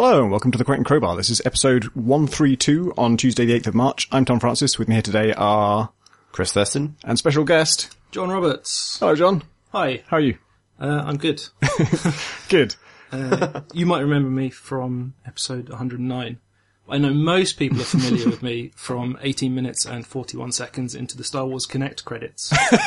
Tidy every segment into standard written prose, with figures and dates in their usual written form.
Hello and welcome to the Quentin Crowbar. This is episode 132 on Tuesday the 8th of March. I'm Tom Francis. With me here today are Chris Thurston and special guest John Roberts. Hello John. Hi. How are you? I'm good. Good. You might remember me from episode 109. I know most people are familiar with me from 18 minutes and 41 seconds into the Star Wars Kinect credits.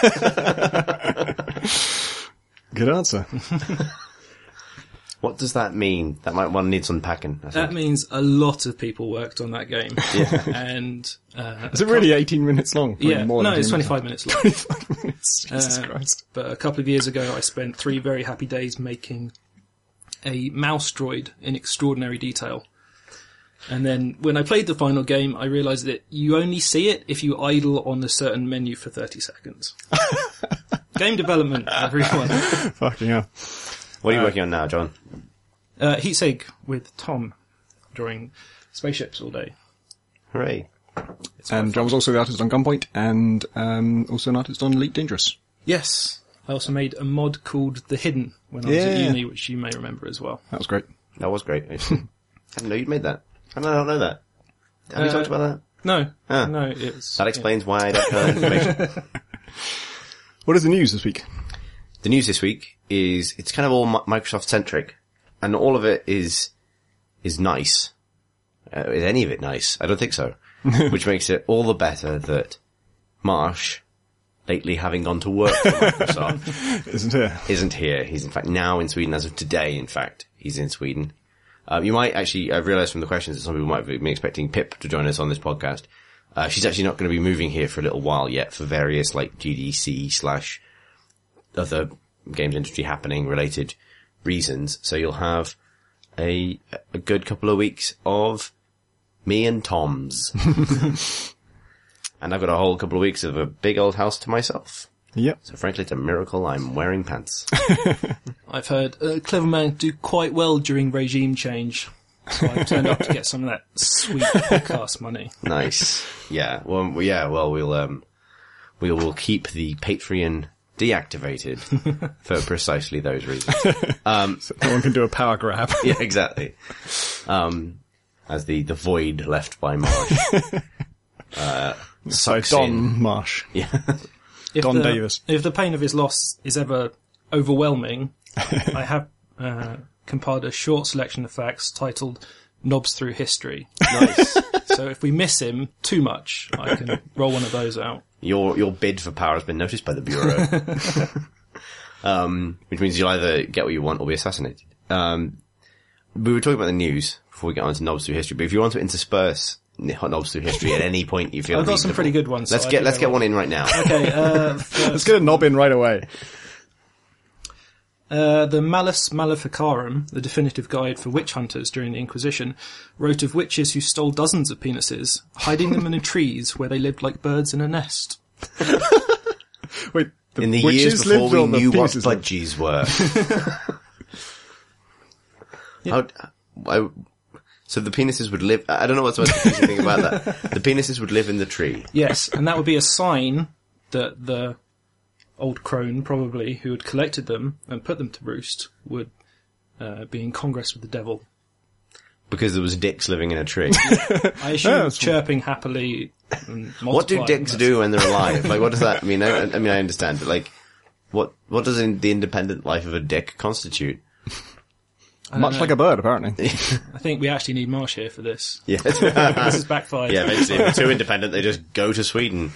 Good answer. What does that mean? That might one needs unpacking. That means a lot of people worked on that game. Yeah. And Is it really 18 minutes long? yeah, More than no, it's 18 25 minutes long. 25 minutes. Jesus Christ. But a couple of years ago, I spent 3 very happy days making a mouse droid in extraordinary detail. And then when I played the final game, I realised that you only see it if you idle on a certain menu for 30 seconds. Game development, everyone. Fucking hell. What are you working on now, John? Heatsig with Tom, drawing spaceships all day. Hooray. And John was also the artist on Gunpoint and also an artist on Elite Dangerous. Yes. I also made a mod called The Hidden when I was at uni, which you may remember as well. That was great. That was great. I didn't know you'd made that. I don't know that. Have you talked about that? No. Ah. No, it's... That explains why I don't know that information. What is the news this week? The news this week is, it's kind of all Microsoft-centric. And all of it is nice. Is any of it nice? I don't think so. Which makes it all the better that Marsh, lately having gone to work for Microsoft, isn't here. He's in fact now in Sweden as of today, in fact. He's in Sweden. You might actually, I've realised from the questions that some people might have been expecting Pip to join us on this podcast. She's actually not going to be moving here for a little while yet for various like GDC / other games industry happening related reasons. So you'll have a good couple of weeks of me and Tom's. And I've got a whole couple of weeks of a big old house to myself. Yep. So frankly, it's a miracle I'm wearing pants. I've heard Clever Man do quite well during regime change. So I've turned up to get some of that sweet podcast money. Nice. Yeah. Well, we will keep the Patreon deactivated for precisely those reasons. So no one can do a power grab. Yeah, exactly. As the void left by Marsh. So Don Marsh. Yeah. Don Davis. If the pain of his loss is ever overwhelming, I have compiled a short selection of facts titled Knobs Through History. Nice. So if we miss him too much, I can roll one of those out. Your bid for power has been noticed by the Bureau. Which means you'll either get what you want or be assassinated. We were talking about the news before we get on to Knobs Through History, but if you want to intersperse Knobs Through History at any point you feel I've got some pretty good ones. Let's get one in right now. Okay, Let's get a knob in right away. The Malus Maleficarum, the definitive guide for witch hunters during the Inquisition, wrote of witches who stole dozens of penises, hiding them in trees where they lived like birds in a nest. Wait, in the years before we knew what budgies were. So the penises would live... I don't know what's the most confusing thing about that. The penises would live in the tree. Yes, and that would be a sign that the old crone, probably, who had collected them and put them to roost, would be in congress with the devil. Because there was dicks living in a tree. I assume chirping happily and what do dicks do when they're alive? Like, what does that mean? I understand, but like, what does the independent life of a dick constitute? Much like a bird, apparently. I think we actually need Marsh here for this. Yeah. This is backfired. Yeah, basically, if they're too independent, they just go to Sweden.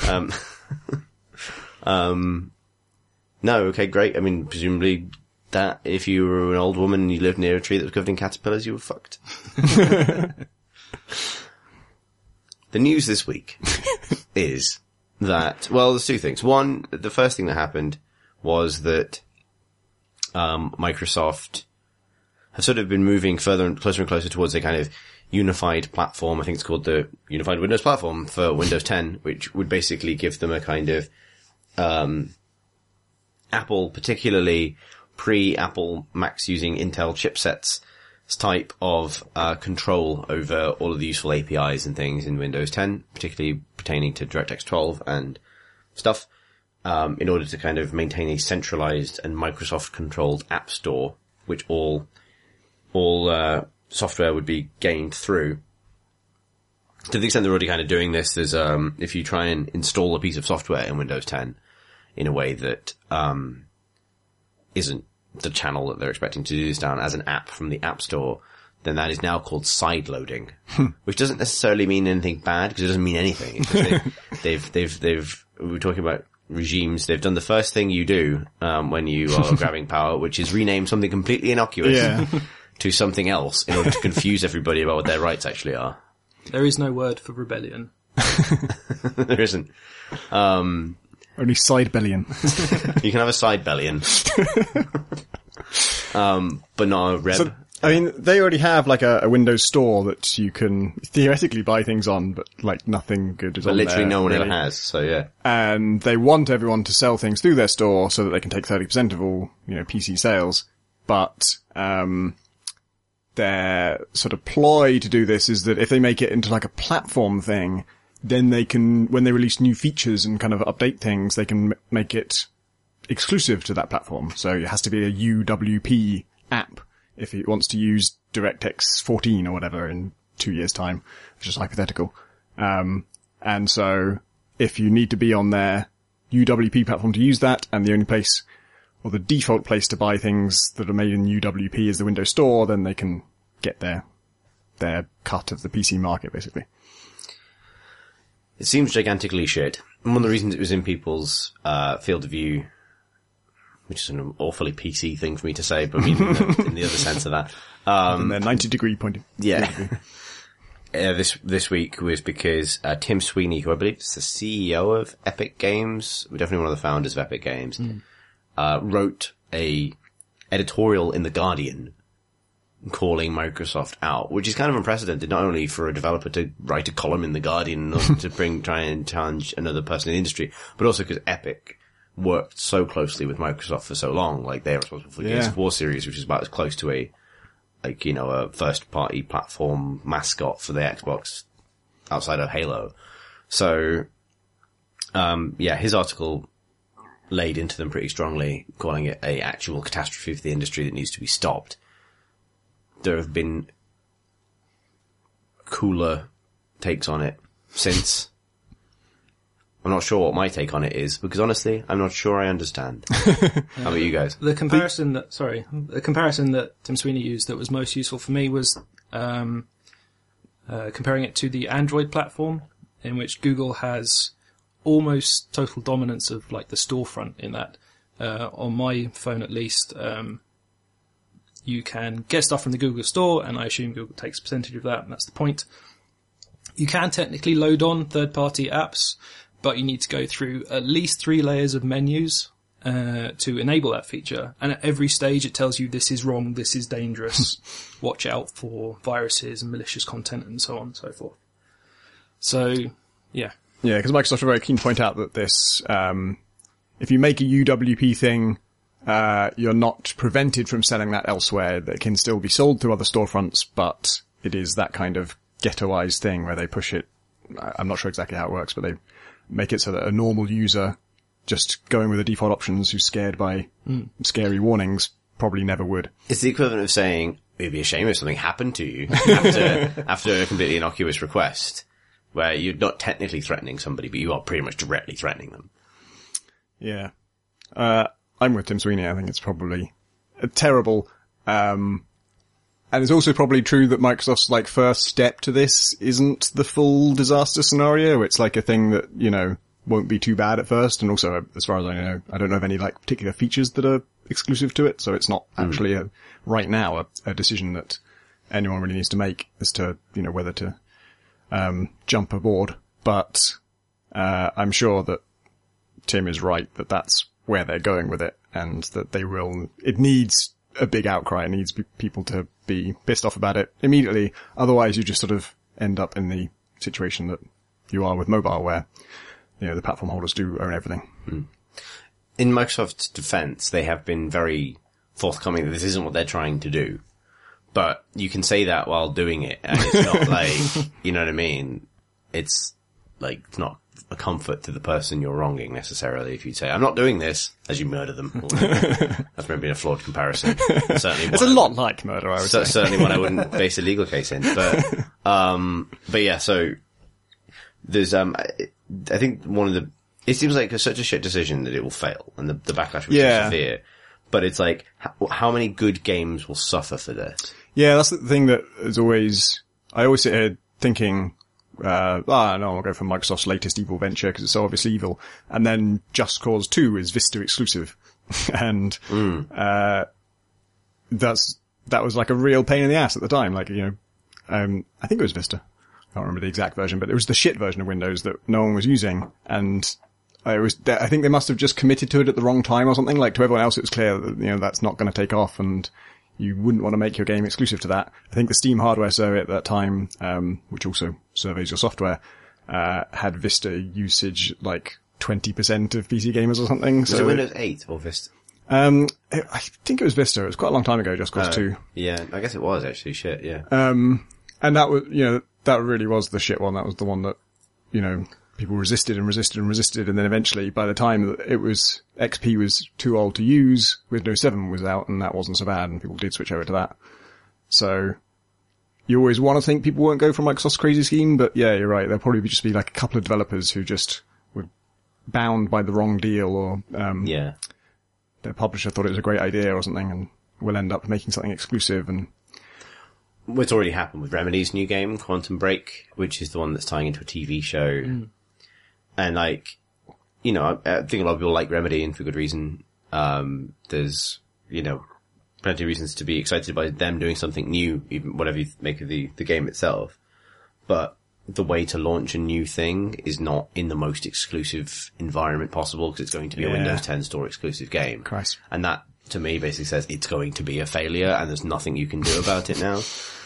No, okay, great. I mean, presumably that if you were an old woman and you lived near a tree that was covered in caterpillars, you were fucked. The news this week is that, well, there's two things. One, the first thing that happened was that Microsoft have sort of been moving further and closer towards a kind of unified platform. I think it's called the Unified Windows Platform for Windows 10, which would basically give them a kind of Apple, particularly pre-Apple Macs using Intel chipsets type of control over all of the useful APIs and things in Windows 10, particularly pertaining to DirectX 12 and stuff, in order to kind of maintain a centralized and Microsoft-controlled app store, which all software would be gained through. To the extent they're already kind of doing this, there's, if you try and install a piece of software in Windows 10 in a way that, isn't the channel that they're expecting to do this down as an app from the App Store, then that is now called sideloading, which doesn't necessarily mean anything bad, because it doesn't mean anything. It's just we were talking about regimes. They've done the first thing you do, when you are grabbing power, which is rename something completely innocuous to something else in order to confuse everybody about what their rights actually are. There is no word for rebellion. There isn't. Only sidebellion. You can have a sidebellion. But not a reb. So, I mean, they already have like a Windows store that you can theoretically buy things on, but like nothing good is on there. But literally no one really ever has, so yeah. And they want everyone to sell things through their store so that they can take 30% of all, PC sales. But, their sort of ploy to do this is that if they make it into like a platform thing, then they can, when they release new features and kind of update things, they can make it exclusive to that platform. So it has to be a UWP app if it wants to use DirectX 14 or whatever in 2 years' time, which is hypothetical. And so if you need to be on their UWP platform to use that, and the only place or the default place to buy things that are made in UWP is the Windows Store, then they can get their cut of the PC market, basically. It seems gigantically shit. And one of the reasons it was in people's field of view, which is an awfully PC thing for me to say, but I mean in the other sense of that. And their 90-degree point of view. This week was because Tim Sweeney, who I believe is the CEO of Epic Games, definitely one of the founders of Epic Games, wrote a editorial in The Guardian calling Microsoft out, which is kind of unprecedented, not only for a developer to write a column in The Guardian to try and challenge another person in the industry, but also because Epic worked so closely with Microsoft for so long. Like, they're responsible for the Gears of War series, which is about as close to a first party platform mascot for the Xbox outside of Halo. So, his article laid into them pretty strongly, calling it a actual catastrophe for the industry that needs to be stopped. There have been cooler takes on it since. I'm not sure what my take on it is, because honestly, I'm not sure I understand. How about you guys? The comparison that Tim Sweeney used that was most useful for me was comparing it to the Android platform, in which Google has almost total dominance of like the storefront in that. On my phone at least, you can get stuff from the Google Store, and I assume Google takes a percentage of that, and that's the point. You can technically load on third-party apps, but you need to go through at least 3 layers of menus to enable that feature. And at every stage it tells you this is wrong, this is dangerous, watch out for viruses and malicious content and so on and so forth. So, yeah. Yeah, because Microsoft are very keen to point out that this, if you make a UWP thing, you're not prevented from selling that elsewhere. That can still be sold through other storefronts, but it is that kind of ghettoized thing where they push it. I'm not sure exactly how it works, but they make it so that a normal user just going with the default options who's scared by scary warnings probably never would. It's the equivalent of saying, it'd be a shame if something happened to you after a completely innocuous request, where you're not technically threatening somebody, but you are pretty much directly threatening them. Yeah. I'm with Tim Sweeney. I think it's probably terrible. And it's also probably true that Microsoft's like first step to this isn't the full disaster scenario. It's like a thing that, won't be too bad at first. And also, as far as I know, I don't know of any like particular features that are exclusive to it. So it's not actually right now a decision that anyone really needs to make as to, whether to, jump aboard. But, I'm sure that Tim is right that that's where they're going with it, and that it needs a big outcry. It needs people to be pissed off about it immediately. Otherwise you just sort of end up in the situation that you are with mobile, where, the platform holders do own everything. In Microsoft's defense, they have been very forthcoming that this isn't what they're trying to do. But you can say that while doing it, and it's not like, you know what I mean? It's like, it's not a comfort to the person you're wronging necessarily if you say, I'm not doing this, as you murder them. That's maybe a flawed comparison. Certainly It's a lot like murder, I would say. Certainly one I wouldn't base a legal case in. But yeah, so there's, I think it seems like such a shit decision that it will fail and the backlash will be severe. But it's like, how many good games will suffer for this? Yeah, that's the thing that is I always sit here thinking, no, I'll go for Microsoft's latest evil venture because it's so obviously evil. And then Just Cause 2 is Vista exclusive. And, that was like a real pain in the ass at the time. Like, I think it was Vista. I can't remember the exact version, but it was the shit version of Windows that no one was using. And I think they must have just committed to it at the wrong time or something. Like to everyone else, it was clear that, that's not going to take off and you wouldn't want to make your game exclusive to that. I think the Steam hardware survey at that time, which also surveys your software, had Vista usage like 20% of PC gamers or something. Was it Windows 8 or Vista? I think it was Vista. It was quite a long time ago, Just Cause 2. Yeah, I guess it was actually shit, yeah. And that was, that really was the shit one. That was the one that, people resisted and resisted and resisted. And then eventually, by the time that XP was too old to use, Windows 7 was out and that wasn't so bad and people did switch over to that. So you always want to think people won't go for Microsoft's crazy scheme, but yeah, you're right. There'll probably just be like a couple of developers who just were bound by the wrong deal or, their publisher thought it was a great idea or something and will end up making something exclusive and, What's already happened with Remedy's new game, Quantum Break, which is the one that's tying into a TV show. And I think a lot of people like Remedy and for good reason. There's, plenty of reasons to be excited by them doing something new, even whatever you make of the game itself. But the way to launch a new thing is not in the most exclusive environment possible because it's going to be a Windows 10 store exclusive game. Christ. And that, to me, basically says it's going to be a failure and there's nothing you can do about it now.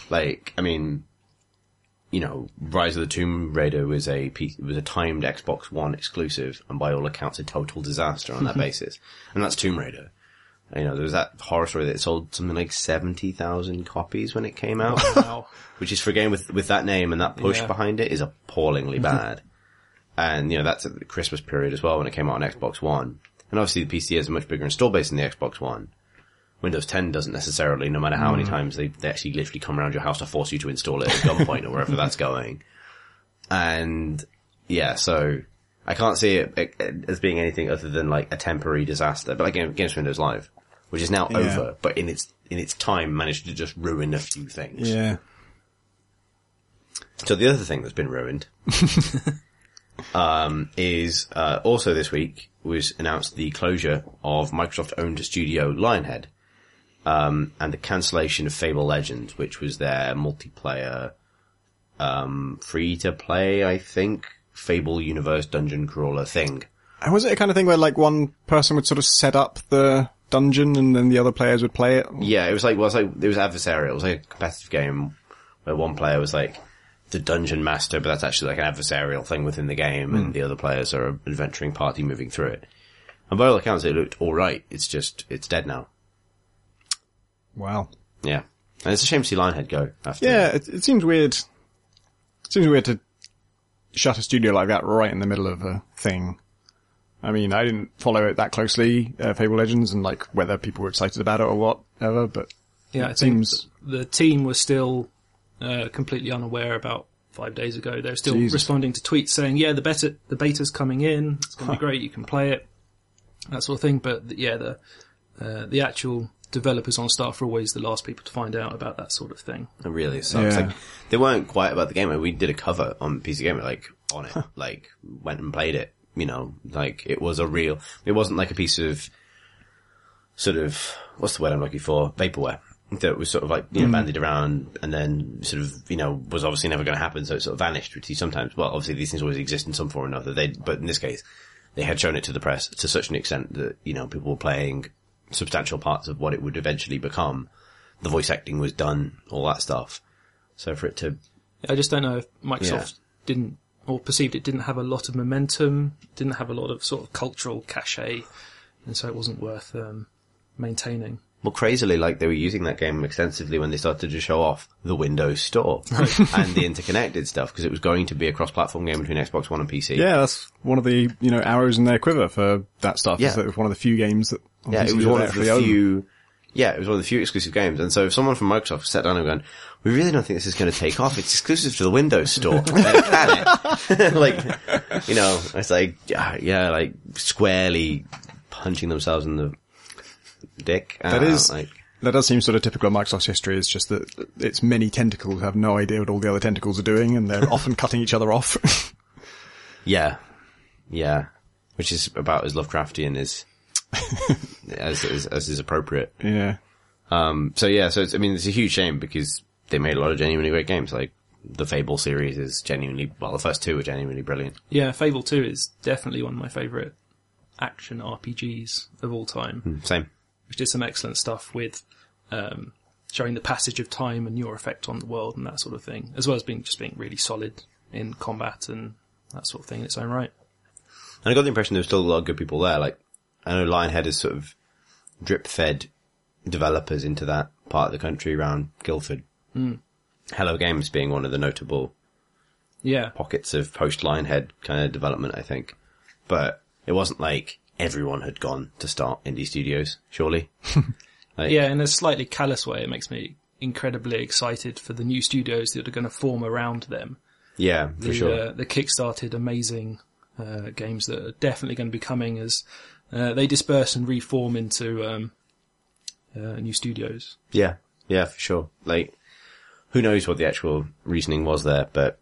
Rise of the Tomb Raider was a timed Xbox One exclusive and by all accounts a total disaster on that basis. And that's Tomb Raider. There was that horror story that it sold something like 70,000 copies when it came out. Wow. Which is for a game with that name and that push behind it is appallingly bad. And, that's at the Christmas period as well when it came out on Xbox One. And obviously the PC has a much bigger install base than the Xbox One. Windows 10 doesn't necessarily, no matter how many times they actually literally come around your house to force you to install it at gunpoint or wherever that's going. And, yeah, so I can't see it as being anything other than like a temporary disaster. But like against Windows Live, which is now over, but in its time managed to just ruin a few things. Yeah. So the other thing that's been ruined, is, also this week was announced the closure of Microsoft-owned studio Lionhead. And the cancellation of Fable Legends, which was their multiplayer, free to play, I think, Fable Universe dungeon crawler thing. And was it a kind of thing where like one person would sort of set up the dungeon and then the other players would play it? Yeah, it was adversarial. It was like a competitive game where one player was like the dungeon master, but that's actually like an adversarial thing within the game and the other players are an adventuring party moving through it. And by all accounts it looked alright. It's dead now. Wow. Yeah. And it's a shame to see Lionhead go after. Yeah, it seems weird. It seems weird to shut a studio like that right in the middle of a thing. I mean, I didn't follow it that closely, Fable Legends, and like whether people were excited about it or whatever, but yeah, it seems the team was still completely unaware about 5 days ago. They're still responding to tweets saying, yeah, the beta's coming in, it's going to be great, you can play it, that sort of thing. But yeah, the actual developers on staff are always the last people to find out about that sort of thing. It really sucks. Yeah. Like, they weren't quiet about the game. We did a cover on PC Gamer, like, on it. Like, went and played it, like, it wasn't like a piece of, sort of, what's the word I'm looking for? Vaporware. That was sort of like, bandied around and then sort of, was obviously never going to happen, so it sort of vanished, which sometimes, well, obviously these things always exist in some form or another. But in this case, they had shown it to the press to such an extent that, people were playing substantial parts of what it would eventually become. The voice acting was done, all that stuff. So for it to... I just don't know if Microsoft didn't, or perceived it didn't have a lot of momentum, didn't have a lot of sort of cultural cachet, and so it wasn't worth maintaining. Well, crazily, like, they were using that game extensively when they started to show off the Windows Store and the interconnected stuff, because it was going to be a cross-platform game between Xbox One and PC. Yeah, that's one of the, arrows in their quiver for that stuff. Yeah. Is that it was one of the few games that... Yeah, it was one of the few... Yeah, it was one of the few exclusive games. And so if someone from Microsoft sat down and gone, we really don't think this is going to take off. It's exclusive to the Windows Store. Can it? Like, it's like, yeah, like squarely punching themselves in the dick. That does seem sort of typical of Microsoft's history. It's just that its many tentacles have no idea what all the other tentacles are doing, and they're often cutting each other off. Yeah. Which is about as Lovecraftian as is appropriate. Yeah. So it's a huge shame because they made a lot of genuinely great games. Like the Fable series is the first two are genuinely brilliant. Yeah, Fable 2 is definitely one of my favourite action RPGs of all time. Same. Which did some excellent stuff with showing the passage of time and your effect on the world and that sort of thing, as well as being really solid in combat and that sort of thing in its own right. And I got the impression there was still a lot of good people there. Like, I know Lionhead has sort of drip-fed developers into that part of the country around Guildford. Hello Games being one of the notable pockets of post-Lionhead kind of development, I think. But it wasn't like everyone had gone to start indie studios, surely. In a slightly callous way, it makes me incredibly excited for the new studios that are going to form around them. Yeah, for sure. The kickstarted amazing games that are definitely going to be coming as they disperse and reform into new studios. Yeah, for sure. Like, who knows what the actual reasoning was there, but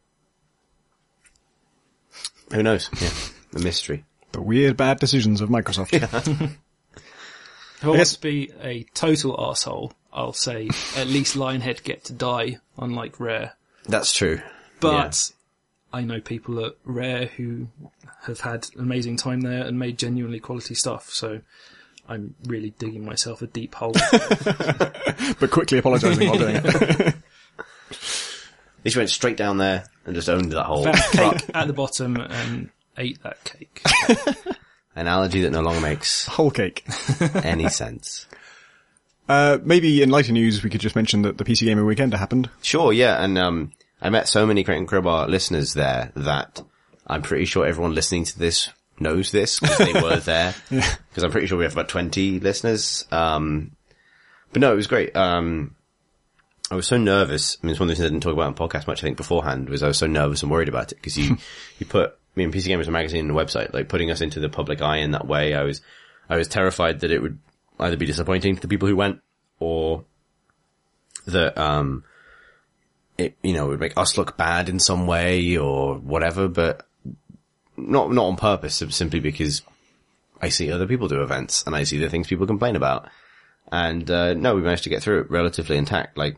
who knows? Yeah, the mystery. The weird bad decisions of Microsoft. If I want to be a total arsehole, I'll say at least Lionhead get to die, unlike Rare. That's true. But I know people at Rare who have had an amazing time there and made genuinely quality stuff, so I'm really digging myself a deep hole. But quickly apologising while doing it. They just went straight down there and just owned that hole. Found cake at the bottom and ate that cake. Analogy that no longer makes whole cake any sense. Maybe in lighter news, we could just mention that the PC Gaming Weekend happened. Sure, yeah, and I met so many Crate and Crowbar listeners there that I'm pretty sure everyone listening to this knows this because they were there. Because I'm pretty sure we have about 20 listeners. But no, it was great. I was so nervous. I mean, it's one of the things I didn't talk about on podcast much, I think, beforehand, was I was so nervous and worried about it because you put me and PC Gamers magazine and a website, like putting us into the public eye in that way. I was terrified that it would either be disappointing to the people who went or that, it would make us look bad in some way or whatever, but not on purpose, simply because I see other people do events and I see the things people complain about. And, no, we managed to get through it relatively intact. Like,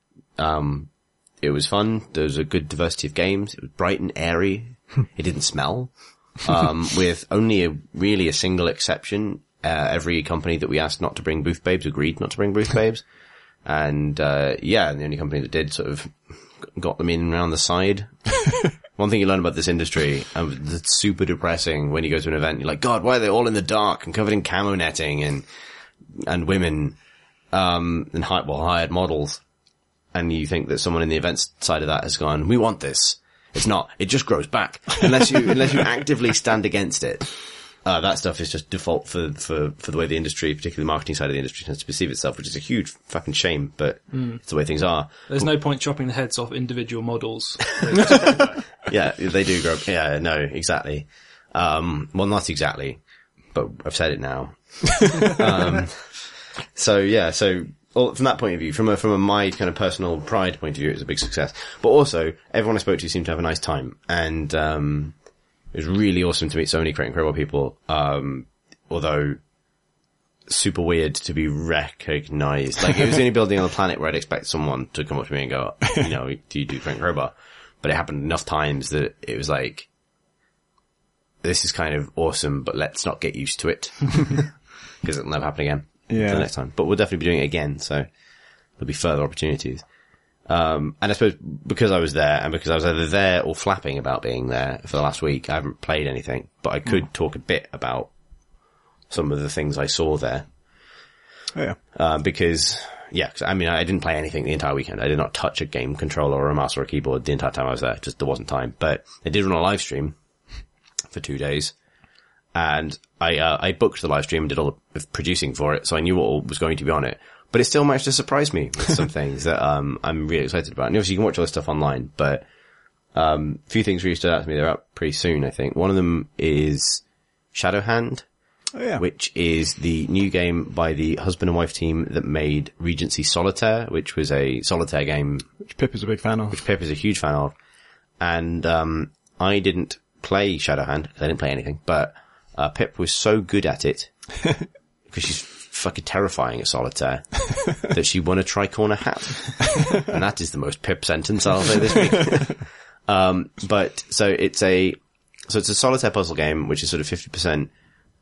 it was fun. There was a good diversity of games. It was bright and airy. It didn't smell. With only a single exception. Every company that we asked not to bring booth babes agreed not to bring booth babes. And, and the only company that did sort of got them in around the side. One thing you learn about this industry, that's super depressing when you go to an event, you're like, God, why are they all in the dark and covered in camo netting and women, and hired models. And you think that someone in the events side of that has gone, we want this. It's not. It just grows back. Unless you actively stand against it. That stuff is just default for the way the industry, particularly the marketing side of the industry, tends to perceive itself, which is a huge fucking shame, but it's the way things are. There's no point chopping the heads off individual models. Yeah, they do grow. Yeah, no, exactly. Well, not exactly, but I've said it now. So from that point of view, from a my kind of personal pride point of view, it was a big success. But also, everyone I spoke to seemed to have a nice time, and it was really awesome to meet so many Crate and Crowbar people. Although super weird to be recognized. Like, it was the only building on the planet where I'd expect someone to come up to me and go, do you do Crate and Crowbar? But it happened enough times that it was like, this is kind of awesome, but let's not get used to it. Because it'll never happen again. Yeah. The next time. But we'll definitely be doing it again, so there'll be further opportunities. And I suppose because I was there, and because I was either there or flapping about being there for the last week, I haven't played anything, but I could talk a bit about some of the things I saw there. Oh, yeah. Because, yeah, 'cause, I mean, I didn't play anything the entire weekend. I did not touch a game controller or a mouse or a keyboard the entire time I was there. Just there wasn't time. But I did run a live stream for 2 days. And I booked the live stream and did all the producing for it, so I knew what was going to be on it. But it still managed to surprise me with some things that I'm really excited about. And obviously you can watch all this stuff online, but a few things really stood out to me. They're out pretty soon, I think. One of them is Shadowhand, Oh, yeah. which is the new game by the husband and wife team that made Regency Solitaire, which was a solitaire game Which Pip is a big fan of. which Pip is a huge fan of. And I didn't play Shadowhand, because I didn't play anything, but Pip was so good at it, because she's fucking terrifying at solitaire, that she won a tricorner hat. And that is the most Pip sentence I'll say this week. But so it's a solitaire puzzle game, which is sort of 50%,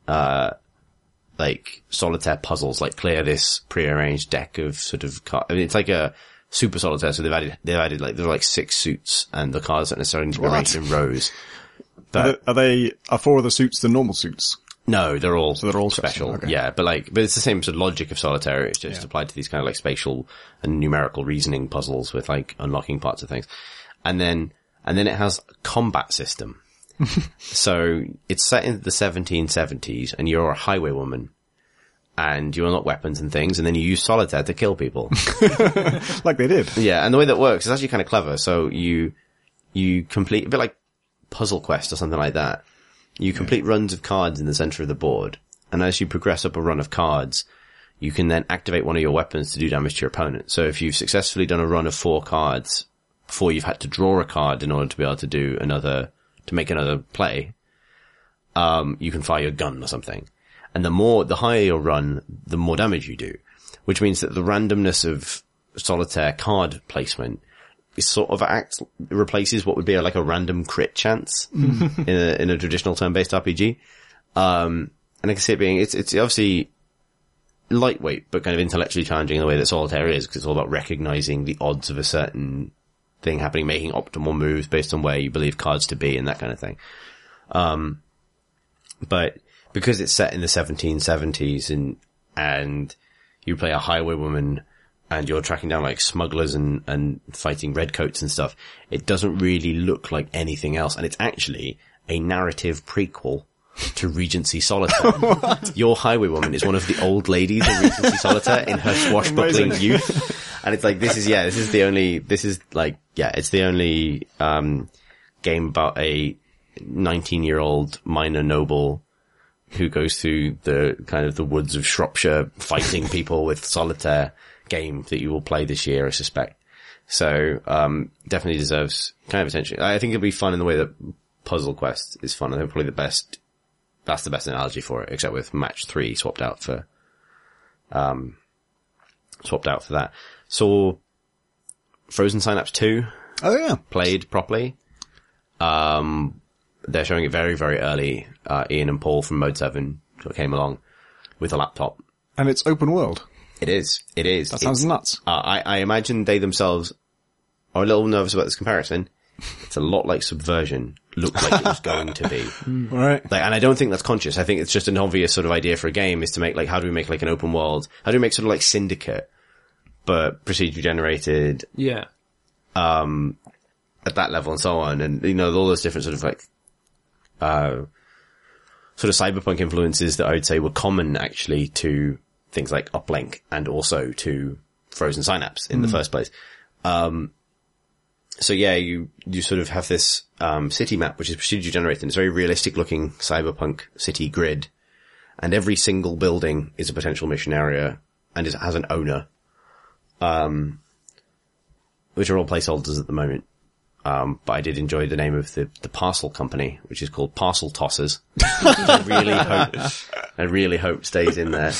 like solitaire puzzles, like clear this prearranged deck of sort of cards. I mean, it's like a super solitaire, so they've added like, there are like 6 suits, and the cards don't necessarily need to be arranged in rows. But Are 4 of the suits the normal suits? no, they're all special, okay. Yeah, but it's the same sort of logic of solitaire. It's just applied to these kind of like spatial and numerical reasoning puzzles with like unlocking parts of things. And then it has a combat system. So it's set in the 1770s, and you're a highwaywoman, and you unlock weapons and things, and then you use solitaire to kill people. Like they did. Yeah, and the way that works is actually kind of clever. So you complete, a bit like Puzzle Quest or something like that. You complete runs of cards in the center of the board, and as you progress up a run of cards, you can then activate one of your weapons to do damage to your opponent. So if you've successfully done a run of 4 cards before you've had to draw a card in order to be able to make another play, you can fire your gun or something. And the higher your run, the more damage you do, which means that the randomness of solitaire card placement is sort of replaces what would be like a random crit chance in a traditional turn-based RPG. And I can see it being, it's obviously lightweight, but kind of intellectually challenging in the way that solitaire is, because it's all about recognizing the odds of a certain thing happening, making optimal moves based on where you believe cards to be and that kind of thing. But because it's set in the 1770s and you play a highwaywoman and you're tracking down like smugglers and fighting redcoats and stuff, it doesn't really look like anything else. And it's actually a narrative prequel to Regency Solitaire. Your highwaywoman is one of the old ladies in Regency Solitaire in her swashbuckling youth. And it's like, it's the only game about a 19-year-old minor noble who goes through the kind of the woods of Shropshire fighting people with solitaire game that you will play this year, I suspect. So, definitely deserves kind of attention. I think it'll be fun in the way that Puzzle Quest is fun. I think probably that's the best analogy for it, except with Match 3 swapped out for that. Saw Frozen Synapse 2. Oh, yeah. Played properly. They're showing it very, very early. Ian and Paul from Mode 7 came along with a laptop. And it's open world. It is. That sounds nuts. I imagine they themselves are a little nervous about this comparison. It's a lot like Subversion looked like it was going to be. Right. And I don't think that's conscious. I think it's just an obvious sort of idea for a game is to make how do we make like an open world? How do we make sort of like Syndicate, but procedurally generated? Yeah. At that level and so on. And, all those different sort of like, sort of cyberpunk influences that I would say were common actually to things like Uplink and also to Frozen Synapse in the first place. So yeah, you sort of have this, city map, which is procedurally generated. It's a very realistic looking cyberpunk city grid. And every single building is a potential mission area and has an owner, which are all placeholders at the moment. But I did enjoy the name of the parcel company, which is called Parcel Tossers. I really hope stays in there.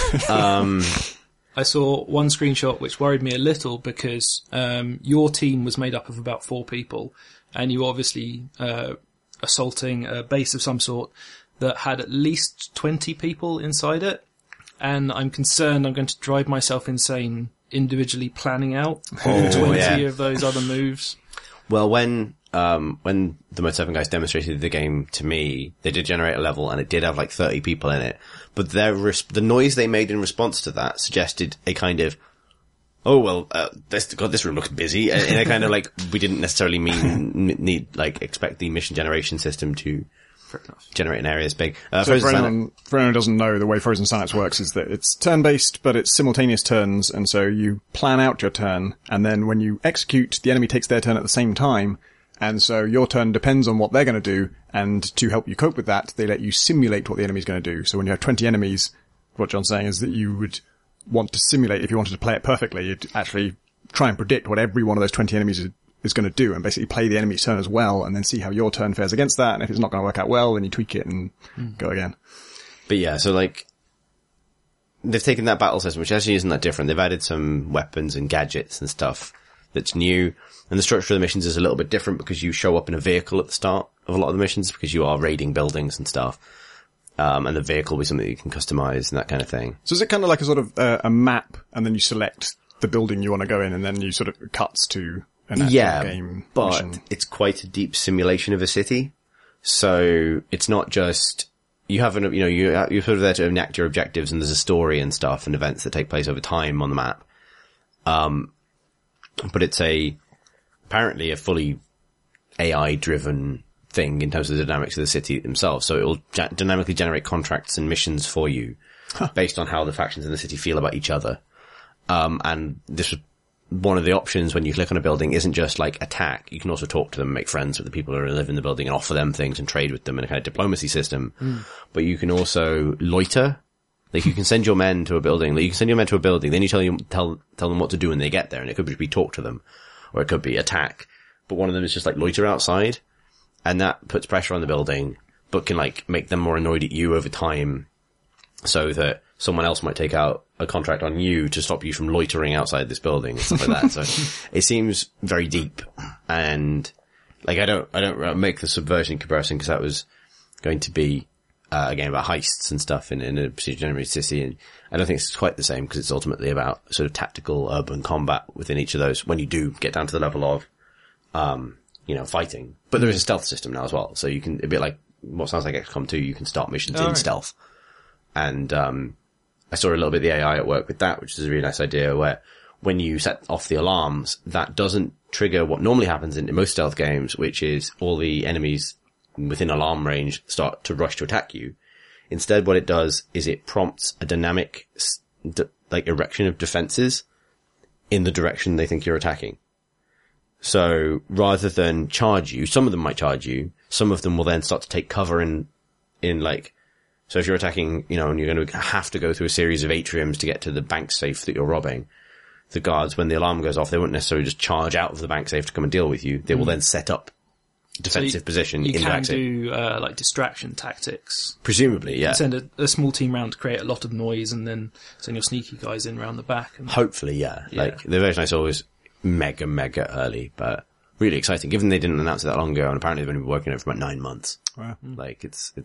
I saw one screenshot which worried me a little because your team was made up of about 4 people, and you were obviously assaulting a base of some sort that had at least 20 people inside it. And I'm concerned I'm going to drive myself insane individually planning out 20 of those other moves. Well, when when the Mode 7 guys demonstrated the game to me, they did generate a level and it did have like 30 people in it. But the noise they made in response to that suggested a kind of, oh, well, this room looks busy. In a kind of like, we didn't necessarily expect the mission generation system to generate an area as big. So for anyone who doesn't know, the way Frozen Synapse works is that it's turn-based, but it's simultaneous turns, and so you plan out your turn, and then when you execute, the enemy takes their turn at the same time, and so your turn depends on what they're going to do, and to help you cope with that, they let you simulate what the enemy's going to do. So when you have 20 enemies, what John's saying is that you would want to simulate, if you wanted to play it perfectly, you'd actually try and predict what every one of those 20 enemies is going to do, and basically play the enemy's turn as well, and then see how your turn fares against that, and if it's not going to work out well, then you tweak it and go again. But yeah, so like, they've taken that battle system, which actually isn't that different. They've added some weapons and gadgets and stuff that's new, and the structure of the missions is a little bit different because you show up in a vehicle at the start of a lot of the missions because you are raiding buildings and stuff. And the vehicle will be something that you can customize and that kind of thing. So is it kind of like a sort of a map, and then you select the building you want to go in, and then you sort of cuts to an actual game but mission? It's quite a deep simulation of a city. So it's not just, you're sort of there to enact your objectives, and there's a story and stuff and events that take place over time on the map. But it's apparently a fully AI driven thing in terms of the dynamics of the city themselves. So it will dynamically generate contracts and missions for you based on how the factions in the city feel about each other. And this was one of the options when you click on a building isn't just like attack. You can also talk to them, make friends with the people who live in the building and offer them things and trade with them in a kind of diplomacy system. But you can also loiter. Like you can send your men to a building. Like you can send your men to a building, then you tell them what to do when they get there, and it could be talk to them, or it could be attack. But one of them is just like loiter outside, and that puts pressure on the building, but can like make them more annoyed at you over time, so that someone else might take out a contract on you to stop you from loitering outside this building and stuff like that. So it seems very deep, and like I don't make the Subversion comparison because that was going to be a game about heists and stuff in a procedure-generated city, and I don't think it's quite the same because it's ultimately about sort of tactical urban combat within each of those when you do get down to the level of fighting. But there is a stealth system now as well, so you can, a bit like what sounds like XCOM 2, you can start missions in stealth. And I saw a little bit of the AI at work with that, which is a really nice idea, where when you set off the alarms, that doesn't trigger what normally happens in most stealth games, which is all the enemies within alarm range start to rush to attack you. Instead, what it does is it prompts a dynamic, erection of defenses in the direction they think you're attacking. So rather than charge you, some of them might charge you, some of them will then start to take cover so if you're attacking, and you're going to have to go through a series of atriums to get to the bank safe that you're robbing, the guards, when the alarm goes off, they won't necessarily just charge out of the bank safe to come and deal with you. They will then set up defensive position in the bank safe. You can do, distraction tactics. Presumably, yeah. Send a small team round to create a lot of noise and then send your sneaky guys in round the back. And hopefully, yeah. Like, the version I saw was mega early, but really exciting, given they didn't announce it that long ago, and apparently they've only been working on it for about 9 months. Wow. Like, it's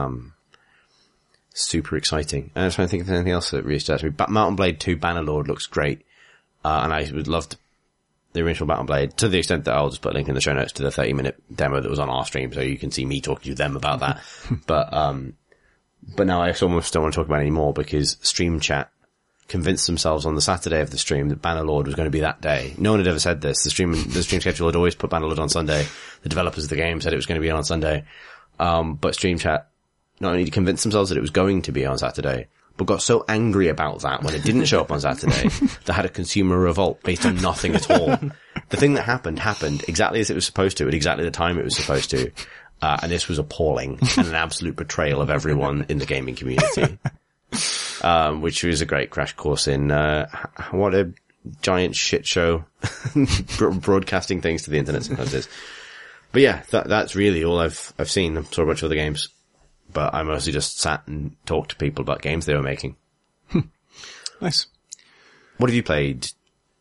super exciting. And I was trying to think of anything else that really stood out to me. Mountain Blade 2 Bannerlord looks great. And I would love the original Mountain Blade, to the extent that I'll just put a link in the show notes to the 30-minute demo that was on our stream, so you can see me talking to them about that. But now I almost don't want to talk about it anymore, because Stream Chat convinced themselves on the Saturday of the stream that Bannerlord was going to be that day. No one had ever said this. The stream schedule had always put Bannerlord on Sunday. The developers of the game said it was going to be on Sunday. But Stream Chat not only convinced themselves that it was going to be on Saturday, but got so angry about that when it didn't show up on Saturday, they had a consumer revolt based on nothing at all. The thing that happened exactly as it was supposed to, at exactly the time it was supposed to. And this was appalling and an absolute betrayal of everyone in the gaming community. Which was a great crash course in, what a giant shit show broadcasting things to the internet sometimes is. But yeah, that's really all I've seen. I saw a bunch of other games, but I mostly just sat and talked to people about games they were making. Nice. What have you played,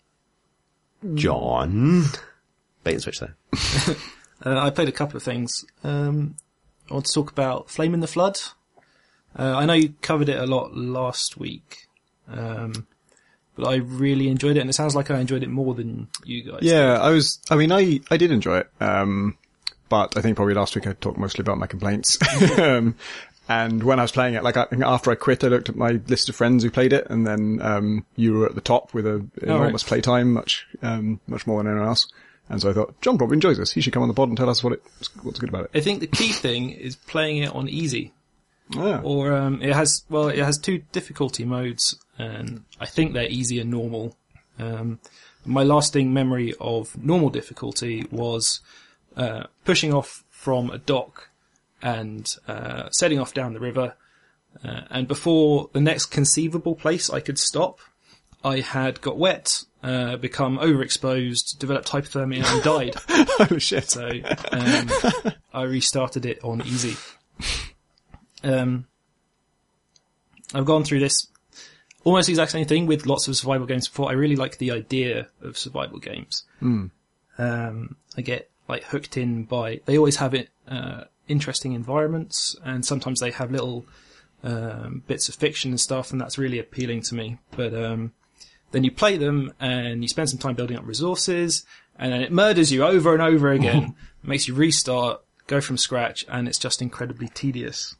John? Bait and switch there. I played a couple of things. I want to talk about Flame in the Flood. I know you covered it a lot last week, but I really enjoyed it, and it sounds like I enjoyed it more than you guys. Yeah, I did enjoy it. but I think probably last week I talked mostly about my complaints. And when I was playing it, like after I quit, I looked at my list of friends who played it, and then you were at the top with an enormous playtime, much more than anyone else. And so I thought, John probably enjoys this. He should come on the pod and tell us what's good about it. I think the key thing is playing it on easy. Yeah. Or it has 2 difficulty modes, and I think they're easy and normal. My lasting memory of normal difficulty was pushing off from a dock and setting off down the river, and before the next conceivable place I could stop, I had got wet, become overexposed, developed hypothermia, and died. Holy shit. So I restarted it on easy. I've gone through this almost the exact same thing with lots of survival games before. I really like the idea of survival games. I get like hooked in by, they always have interesting environments, and sometimes they have little bits of fiction and stuff, and that's really appealing to me. But then you play them and you spend some time building up resources, and then it murders you over and over again, makes you restart, go from scratch, and it's just incredibly tedious.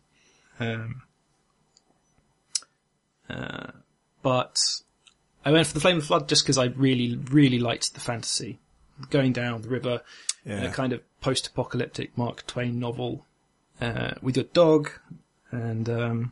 But I went for the Flame of Flood just because I really, really liked the fantasy. Going down the river, a kind of post-apocalyptic Mark Twain novel, with your dog, and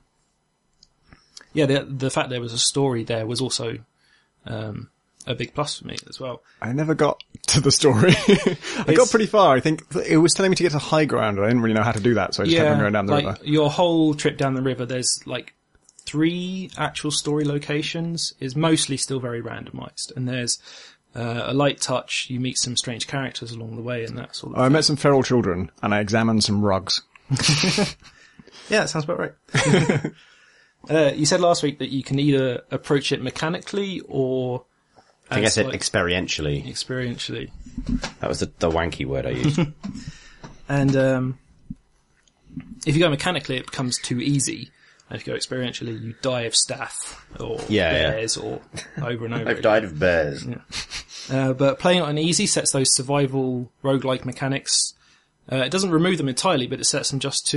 the fact there was a story there was also a big plus for me as well. I never got to the story. I got pretty far. I think it was telling me to get to high ground, and I didn't really know how to do that, so I just kept on going down the river. Your whole trip down the river, there's like 3 actual story locations, is mostly still very randomized, and there's a light touch. You meet some strange characters along the way, and that sort of thing. I met some feral children, and I examined some rugs. Yeah, that sounds about right. You said last week that you can either approach it mechanically or... I think I said experientially. Experientially. That was the wanky word I used. And if you go mechanically, it becomes too easy. And if you go experientially, you die of staph or bears or over and over. I've died of bears. Yeah. But playing it on easy sets those survival roguelike mechanics. It doesn't remove them entirely, but it sets them just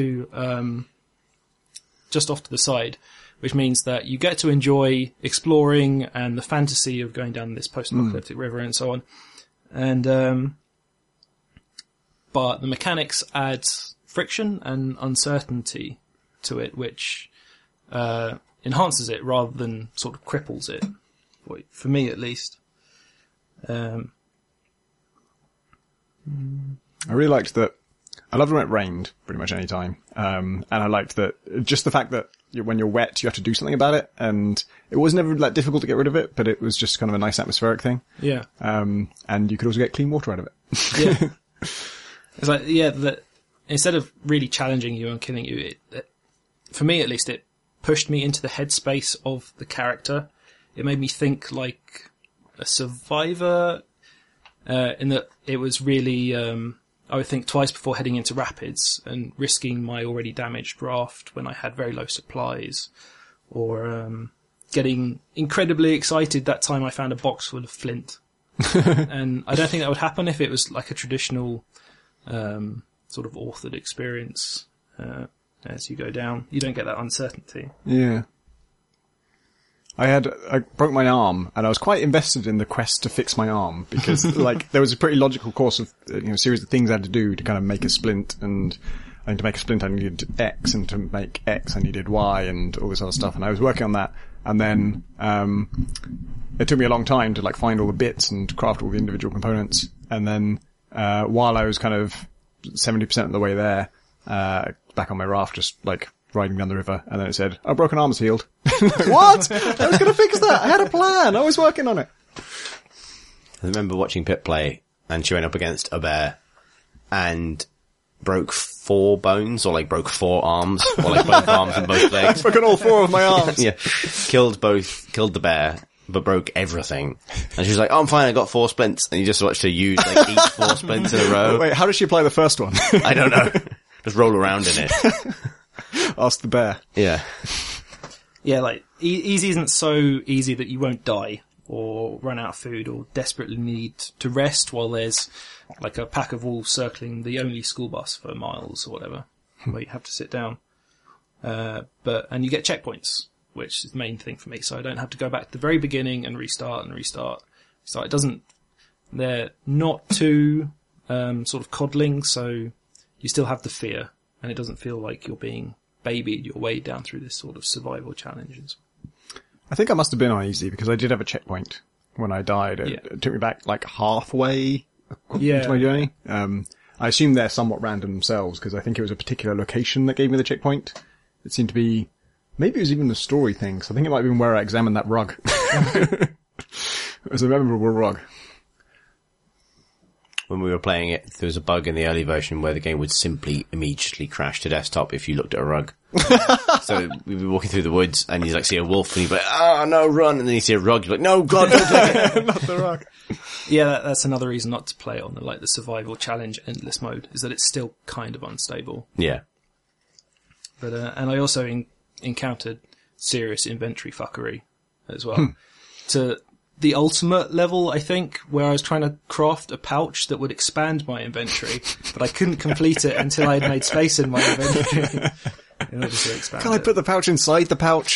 off to the side, which means that you get to enjoy exploring and the fantasy of going down this post-apocalyptic river and so on. And but the mechanics add friction and uncertainty to it, which enhances it rather than sort of cripples it, for me at least. I really liked that. I loved when it rained pretty much any time. And I liked that just the fact that when you're wet, you have to do something about it. And it was never that difficult to get rid of it, but it was just kind of a nice atmospheric thing. Yeah. And you could also get clean water out of it. Yeah. It's like, that instead of really challenging you and killing you, for me at least, it pushed me into the headspace of the character. It made me think like a survivor, in that it was really, I would think twice before heading into rapids and risking my already damaged raft when I had very low supplies, or getting incredibly excited that time I found a box full of flint. And I don't think that would happen if it was like a traditional sort of authored experience. As you go down, you don't get that uncertainty. Yeah. I broke my arm, and I was quite invested in the quest to fix my arm, because like there was a pretty logical course of series of things I had to do to kind of make a splint, and to make a splint I needed X, and to make X I needed Y, and all this other stuff, and I was working on that, and then it took me a long time to like find all the bits and craft all the individual components, and then while I was kind of 70% of the way there, back on my raft, just like riding down the river, and then it said, "Oh, broken arm's healed." What? I was going to fix that. I had a plan. I was working on it. I remember watching Pip play, and she went up against a bear and broke 4 bones, or like broke 4 arms, or like both arms and both legs. I've broken all 4 of my arms. Yeah. Killed the bear, but broke everything. And she was like, "Oh, I'm fine, I got 4 splints." And you just watched her use like each 4 splints in a row. Wait, how does she apply the first one? I don't know. Just roll around in it. Ask the bear. Yeah. Yeah, like, easy isn't so easy that you won't die, or run out of food, or desperately need to rest while there's like a pack of wolves circling the only school bus for miles or whatever, where you have to sit down. And you get checkpoints, which is the main thing for me. So I don't have to go back to the very beginning and restart. So they're not too, sort of coddling. So you still have the fear, and it doesn't feel like you're being babied your way down through this sort of survival challenges. I think I must have been on easy because I did have a checkpoint when I died. It took me back like halfway into my journey. I assume they're somewhat random themselves because I think it was a particular location that gave me the checkpoint. It seemed to be, maybe it was even a story thing, because I think it might have been where I examined that rug. It was a memorable rug. When we were playing it, there was a bug in the early version where the game would simply immediately crash to desktop if you looked at a rug. So we'd be walking through the woods and you'd like see a wolf and you'd be like, oh no, run. And then you see a rug, you're like, no, God, don't take it. Not the rug. Yeah, that's another reason not to play on the survival challenge endless mode, is that it's still kind of unstable. Yeah. But, and I also encountered serious inventory fuckery as well. To the ultimate level, I think, where I was trying to craft a pouch that would expand my inventory, but I couldn't complete it until I had made space in my inventory in order to expand Can I put the pouch inside the pouch?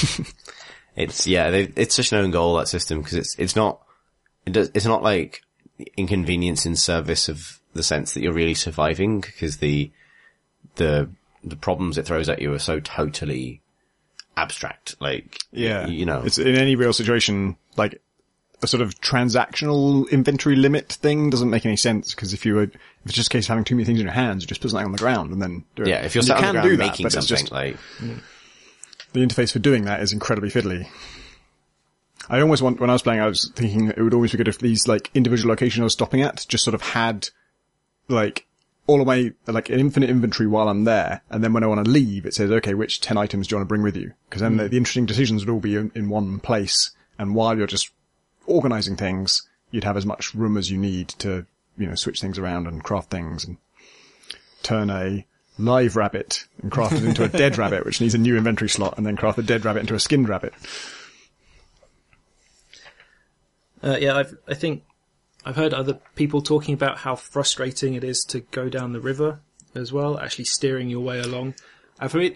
It's such an own goal, that system, because it's not like inconvenience in service of the sense that you're really surviving, because the problems it throws at you are so totally abstract. Like, it's in any real situation, like a sort of transactional inventory limit thing doesn't make any sense, because if it's just a case of having too many things in your hands, you just put something on the ground and then do it. Yeah, if you're sat on the ground making something, the interface for doing that is incredibly fiddly. I almost when I was playing, I was thinking it would always be good if these like individual locations I was stopping at just sort of had like all of my, like, an infinite inventory while I'm there, and then when I want to leave, it says, okay, which 10 items do you want to bring with you? Because then the interesting decisions would all be in one place, and while you're just organizing things, you'd have as much room as you need to, switch things around and craft things, and turn a live rabbit and craft it into a dead rabbit, which needs a new inventory slot, and then craft the dead rabbit into a skinned rabbit. I think I've heard other people talking about how frustrating it is to go down the river as well, actually steering your way along. And for me,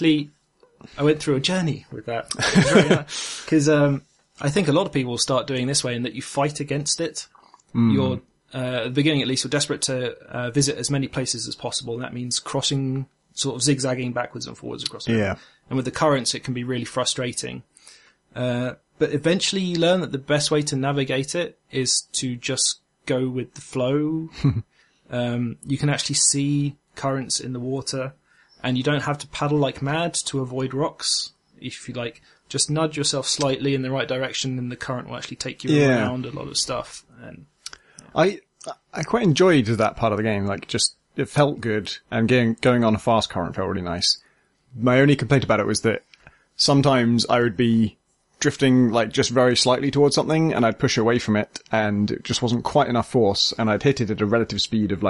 I went through a journey with that. Because I think a lot of people start doing this way in that you fight against it. You're, at the beginning at least, you're desperate to visit as many places as possible. And that means crossing, sort of zigzagging backwards and forwards across the river. And with the currents, it can be really frustrating. But eventually you learn that the best way to navigate it is to just go with the flow. You can actually see currents in the water, and you don't have to paddle like mad to avoid rocks. If you just nudge yourself slightly in the right direction, then the current will actually take you around a lot of stuff. And I quite enjoyed that part of the game. It felt good, and going on a fast current felt really nice. My only complaint about it was that sometimes I would be drifting just very slightly towards something, and I'd push away from it, and it just wasn't quite enough force, and I'd hit it at a relative speed of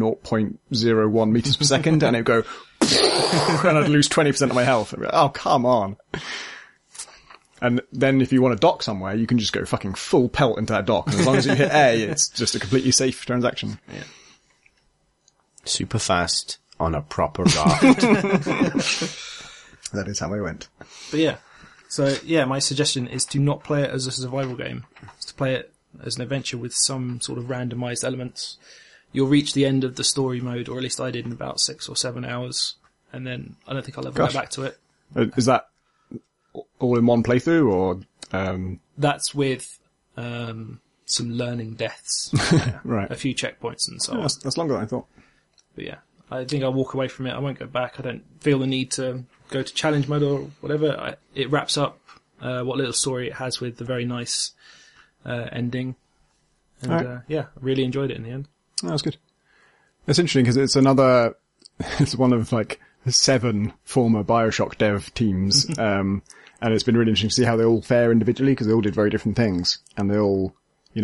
0.01 meters per second, and it'd go, and I'd lose 20% of my health. Like, oh, come on. And then if you want to dock somewhere, you can just go fucking full pelt into that dock, and as long as you hit A, it's just a completely safe transaction. Yeah. Super fast on a proper raft. That is how I went. But yeah. So, my suggestion is to not play it as a survival game. It's to play it as an adventure with some sort of randomized elements. You'll reach the end of the story mode, or at least I did, in about 6 or 7 hours, and then I don't think I'll ever go back to it. Is that all in one playthrough, or? That's with some learning deaths. Right. A few checkpoints and so on. That's longer than I thought. But yeah, I think I'll walk away from it. I won't go back. I don't feel the need to go to challenge mode or whatever. It wraps up what little story it has with the very nice ending. And right. Really enjoyed it in the end. That was good. It's interesting because it's one of 7 former BioShock dev teams, and it's been really interesting to see how they all fare individually, because they all did very different things, and they all,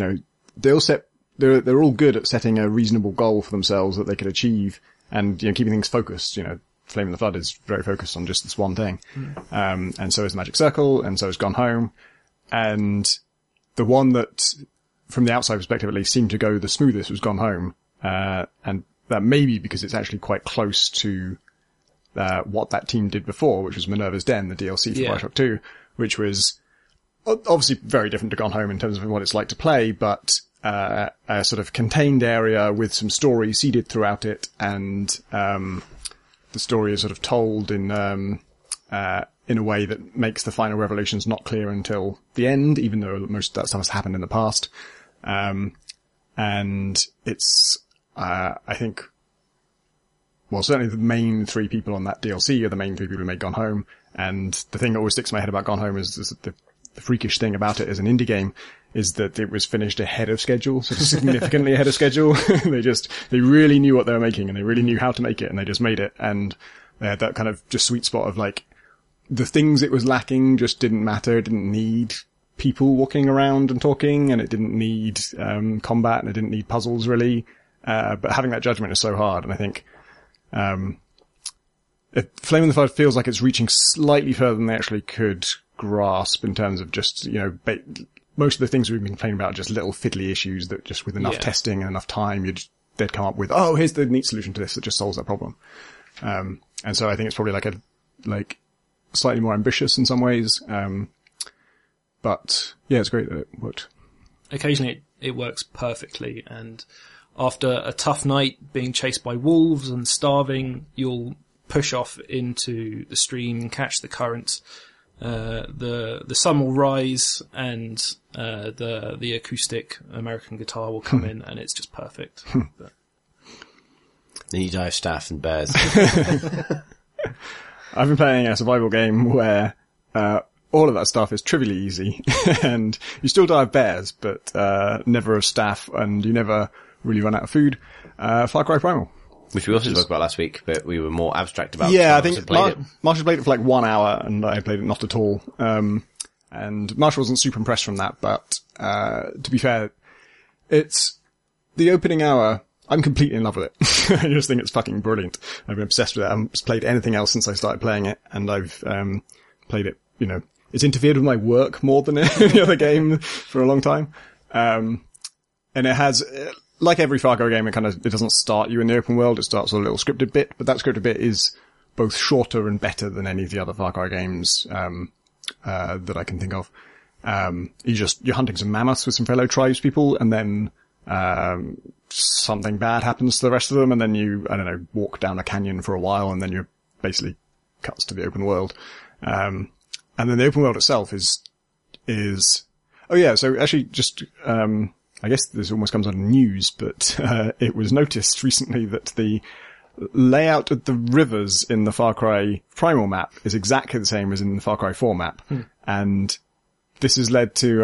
they're all good at setting a reasonable goal for themselves that they could achieve, and keeping things focused. Flame in the Flood is very focused on just this one thing, and so is the Magic Circle, and so is Gone Home, and the one that, from the outside perspective at least, seemed to go the smoothest was Gone Home. And that may be because it's actually quite close to what that team did before, which was Minerva's Den, the DLC for Bioshock 2, which was obviously very different to Gone Home in terms of what it's like to play, but a sort of contained area with some story seeded throughout it, and the story is sort of told in a way that makes the final revelations not clear until the end, even though most of that stuff has happened in the past. And it's, I think, well, certainly the main three people on that DLC are the main three people who made Gone Home. And the thing that always sticks in my head about Gone Home is the freakish thing about it as an indie game is that it was finished ahead of schedule, so significantly ahead of schedule. They really knew what they were making, and they really knew how to make it, and they just made it. And they had that kind of just sweet spot of like, the things it was lacking just didn't matter. It didn't need people walking around and talking, and it didn't need combat, and it didn't need puzzles really. But having that judgment is so hard, and I think Flame in the Flood feels like it's reaching slightly further than they actually could grasp in terms of just, most of the things we've been complaining about are just little fiddly issues that just with enough testing and enough time, they'd come up with, oh, here's the neat solution to this that just solves that problem. And so I think it's probably like slightly more ambitious in some ways. But yeah, it's great that it worked. Occasionally it works perfectly, and after a tough night being chased by wolves and starving, you'll push off into the stream, catch the current. The sun will rise, and the acoustic American guitar will come in, and it's just perfect. But then you die of staph and bears. I've been playing a survival game where all of that stuff is trivially easy, and you still die of bears, but never of staph, and you never really run out of food. Far Cry Primal. Which we also spoke about last week, but we were more abstract about. Yeah, I think Marshall played it for like 1 hour, and I played it not at all. And Marshall wasn't super impressed from that, but to be fair, it's the opening hour. I'm completely in love with it. I just think it's fucking brilliant. I've been obsessed with it. I haven't played anything else since I started playing it, and I've played it. It's interfered with my work more than any other game for a long time. And it has. Like every Far Cry game, it doesn't start you in the open world. It starts with a little scripted bit, but that scripted bit is both shorter and better than any of the other Far Cry games, that I can think of. You're hunting some mammoths with some fellow tribes people, and then, something bad happens to the rest of them, and then you, walk down a canyon for a while, and then you're basically cuts to the open world. And then the open world itself is, oh yeah, so actually just, I guess this almost comes on news, but it was noticed recently that the layout of the rivers in the Far Cry Primal map is exactly the same as in the Far Cry 4 map. And this has led to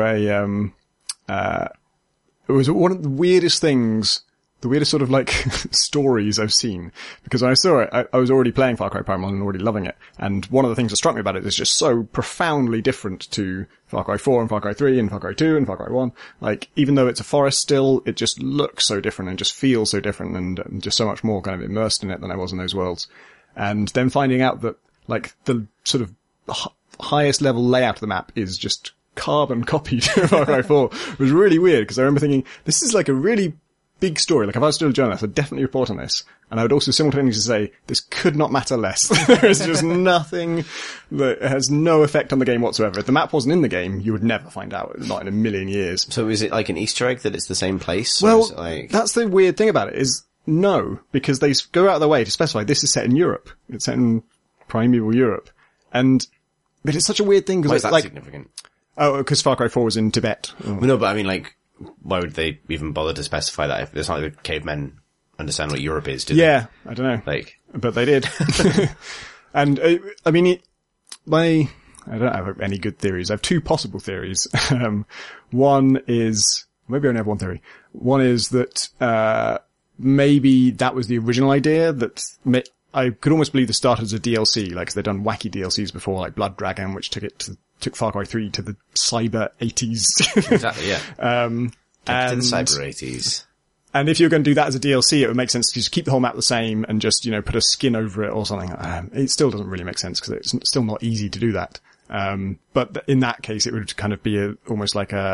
it was one of the weirdest things, the weirdest sort of like stories I've seen. Because when I saw it, I was already playing Far Cry Primal and already loving it. And one of the things that struck me about it is just so profoundly different to Far Cry 4 and Far Cry 3 and Far Cry 2 and Far Cry 1. Like, even though it's a forest still, it just looks so different and just feels so different, and just so much more kind of immersed in it than I was in those worlds. And then finding out that, like, the sort of highest level layout of the map is just carbon copied to Far Cry 4 was really weird, because I remember thinking, this is like a really big story. Like, if I was still a journalist, I'd definitely report on this. And I would also simultaneously say, this could not matter less. There is just nothing that has no effect on the game whatsoever. If the map wasn't in the game, you would never find out. Not in a million years. So is it like an Easter egg that it's the same place? Well, or is it like... that's the weird thing about it, is no, because they go out of their way to specify this is set in Europe. It's set in primeval Europe. But it's such a weird thing, because Why is it's that like, significant? oh, because Far Cry 4 was in Tibet. Well, no, but I mean, like, why would they even bother to specify that if it's not like the cavemen understand what Europe is, do they? Yeah, I don't know. Like, but they did. And, I mean, I don't have any good theories. I have two possible theories. One is, maybe I only have one theory. One is that, maybe that was the original idea, that I could almost believe this started as a DLC, like, 'cause they'd done wacky DLCs before, like Blood Dragon, which took Far Cry 3 to the cyber 80s. exactly, yeah. And to the cyber 80s. And if you're going to do that as a DLC, it would make sense to just keep the whole map the same and just, put a skin over it or something. It still doesn't really make sense, because it's still not easy to do that. But in that case, it would kind of be almost like a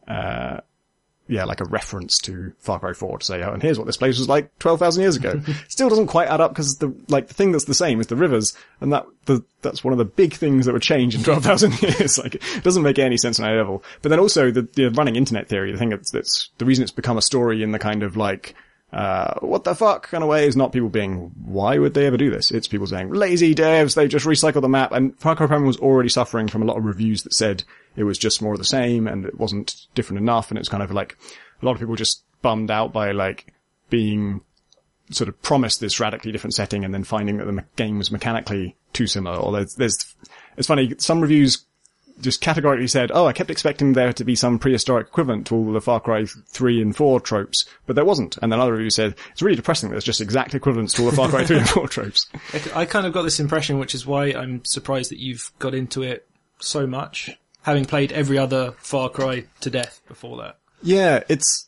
like a reference to Far Cry 4 to say, oh, and here's what this place was like 12,000 years ago. Still doesn't quite add up because the thing that's the same is the rivers, and that's one of the big things that would change in 12,000 years. Like, it doesn't make any sense on any level. But then also the running internet theory, the thing that's the reason it's become a story in the kind of like, what the fuck kind of way is not people being, why would they ever do this? It's people saying, lazy devs, they just recycled the map. And Far Cry Primal was already suffering from a lot of reviews that said it was just more of the same and it wasn't different enough. And it's kind of like a lot of people just bummed out by like being sort of promised this radically different setting and then finding that the game was mechanically too similar. Or it's funny, some reviews just categorically said, oh, I kept expecting there to be some prehistoric equivalent to all the Far Cry 3 and 4 tropes, but there wasn't. And then other reviews said, it's really depressing that there's just exact equivalents to all the Far Cry 3 and 4 tropes. I kind of got this impression, which is why I'm surprised that you've got into it so much, having played every other Far Cry to death before that. Yeah, it's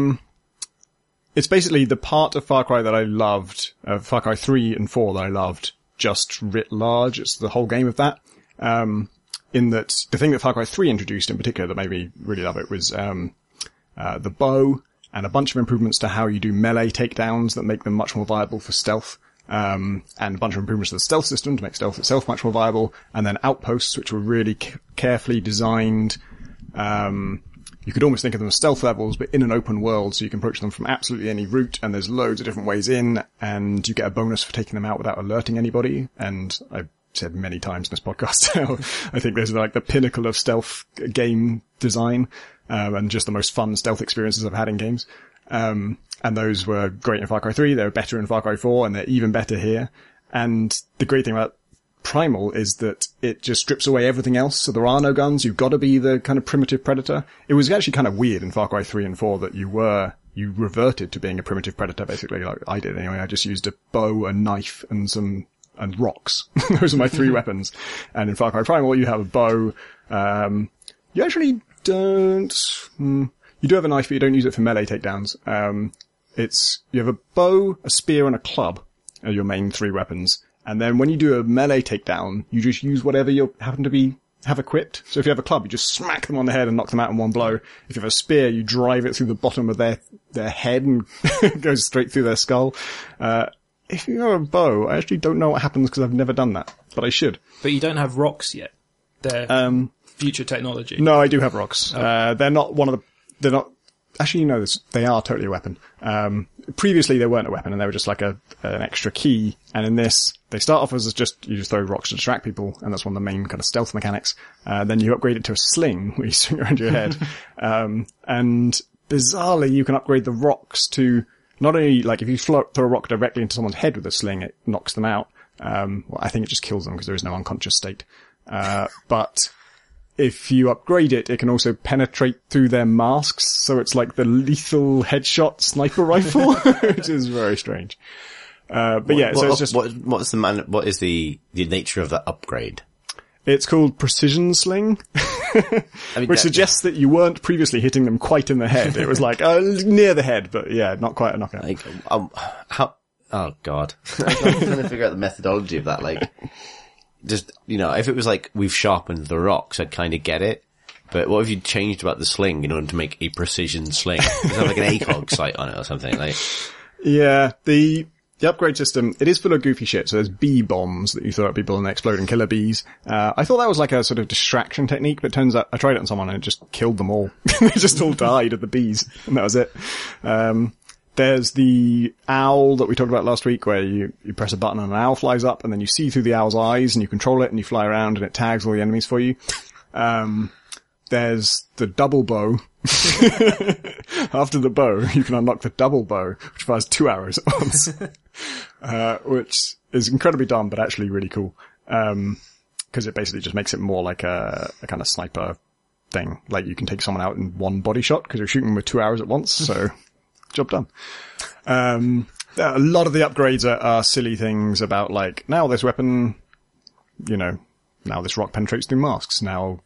basically the part of Far Cry that I loved, Far Cry 3 and 4 that I loved, just writ large. It's the whole game of that. In that the thing that Far Cry 3 introduced in particular that made me really love it was, the bow and a bunch of improvements to how you do melee takedowns that make them much more viable for stealth. And a bunch of improvements to the stealth system to make stealth itself much more viable. And then outposts, which were really carefully designed. You could almost think of them as stealth levels, but in an open world, so you can approach them from absolutely any route, and there's loads of different ways in, and you get a bonus for taking them out without alerting anybody. And I've said many times in this podcast how I think there's like the pinnacle of stealth game design, and just the most fun stealth experiences I've had in games. And those were great in Far Cry 3, they were better in Far Cry 4, and they're even better here. And the great thing about Primal is that it just strips away everything else. So there are no guns. You've got to be the kind of primitive predator. It was actually kind of weird in Far Cry 3 and 4 that you reverted to being a primitive predator, basically, like I did anyway. I just used a bow, a knife, and rocks. Those are my three weapons. And in Far Cry Primal, you have a bow. You actually don't, you do have a knife, but you don't use it for melee takedowns. You have a bow, a spear, and a club are your main three weapons. And then when you do a melee takedown, you just use whatever you happen to have equipped. So if you have a club, you just smack them on the head and knock them out in one blow. If you have a spear, you drive it through the bottom of their head and it goes straight through their skull. If you have a bow, I actually don't know what happens because I've never done that, but I should. But you don't have rocks yet. They're future technology. No, I do have rocks. Oh. They're not, actually, no, they are totally a weapon. Previously they weren't a weapon and they were just like an extra key. And in this, they start off as you just throw rocks to distract people, and that's one of the main kind of stealth mechanics. Then you upgrade it to a sling where you swing around your head. And bizarrely, you can upgrade the rocks to not only, like, if you throw a rock directly into someone's head with a sling, it knocks them out. Well, I think it just kills them because there is no unconscious state. But if you upgrade it, it can also penetrate through their masks, so it's like the lethal headshot sniper rifle, which is very strange. But yeah, so it's just... What is the nature of that upgrade? It's called Precision Sling, which suggests that you weren't previously hitting them quite in the head. It was like, near the head, but yeah, not quite a knockout. Like, oh god. I'm trying to figure out the methodology of that, like... Just, if it was like, we've sharpened the rocks, I'd kind of get it. But what if you changed about the sling in order to make a precision sling? Does it have like an ACOG sight on it or something? Like, yeah, the upgrade system, it is full of goofy shit. So there's bee bombs that you throw at people and they explode and killer bees. I thought that was like a sort of distraction technique, but it turns out I tried it on someone and it just killed them all. They just all died of the bees, and that was it. There's the owl that we talked about last week where you press a button and an owl flies up and then you see through the owl's eyes and you control it and you fly around and it tags all the enemies for you. There's the double bow. After the bow, you can unlock the double bow, which fires 2 arrows at once. Which is incredibly dumb, but actually really cool. Cause it basically just makes it more like a kind of sniper thing. Like you can take someone out in one body shot cause you're shooting with 2 arrows at once, so... Job done. A lot of the upgrades are silly things about like, now this weapon, now this rock penetrates through masks. Now,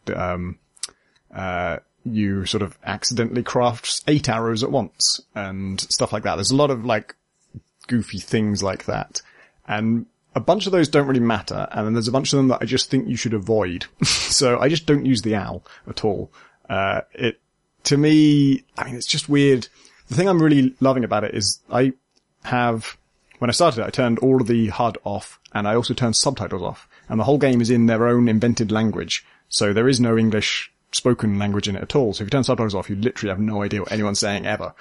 you sort of accidentally craft 8 arrows at once and stuff like that. There's a lot of like goofy things like that. And a bunch of those don't really matter. And then there's a bunch of them that I just think you should avoid. So I just don't use the owl at all. to me, I mean, it's just weird. The thing I'm really loving about it is when I started it, I turned all of the HUD off, and I also turned subtitles off. And the whole game is in their own invented language. So there is no English spoken language in it at all. So if you turn subtitles off, you literally have no idea what anyone's saying ever.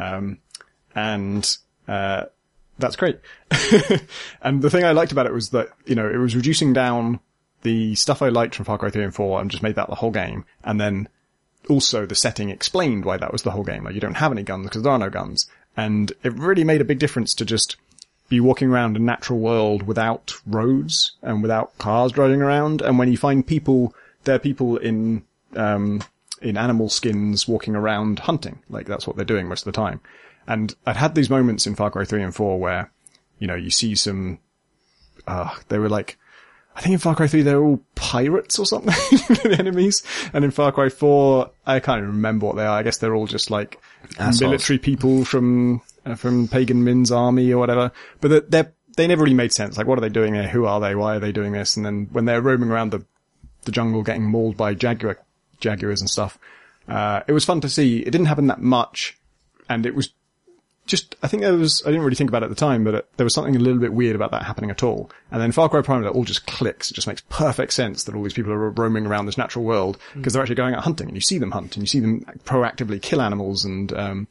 That's great. And the thing I liked about it was that, it was reducing down the stuff I liked from Far Cry 3 and 4 and just made that the whole game. And then also the setting explained why that was the whole game. Like, you don't have any guns because there are no guns. And it really made a big difference to just be walking around a natural world without roads and without cars driving around. And when you find people, there are people in animal skins walking around hunting. Like, that's what they're doing most of the time. And I'd had these moments in Far Cry 3 and 4 where, you see some, they were like, I think in Far Cry 3 they were all pirates or something, the enemies. And in Far Cry 4, I can't even remember what they are. I guess they're all just like assholes. Military people from Pagan Min's army or whatever. But they never really made sense. Like, what are they doing there? Who are they? Why are they doing this? And then when they're roaming around the jungle getting mauled by jaguars and stuff, it was fun to see. It didn't happen that much. And it was just, I didn't really think about it at the time, but there was something a little bit weird about that happening at all. And then Far Cry Primal, it all just clicks. It just makes perfect sense that all these people are roaming around this natural world because they're actually going out hunting, and you see them hunt, and you see them proactively kill animals and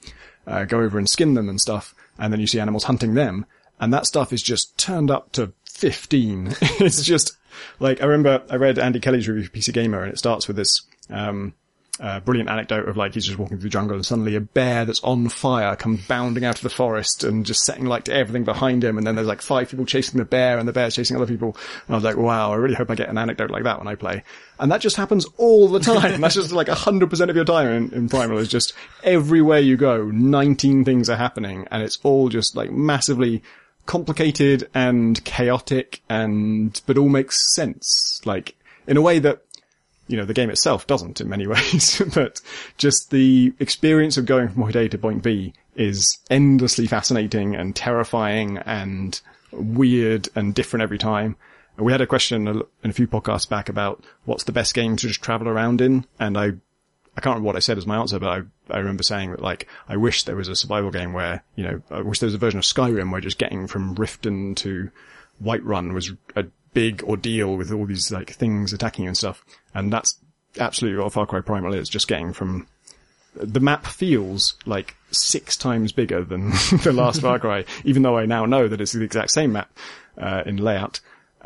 go over and skin them and stuff. And then you see animals hunting them. And that stuff is just turned up to 15. It's just like, I remember I read Andy Kelly's review for PC Gamer, and it starts with this, brilliant anecdote of like, he's just walking through the jungle and suddenly a bear that's on fire comes bounding out of the forest and just setting light to everything behind him. And then there's like 5 people chasing the bear and the bear's chasing other people. And I was like, wow, I really hope I get an anecdote like that when I play. And that just happens all the time. That's just like 100% of your time in Primal is just everywhere you go, 19 things are happening, and it's all just like massively complicated and chaotic but all makes sense. Like, in a way that, the game itself doesn't in many ways, but just the experience of going from point A to point B is endlessly fascinating and terrifying and weird and different every time. We had a question in a few podcasts back about what's the best game to just travel around in, and I can't remember what I said as my answer, but I remember saying that, like, I wish there was a survival game where, I wish there was a version of Skyrim where just getting from Riften to Whiterun was a big ordeal with all these like things attacking you and stuff. And that's absolutely what Far Cry Primal is. Just getting from, the map feels like 6 times bigger than the last Far Cry, even though I now know that it's the exact same map, in layout.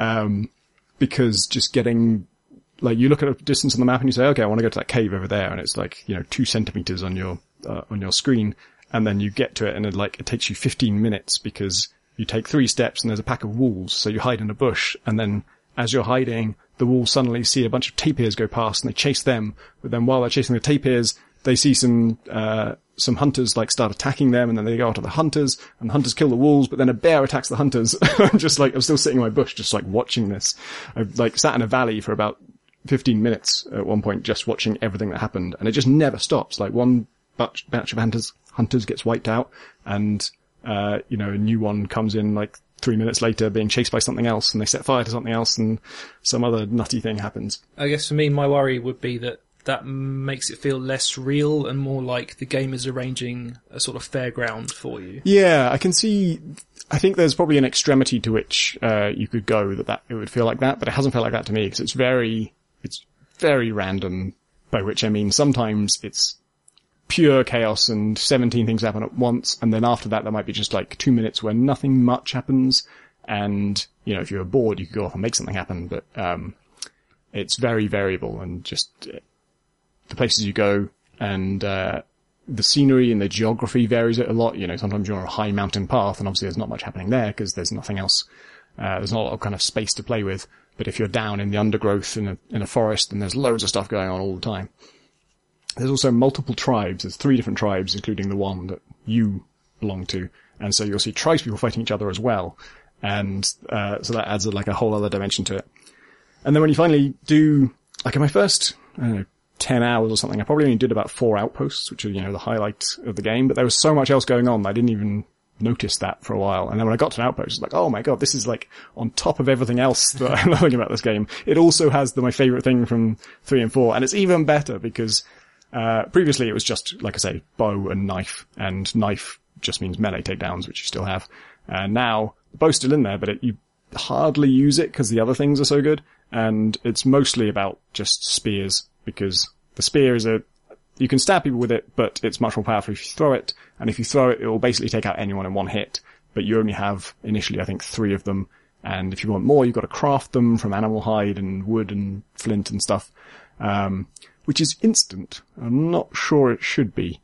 Because just getting, like, you look at a distance on the map and you say, okay, I want to go to that cave over there. And it's like, 2 centimeters on your screen. And then you get to it and it takes you 15 minutes because you take 3 steps and there's a pack of wolves, so you hide in a bush, and then as you're hiding, the wolves suddenly see a bunch of tapirs go past and they chase them, but then while they're chasing the tapirs, they see some hunters like start attacking them, and then they go after the hunters, and the hunters kill the wolves, but then a bear attacks the hunters. I'm still sitting in my bush just like watching this. I like sat in a valley for about 15 minutes at one point just watching everything that happened, and it just never stops. Like, one batch of hunters gets wiped out, and a new one comes in like 3 minutes later being chased by something else, and they set fire to something else, and some other nutty thing happens. I guess for me, my worry would be that makes it feel less real and more like the game is arranging a sort of fairground for you. Yeah, I think there's probably an extremity to which you could go that it would feel like that, but it hasn't felt like that to me because it's very random, by which I mean sometimes it's pure chaos and 17 things happen at once, and then after that there might be just like 2 minutes where nothing much happens, and if you're bored you could go off and make something happen, but it's very variable, and just the places you go and the scenery and the geography varies it a lot. Sometimes you're on a high mountain path and obviously there's not much happening there because there's nothing else, there's not a lot of kind of space to play with. But if you're down in the undergrowth in a forest, then there's loads of stuff going on all the time. There's also multiple tribes. There's 3 different tribes, including the one that you belong to. And so you'll see tribes people fighting each other as well. And so that adds a whole other dimension to it. And then when you finally do, like in my first, 10 hours or something, I probably only did about 4 outposts, which are, the highlight of the game. But there was so much else going on that I didn't even notice that for a while. And then when I got to an outpost, it's like, oh my god, this is like on top of everything else that I'm loving about this game. It also has my favorite thing from 3 and 4. And it's even better because Previously it was just, like I say, bow and knife just means melee takedowns, which you still have. Now, the bow's still in there, but you hardly use it because the other things are so good, and it's mostly about just spears, because the spear is you can stab people with it, but it's much more powerful if you throw it, and if you throw it, it will basically take out anyone in one hit, but you only have, initially, I think, 3 of them, and if you want more, you've got to craft them from animal hide and wood and flint and stuff, which is instant. I'm not sure it should be,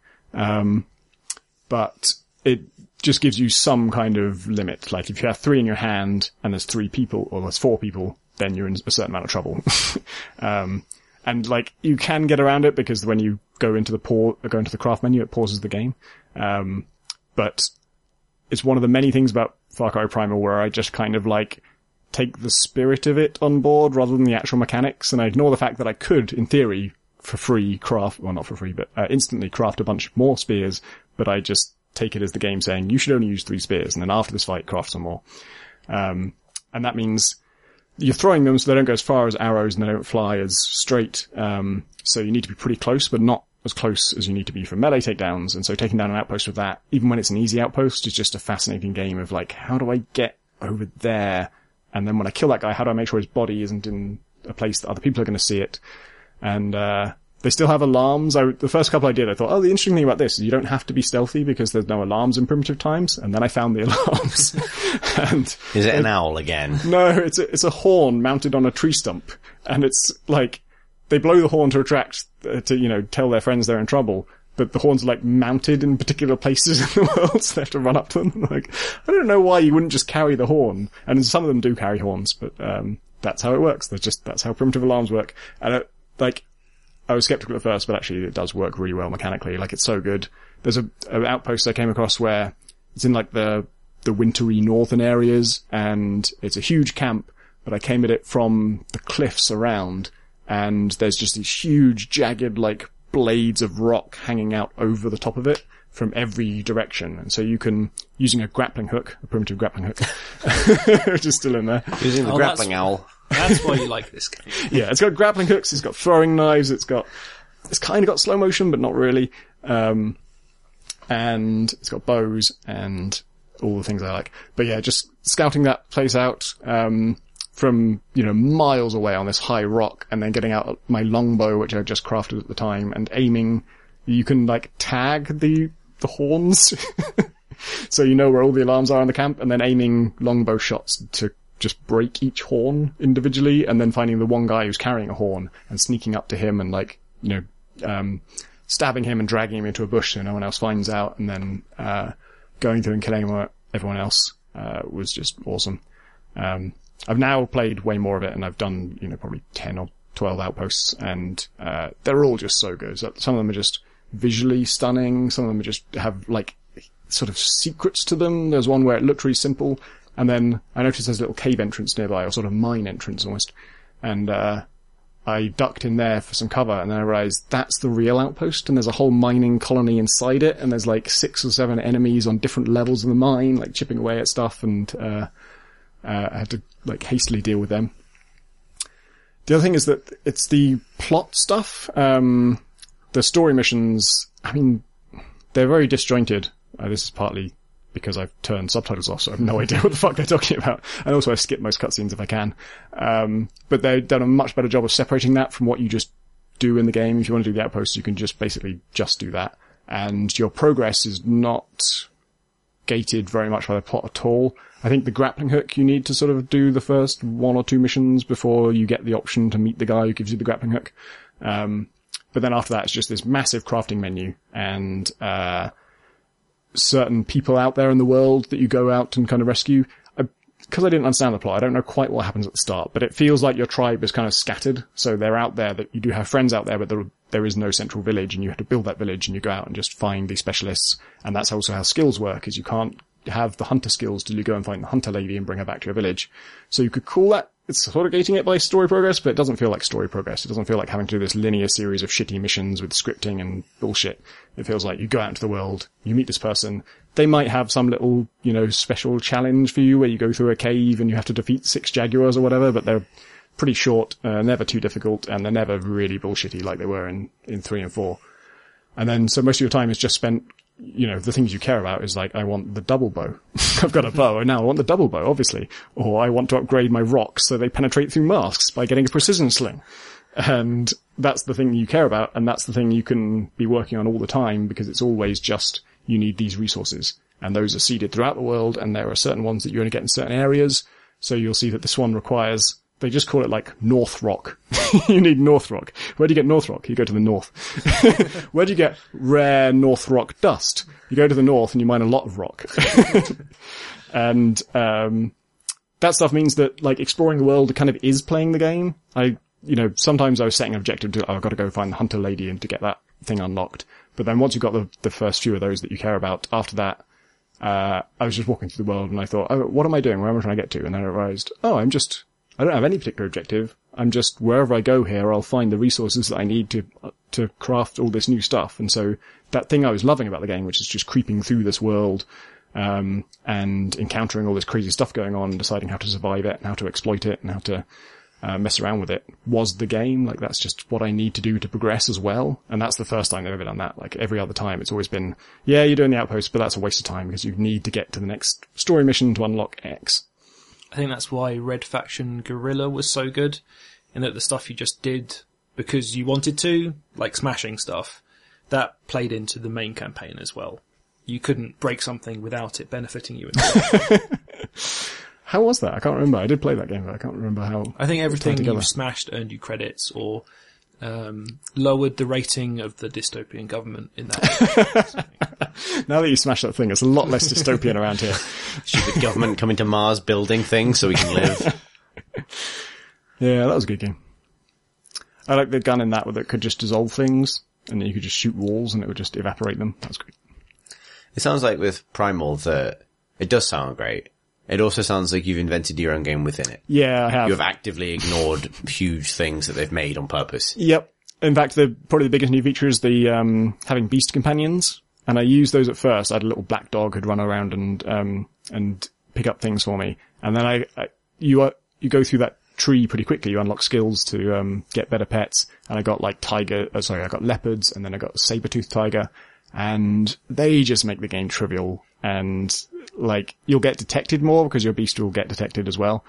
but it just gives you some kind of limit. Like, if you have 3 in your hand, and there's 3 people, or there's 4 people, then you're in a certain amount of trouble. And like, you can get around it because when you go into the craft menu, it pauses the game. But it's one of the many things about Far Cry Primal where I just kind of like take the spirit of it on board rather than the actual mechanics. And I ignore the fact that I could, in theory, for free not for free, but instantly craft a bunch more spears. But I just take it as the game saying, you should only use 3 spears. And then after this fight, craft some more. And that means you're throwing them so they don't go as far as arrows and they don't fly as straight. So you need to be pretty close, but not as close as you need to be for melee takedowns. And so taking down an outpost with that, even when it's an easy outpost, is just a fascinating game of like, how do I get over there? And then when I kill that guy, how do I make sure his body isn't in a place that other people are going to see it? And, they still have alarms. The first couple I did, I thought, the interesting thing about this is you don't have to be stealthy because there's no alarms in primitive times. And then I found the alarms. And is it an owl again? No, it's a horn mounted on a tree stump. And it's like, they blow the horn to attract, tell their friends they're in trouble. But the horns are like mounted in particular places in the world, so they have to run up to them. Like, I don't know why you wouldn't just carry the horn. And some of them do carry horns, but, that's how it works. That's how primitive alarms work. And I was skeptical at first, but actually it does work really well mechanically. Like, it's so good. There's an outpost I came across where it's in like the wintry northern areas, and it's a huge camp, but I came at it from the cliffs around, and there's just these huge jagged like blades of rock hanging out over the top of it from every direction. And so you can, using a grappling hook, a primitive grappling hook, which is still in there. Using the grappling owl. That's why you like this game. Yeah, it's got grappling hooks, it's got throwing knives, it's kind of got slow motion, but not really. And it's got bows and all the things I like. But yeah, just scouting that place out, from, miles away on this high rock, and then getting out my longbow, which I just crafted at the time, and aiming. You can like tag the horns. So you know where all the alarms are in the camp, and then aiming longbow shots to just break each horn individually, and then finding the one guy who's carrying a horn and sneaking up to him and stabbing him and dragging him into a bush so no one else finds out, and then going through and killing everyone else was just awesome. I've now played way more of it, and I've done probably 10 or 12 outposts, and they're all just so good. So some of them are just visually stunning, some of them just have like sort of secrets to them. There's one where it looked really simple, and then I noticed there's a little cave entrance nearby, or sort of mine entrance almost. And I ducked in there for some cover, and then I realized that's the real outpost, and there's a whole mining colony inside it, and there's like 6 or 7 enemies on different levels of the mine, like chipping away at stuff, and I had to like hastily deal with them. The other thing is that it's the plot stuff. The story missions, I mean, they're very disjointed. This is partly because I've turned subtitles off, so I have no idea what the fuck they're talking about. And also I skip most cutscenes if I can. But they've done a much better job of separating that from what you just do in the game. If you want to do the outposts, you can just basically just do that. And your progress is not gated very much by the plot at all. I think the grappling hook you need to sort of do the first 1 or 2 missions before you get the option to meet the guy who gives you the grappling hook. But then after that, it's just this massive crafting menu, and certain people out there in the world that you go out and kind of rescue. Because I didn't understand the plot, I don't know quite what happens at the start, but it feels like your tribe is kind of scattered. So they're out there, that you do have friends out there, but there is no central village, and you have to build that village, and you go out and just find these specialists. And that's also how skills work, is you can't have the hunter skills till you go and find the hunter lady and bring her back to your village. So you could call that, it's sort of gating it by story progress, but it doesn't feel like story progress. It doesn't feel like having to do this linear series of shitty missions with scripting and bullshit. It feels like you go out into the world, you meet this person, they might have some little, special challenge for you where you go through a cave and you have to defeat 6 jaguars or whatever, but they're pretty short, never too difficult, and they're never really bullshitty like they were in 3 and 4. And then, so most of your time is just spent, you know, the things you care about is like, I want the double bow. I've got a bow, and now I want the double bow, obviously. Or I want to upgrade my rocks so they penetrate through masks by getting a precision sling. And that's the thing you care about, and that's the thing you can be working on all the time, because it's always just, you need these resources. And those are seeded throughout the world, and there are certain ones that you only get in certain areas. So you'll see that this one requires, they just call it like North Rock. You need North Rock. Where do you get North Rock? You go to the north. Where do you get rare North Rock dust? You go to the north and you mine a lot of rock. And, that stuff means that, like, exploring the world kind of is playing the game. You know, sometimes I was setting an objective to, I've got to go find the Hunter Lady and to get that thing unlocked. But then once you've got the first few of those that you care about, after that, I was just walking through the world and I thought, oh, what am I doing? Where am I trying to get to? And then I realized, I don't have any particular objective. I'm just, wherever I go here, I'll find the resources that I need to craft all this new stuff. And so that thing I was loving about the game, which is just creeping through this world, and encountering all this crazy stuff going on, deciding how to survive it and how to exploit it and how to mess around with it, was the game. Like, that's just what I need to do to progress as well. And that's the first time they've ever done that. Like, every other time it's always been, yeah, you're doing the outpost, but that's a waste of time because you need to get to the next story mission to unlock X. I think that's why Red Faction Guerrilla was so good, in that the stuff you just did because you wanted to, like smashing stuff, that played into the main campaign as well. You couldn't break something without it benefiting you. How was that? I can't remember. I did play that game, but I can't remember how. I think everything you smashed earned you credits, or lowered the rating of the dystopian government in that. Now that you smashed that thing, it's a lot less dystopian around here. Should the government come into Mars building things so we can live? Yeah, that was a good game. I like the gun in that could just dissolve things, and then you could just shoot walls and it would just evaporate them. That was great. It sounds like with Primal that it does sound great. It also sounds like you've invented your own game within it. Yeah, I have. You have actively ignored huge things that they've made on purpose. Yep. In fact, probably the biggest new feature is the having beast companions, and I used those at first. I had a little black dog who'd run around and pick up things for me, and then you go through that tree pretty quickly. You unlock skills to get better pets, and I got like I got leopards, and then I got a saber-toothed tiger, and they just make the game trivial. And like, you'll get detected more because your beast will get detected as well.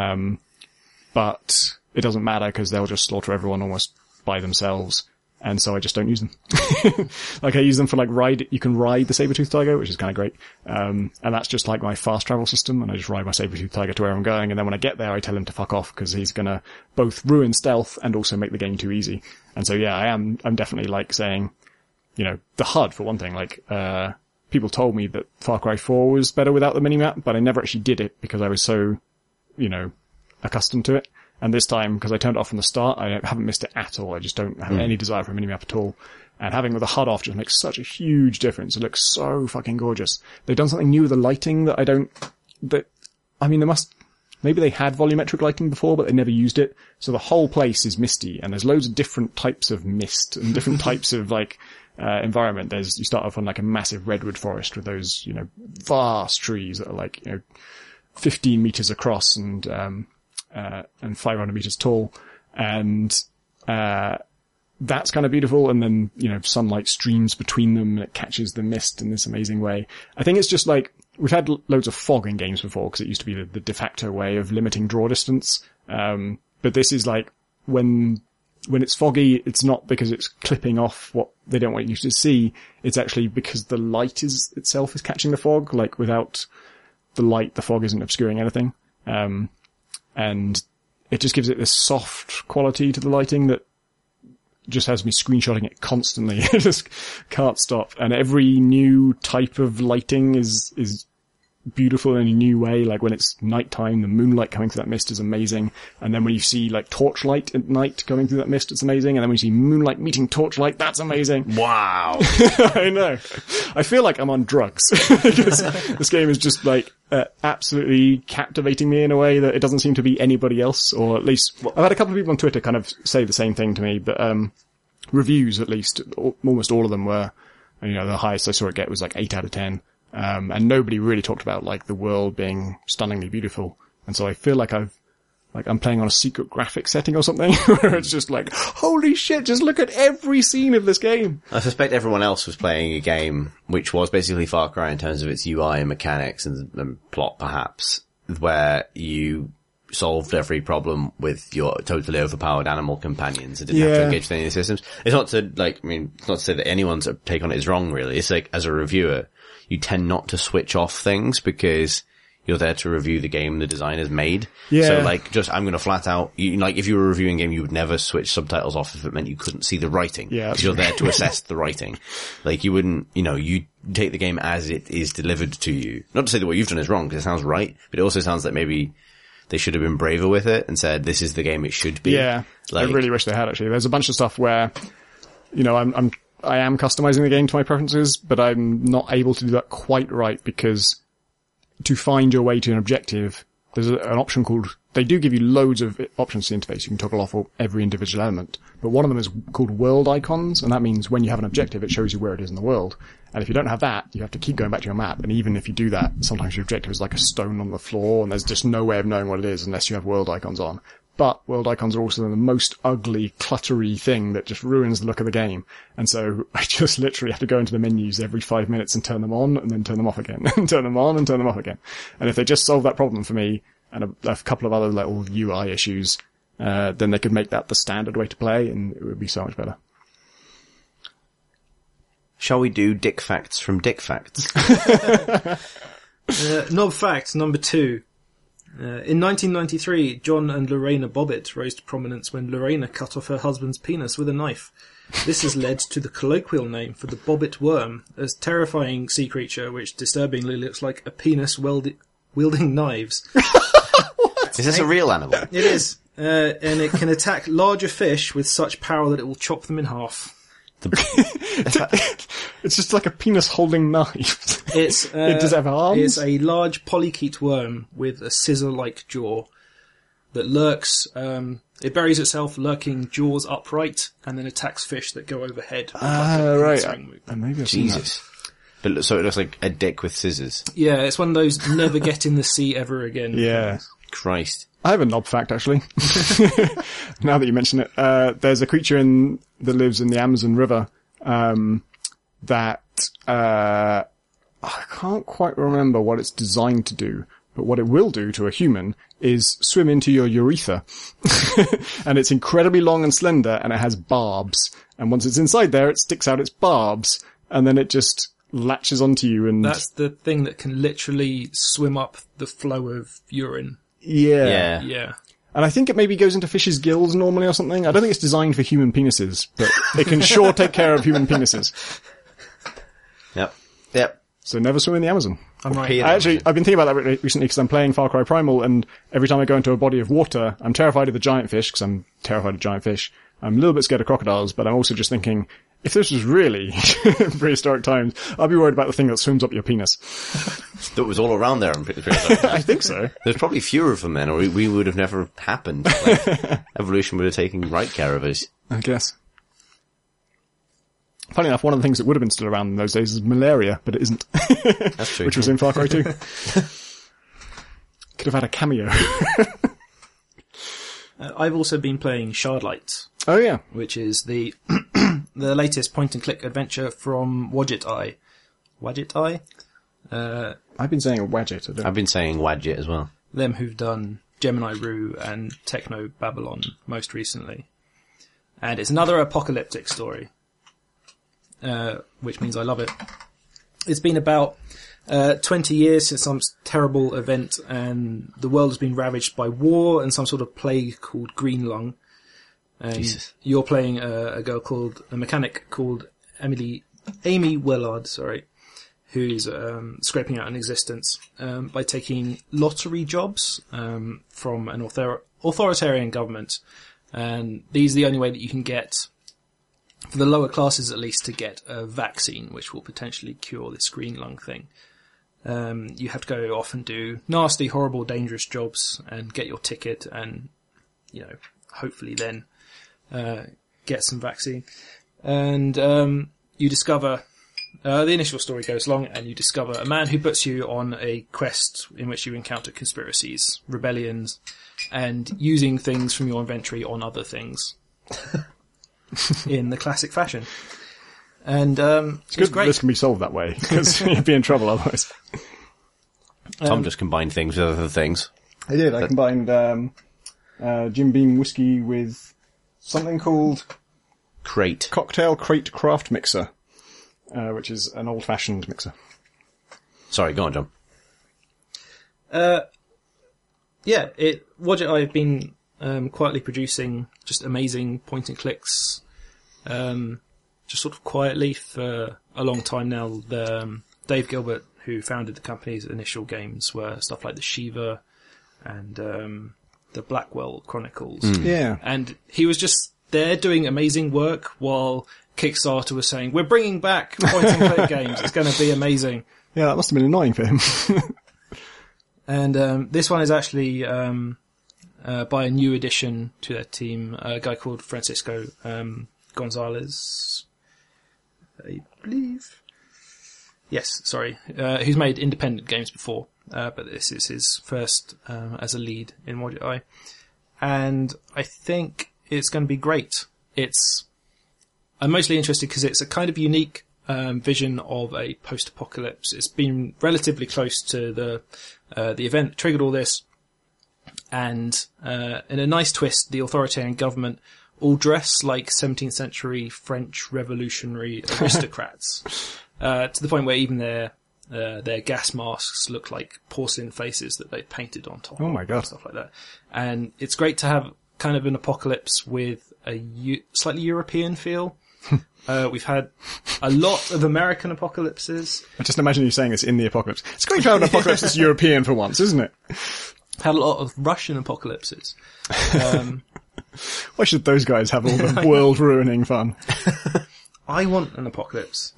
But it doesn't matter because they'll just slaughter everyone almost by themselves. And so I just don't use them. Like, I use them for like you can ride the saber-toothed tiger, which is kind of great. And that's just like my fast travel system. And I just ride my saber-toothed tiger to where I'm going. And then when I get there, I tell him to fuck off because he's gonna both ruin stealth and also make the game too easy. And so yeah, I'm definitely like saying, you know, the HUD for one thing, like, people told me that Far Cry 4 was better without the minimap, but I never actually did it because I was so, you know, accustomed to it. And this time, because I turned it off from the start, I haven't missed it at all. I just don't have any desire for a minimap at all. And having the HUD off just makes such a huge difference. It looks so fucking gorgeous. They've done something new with the lighting that maybe they had volumetric lighting before, but they never used it. So the whole place is misty, and there's loads of different types of mist and different types of like, environment. You start off on like a massive redwood forest with those, you know, vast trees that are like, you know, 15 meters across and 500 meters tall. And, that's kind of beautiful. And then, you know, sunlight streams between them and it catches the mist in this amazing way. I think it's just like, we've had loads of fog in games before because it used to be the de facto way of limiting draw distance. But this is like, when it's foggy, it's not because it's clipping off what they don't want you to see. It's actually because the light itself is catching the fog. Like, without the light, the fog isn't obscuring anything. And it just gives it this soft quality to the lighting that just has me screenshotting it constantly. I just can't stop. And every new type of lighting is beautiful in a new way. Like, when it's nighttime, the moonlight coming through that mist is amazing. And then when you see like torchlight at night coming through that mist, it's amazing. And then when you see moonlight meeting torchlight, that's amazing. Wow. I know. I feel like I'm on drugs because this game is just like absolutely captivating me in a way that it doesn't seem to be anybody else, or at least I've had a couple of people on Twitter kind of say the same thing to me, but reviews at least, almost all of them were, you know, the highest I saw it get was like 8 out of 10. And nobody really talked about like the world being stunningly beautiful. And so I feel like I've like I'm playing on a secret graphic setting or something, where it's just like, holy shit, just look at every scene of this game. I suspect everyone else was playing a game which was basically Far Cry in terms of its UI and mechanics and plot, perhaps, where you solved every problem with your totally overpowered animal companions and didn't have to engage with any of the systems. It's not to, like, I mean, it's not to say that anyone's take on it is wrong, really. It's like, as a reviewer, you tend not to switch off things because you're there to review the game the designer's made. Yeah. So, like, I'm gonna flat out, like, if you were reviewing a game, you would never switch subtitles off if it meant you couldn't see the writing. Yeah. Because you're there to assess the writing. Like, you wouldn't, you take the game as it is delivered to you. Not to say that what you've done is wrong, because it sounds right, but it also sounds like maybe they should have been braver with it and said, this is the game it should be. Yeah. Like, I really wish they had, actually. There's a bunch of stuff where, I am customizing the game to my preferences, but I'm not able to do that quite right because to find your way to an objective, there's an option called, they do give you loads of options to the interface. You can toggle off every individual element, but one of them is called world icons, and that means when you have an objective, it shows you where it is in the world. And if you don't have that, you have to keep going back to your map, and even if you do that, sometimes your objective is like a stone on the floor, and there's just no way of knowing what it is unless you have world icons on. But world icons are also the most ugly, cluttery thing that just ruins the look of the game. And so I just literally have to go into the menus every 5 minutes and turn them on and then turn them off again and turn them on and turn them off again. And if they just solve that problem for me and a couple of other little UI issues, then they could make that the standard way to play and it would be so much better. Shall we do Dick Facts from Dick Facts? Knob fact number 2. In 1993, John and Lorena Bobbitt rose to prominence when Lorena cut off her husband's penis with a knife. This has led to the colloquial name for the Bobbitt worm, a terrifying sea creature which disturbingly looks like a penis wielding knives. Is this a real animal? It is, and it can attack larger fish with such power that it will chop them in half. It's just like a penis holding knife. It does have arms? It's a large polychaete worm with a scissor-like jaw that lurks. It buries itself, lurking jaws upright, and then attacks fish that go overhead. Right. Maybe I've seen Jesus. But, so it looks like a dick with scissors. Yeah, it's one of those never get in the sea ever again. Yeah. Christ. I have a knob fact, actually. Now that you mention it, there's a creature that lives in the Amazon River, that, I can't quite remember what it's designed to do, but what it will do to a human is swim into your urethra. And it's incredibly long and slender, and it has barbs. And once it's inside there, it sticks out its barbs, and then it just latches onto you and... That's the thing that can literally swim up the flow of urine. Yeah. Yeah. And I think it maybe goes into fish's gills normally or something. I don't think it's designed for human penises, but it can sure take care of human penises. Yep. So never swim in the Amazon. I'm right. I've been thinking about that recently because I'm playing Far Cry Primal, and every time I go into a body of water, I'm terrified of the giant fish because I'm terrified of giant fish. I'm a little bit scared of crocodiles, but I'm also just thinking, if this was really prehistoric times, I'd be worried about the thing that swims up your penis. That was all around there. I think so. There's probably fewer of them then, or we would have never happened. Like, evolution would have taken right care of us. I guess. Funny enough, one of the things that would have been still around in those days is malaria, but it isn't. That's true. Which was in Far Cry 2. Could have had a cameo. I've also been playing Shardlight, Oh yeah. which is the the latest point-and-click adventure from Wadget Eye. Wadget Eye? I've been saying a Wadget. I've been saying Wadget as well. Them who've done Gemini Rue and Techno Babylon most recently. And it's another apocalyptic story, which means I love it. It's been about 20 years since some terrible event, and the world has been ravaged by war and some sort of plague called Green Lung. And Jesus. you're playing a mechanic called Amy Willard, who's scraping out an existence by taking lottery jobs from an authoritarian government. And these are the only way that you can get, for the lower classes at least, to get a vaccine which will potentially cure this green lung thing. You have to go off and do nasty, horrible, dangerous jobs and get your ticket and, hopefully then get some vaccine. And you discover The initial story goes along, and you discover a man who puts you on a quest in which you encounter conspiracies, rebellions, and using things from your inventory on other things. In the classic fashion. And It's good great. this can be solved that way, because you'd be in trouble otherwise. Tom just combined things with other things. I did. I combined Jim Beam whiskey with something called Crate. Cocktail Crate Craft Mixer, which is an old-fashioned mixer. Sorry, go on, John. Wadjet Eye have been quietly producing just amazing point and clicks, just sort of quietly for a long time now. Dave Gilbert, who founded the company's initial games, were stuff like the Shiva and the Blackwell Chronicles. Yeah. And he was just there doing amazing work while Kickstarter was saying, we're bringing back point and click games. It's going to be amazing. Yeah, that must have been annoying for him. And this one is actually by a new addition to their team, a guy called Francisco Gonzalez, I believe. Yes, sorry. Who's made independent games before, but this is his first as a lead in Wadjet Eye. And I think it's going to be great. I'm mostly interested because it's a kind of unique vision of a post-apocalypse. It's been relatively close to the event that triggered all this, and in a nice twist, the authoritarian government all dress like 17th century French revolutionary aristocrats, to the point where even their gas masks look like porcelain faces that they painted on top. Oh my God. Stuff like that. And it's great to have kind of an apocalypse with a slightly European feel. We've had a lot of American apocalypses. I just imagine you saying this in the apocalypse. It's great to have an apocalypse that's European for once, isn't it? Had a lot of Russian apocalypses. Why should those guys have all the world-ruining fun? I want an apocalypse.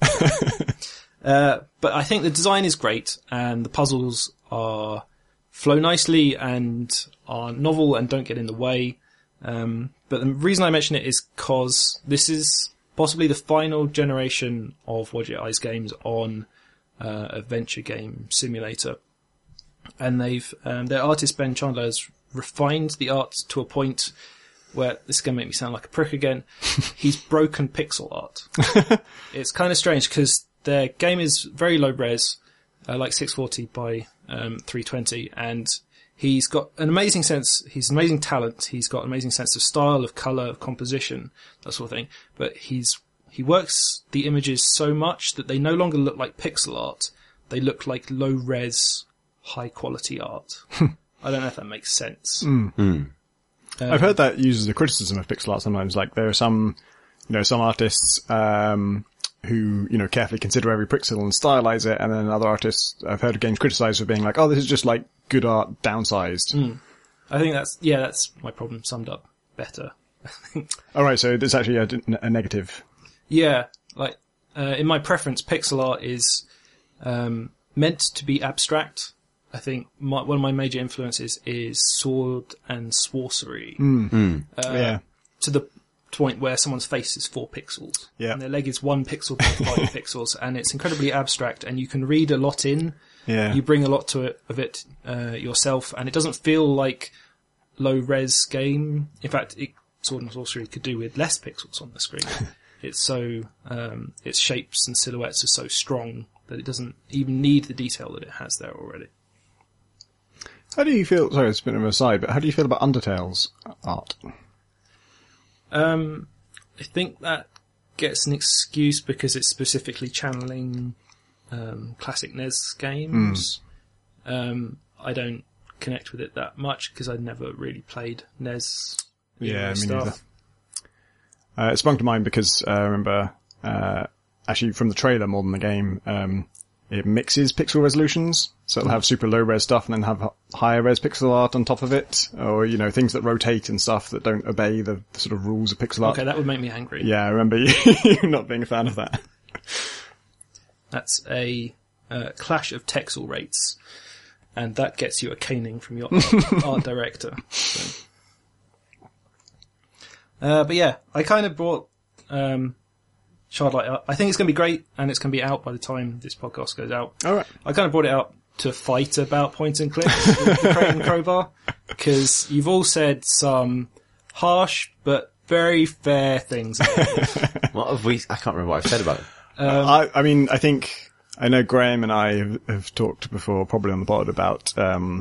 But I think the design is great, and the puzzles flow nicely and are novel and don't get in the way. But the reason I mention it is because this is possibly the final generation of Wadjet Eye's games on a venture game simulator. And their artist Ben Chandler has refined the art to a point where, this is going to make me sound like a prick again, he's broken pixel art. It's kind of strange because their game is very low res, like 640 by 320, and he's got an amazing sense, he's an amazing talent, he's got an amazing sense of style, of colour, of composition, that sort of thing, but he works the images so much that they no longer look like pixel art, they look like low res, high quality art. I don't know if that makes sense. I've heard that used as a criticism of pixel art sometimes. Like there are some artists who carefully consider every pixel and stylize it, and then other artists I've heard games criticized for being like, oh, this is just like good art downsized. I think that's my problem summed up better. All right, so there's actually a negative. Yeah, like in my preference, pixel art is meant to be abstract. I think one of my major influences is sword and sorcery. Yeah. To the point where someone's face is 4 pixels. Yeah. And their leg is 1 pixel by 5 pixels. And it's incredibly abstract, and you can read a lot in. Yeah. You bring a lot to it yourself, and it doesn't feel like low-res game. In fact, sword and sorcery could do with less pixels on the screen. It's so, its shapes and silhouettes are so strong that it doesn't even need the detail that it has there already. How do you feel, sorry, it's a bit of an aside, but how do you feel about Undertale's art? I think that gets an excuse because it's specifically channeling classic NES games. I don't connect with it that much because I'd never really played NES. Yeah, me neither. It sprung to mind because I remember actually from the trailer more than the game, it mixes pixel resolutions, so it'll have super low res stuff and then have higher res pixel art on top of it, or things that rotate and stuff that don't obey the sort of rules of pixel art. Okay, that would make me angry. Yeah, I remember you not being a fan of that. That's a clash of texel rates, and that gets you a caning from your art director. So. But yeah, I kind of brought Shardlight. I think it's going to be great, and it's going to be out by the time this podcast goes out. All right. I kind of brought it out to fight about point and clicks with the Crate and Crowbar, because you've all said some harsh but very fair things about it. What have we? I can't remember what I've said about it. I mean, I know Graham and I have talked before, probably on the pod, about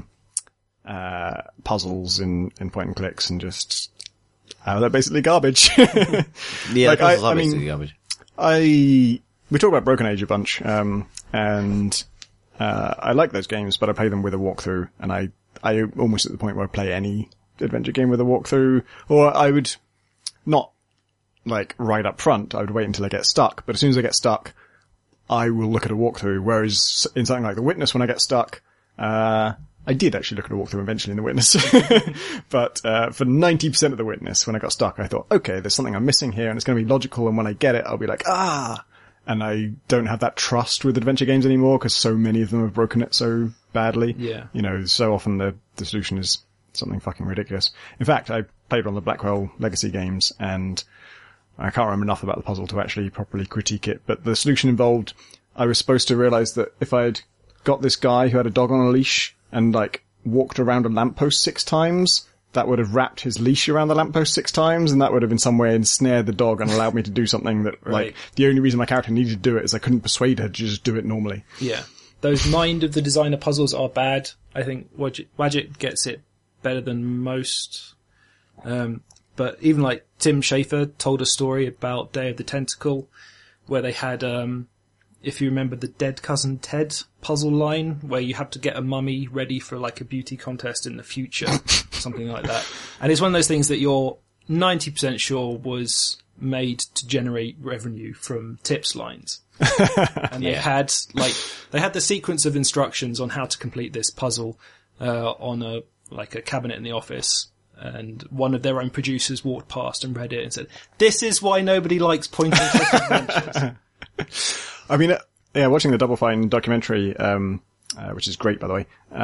puzzles in point and clicks, and just how they're basically garbage. Yeah, like, puzzles are I mean, basically garbage. we talk about Broken Age a bunch, and I like those games, but I play them with a walkthrough, and I almost at the point where I play any adventure game with a walkthrough, or I would not, like, right up front, I would wait until I get stuck, but as soon as I get stuck, I will look at a walkthrough, whereas in something like The Witness, when I get stuck, I did actually look at a walkthrough eventually in The Witness, but for 90% of The Witness, when I got stuck, I thought, okay, there's something I'm missing here, and it's going to be logical, and when I get it, I'll be like, and I don't have that trust with adventure games anymore, because so many of them have broken it so badly. Yeah. You know, so often the solution is something fucking ridiculous. In fact, I played on the Blackwell Legacy games, and I can't remember enough about the puzzle to actually properly critique it, but the solution involved, I was supposed to realize that if I had got this guy who had a dog on a leash and, like, walked around a lamppost 6 times, that would have wrapped his leash around the lamppost 6 times, and that would have in some way ensnared the dog and allowed me to do something that, Right. like, the only reason my character needed to do it is I couldn't persuade her to just do it normally. Yeah. Those Mind of the Designer puzzles are bad. I think Wadget gets it better than most. But even like Tim Schafer told a story about Day of the Tentacle, where they had, if you remember the Dead Cousin Ted puzzle line, where you have to get a mummy ready for like a beauty contest in the future, something like that. And it's one of those things that you're 90% sure was made to generate revenue from tips lines. And they had the sequence of instructions on how to complete this puzzle, on a cabinet in the office. And one of their own producers walked past and read it and said, "This is why nobody likes point and click adventures." I mean, yeah, watching the Double Fine documentary, which is great, by the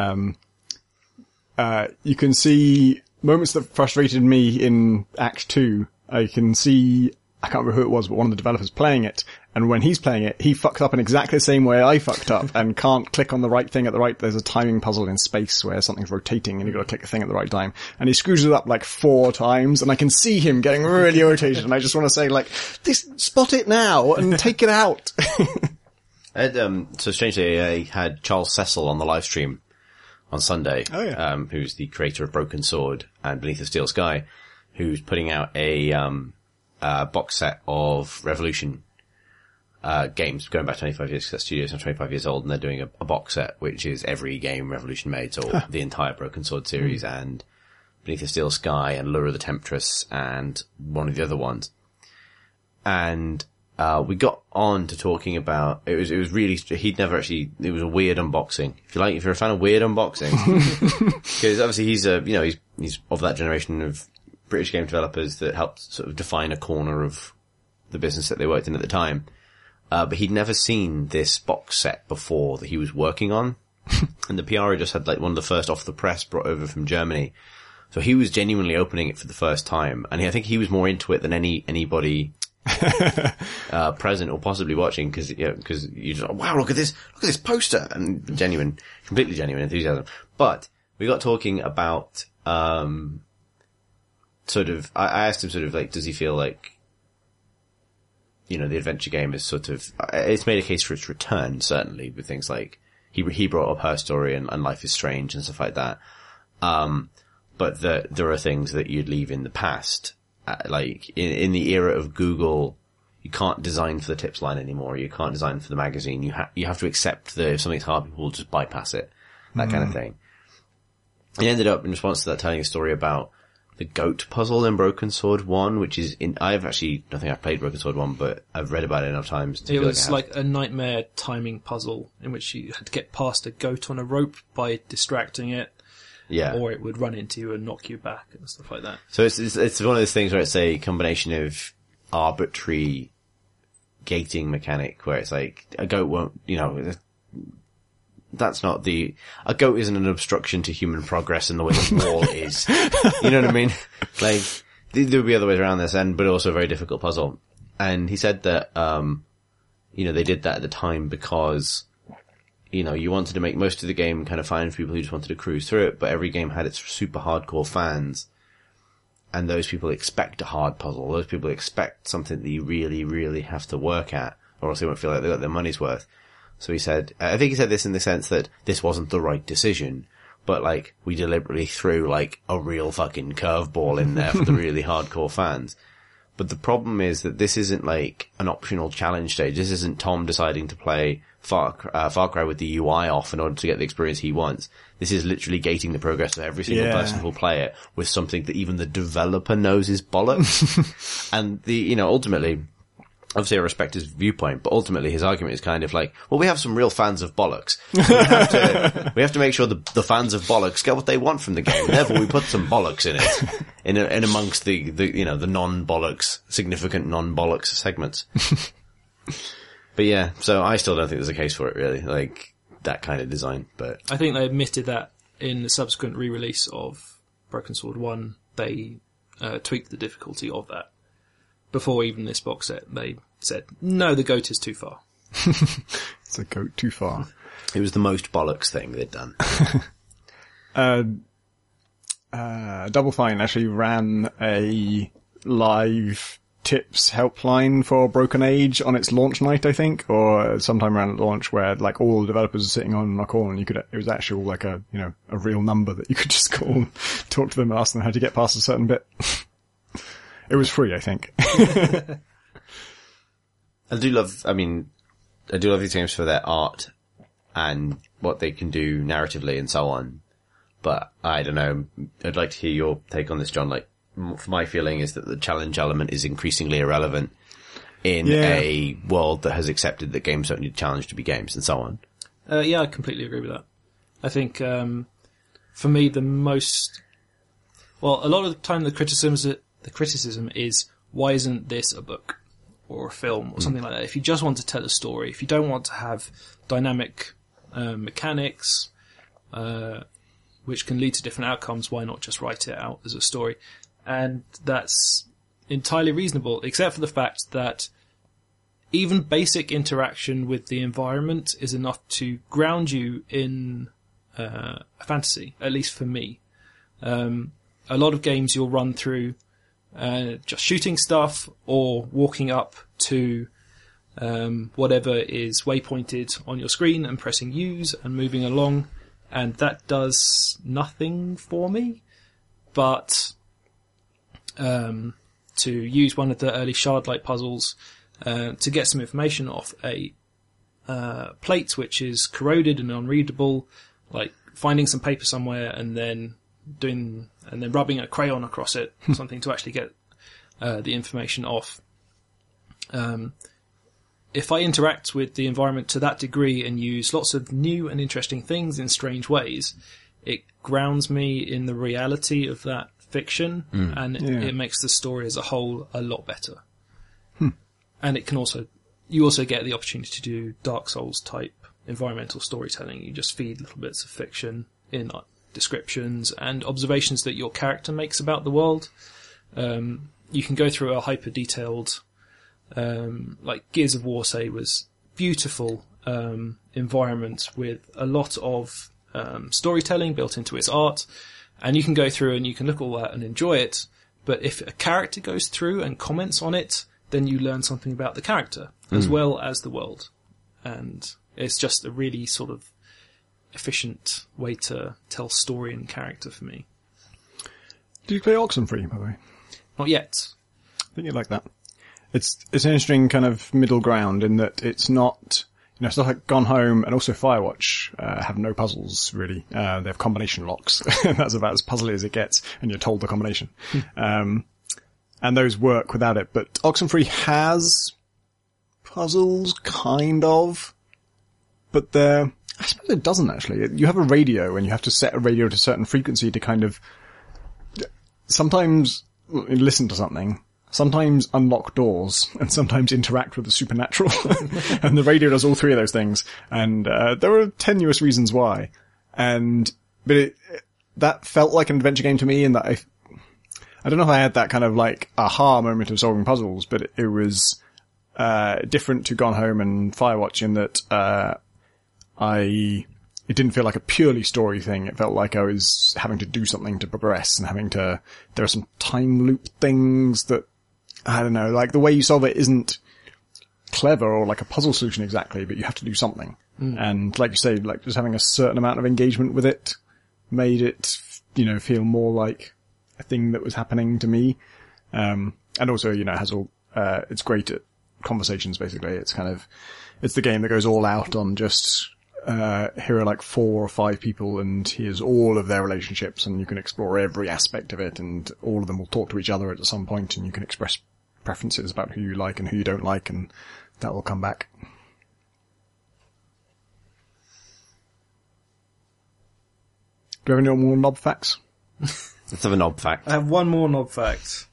way, you can see moments that frustrated me in Act 2. I can see, I can't remember who it was, but one of the developers playing it, and when he's playing it, he fucks up in exactly the same way I fucked up, and can't click on the right thing at the right, there's a timing puzzle in space where something's rotating and you've got to click the thing at the right time, and he screws it up like 4 times, and I can see him getting really irritated, and I just want to say, like, spot it now, and take it out. So strangely, I had Charles Cecil on the live stream on Sunday. Oh, yeah. Who's the creator of Broken Sword and Beneath the Steel Sky, who's putting out a box set of Revolution games going back 25 years, because that studio's now 25 years old, and they're doing a box set which is every game Revolution made, so the entire Broken Sword series and Beneath the Steel Sky and Lure of the Temptress and one of the other ones. And we got on to talking about, it was really, he'd never actually, it was a weird unboxing. If you're a fan of weird unboxing, because obviously he's of that generation of British game developers that helped sort of define a corner of the business that they worked in at the time. But he'd never seen this box set before that he was working on. And the PR just had like one of the first off the press brought over from Germany. So he was genuinely opening it for the first time. And I think he was more into it than anybody present or possibly watching, because you just, wow, look at this poster, and completely genuine enthusiasm. But we got talking about, sort of, I asked him sort of like, does he feel like, the adventure game is sort of, it's made a case for its return, certainly, with things like, he brought up Her Story and Life is Strange and stuff like that. But there are things that you'd leave in the past. Like, in the era of Google, you can't design for the tips line anymore. You can't design for the magazine. You have to accept that if something's hard, people will just bypass it. That kind of thing. He ended up, in response to that, telling a story about the goat puzzle in Broken Sword 1, which is I don't think I've played Broken Sword 1, but I've read about it enough times to It feel was like a nightmare timing puzzle in which you had to get past a goat on a rope by distracting it. Yeah. Or it would run into you and knock you back and stuff like that. So it's one of those things where it's a combination of arbitrary gating mechanic, where it's like, a goat won't, that's not a goat isn't an obstruction to human progress in the way the wall is. You know what I mean? Like, there would be other ways around this, but also a very difficult puzzle. And he said that, they did that at the time because, you wanted to make most of the game kind of fine for people who just wanted to cruise through it, but every game had its super hardcore fans. And those people expect a hard puzzle. Those people expect something that you really, really have to work at, or else they won't feel like they got their money's worth. So he said, I think he said this in the sense that this wasn't the right decision, but like, we deliberately threw like a real fucking curveball in there for the really hardcore fans. But the problem is that this isn't like an optional challenge stage. This isn't Tom deciding to play Far Cry with the UI off in order to get the experience he wants. This is literally gating the progress of every single person who'll play it with something that even the developer knows is bollocks. And ultimately, obviously I respect his viewpoint, but ultimately his argument is kind of like, well, we have some real fans of bollocks. We have to make sure the fans of bollocks get what they want from the game. Therefore, we put some bollocks in it, in amongst the non-bollocks, significant non-bollocks segments. But yeah, so I still don't think there's a case for it really, like that kind of design, but. I think they admitted that in the subsequent re-release of Broken Sword 1, they tweaked the difficulty of that. Before even this box set, they said, no, the goat is too far. It's a goat too far. It was the most bollocks thing they'd done. Double Fine actually ran a live tips helpline for Broken Age on its launch night, I think, or sometime around launch, where like all the developers are sitting on a call, and it was actually all like a real number that you could just call and talk to them and ask them how to get past a certain bit. It was free, I think. I do love these games for their art and what they can do narratively and so on. But I don't know. I'd like to hear your take on this, John. Like, my feeling is that the challenge element is increasingly irrelevant in a world that has accepted that games don't need a challenge to be games and so on. Yeah, I completely agree with that. I think, for me, a lot of the time the criticism is, why isn't this a book or a film or something like that? If you just want to tell a story, if you don't want to have dynamic mechanics, which can lead to different outcomes, why not just write it out as a story? And that's entirely reasonable, except for the fact that even basic interaction with the environment is enough to ground you in a fantasy, at least for me. A lot of games you'll run through just shooting stuff or walking up to whatever is waypointed on your screen and pressing use and moving along, and that does nothing for me. But to use one of the early shard-like puzzles to get some information off a plate which is corroded and unreadable, like finding some paper somewhere and then rubbing a crayon across it, something to actually get the information off. If I interact with the environment to that degree and use lots of new and interesting things in strange ways, it grounds me in the reality of that fiction, and it makes the story as a whole a lot better. And it can you also get the opportunity to do Dark Souls type environmental storytelling. You just feed little bits of fiction in descriptions and observations that your character makes about the world. You can go through a hyper detailed, like Gears of War, say, was beautiful environment with a lot of storytelling built into its art, and you can go through and you can look at all that and enjoy it. But if a character goes through and comments on it, then you learn something about the character as well as the world, and it's just a really sort of efficient way to tell story and character for me. Did you play Oxenfree, by the way? Not yet. I think you'd like that. It's an interesting kind of middle ground in that it's not, stuff like Gone Home and also Firewatch have no puzzles, really. They have combination locks. That's about as puzzly as it gets, and you're told the combination. And those work without it. But Oxenfree has puzzles, kind of. But I suppose it doesn't, actually. You have a radio, and you have to set a radio to a certain frequency to kind of sometimes listen to something, sometimes unlock doors, and sometimes interact with the supernatural. And the radio does all three of those things. And there are tenuous reasons why. But that felt like an adventure game to me, in that I don't know if I had that kind of like aha moment of solving puzzles, but it was different to Gone Home and Firewatch in that, it didn't feel like a purely story thing. It felt like I was having to do something to progress and there are some time loop things that, I don't know, like the way you solve it isn't clever or like a puzzle solution exactly, but you have to do something. And like you say, like just having a certain amount of engagement with it made it, feel more like a thing that was happening to me. And also, it has all, it's great at conversations basically. It's it's the game that goes all out on just, here are like 4 or 5 people and here's all of their relationships and you can explore every aspect of it and all of them will talk to each other at some point and you can express preferences about who you like and who you don't like and that will come back. Do you have any more knob facts? Let's have a knob fact. I have one more knob fact.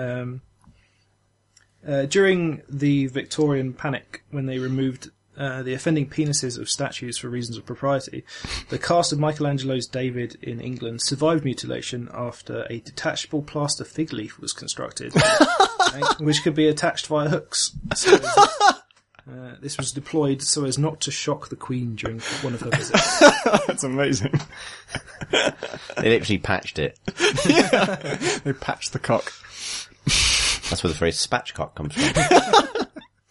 During the Victorian panic, when they removed the offending penises of statues for reasons of propriety, the cast of Michelangelo's David in England survived mutilation after a detachable plaster fig leaf was constructed, which could be attached via hooks. So, this was deployed so as not to shock the Queen during one of her visits. That's amazing. They literally patched it. Yeah. They patched the cock. That's where the phrase spatchcock comes from.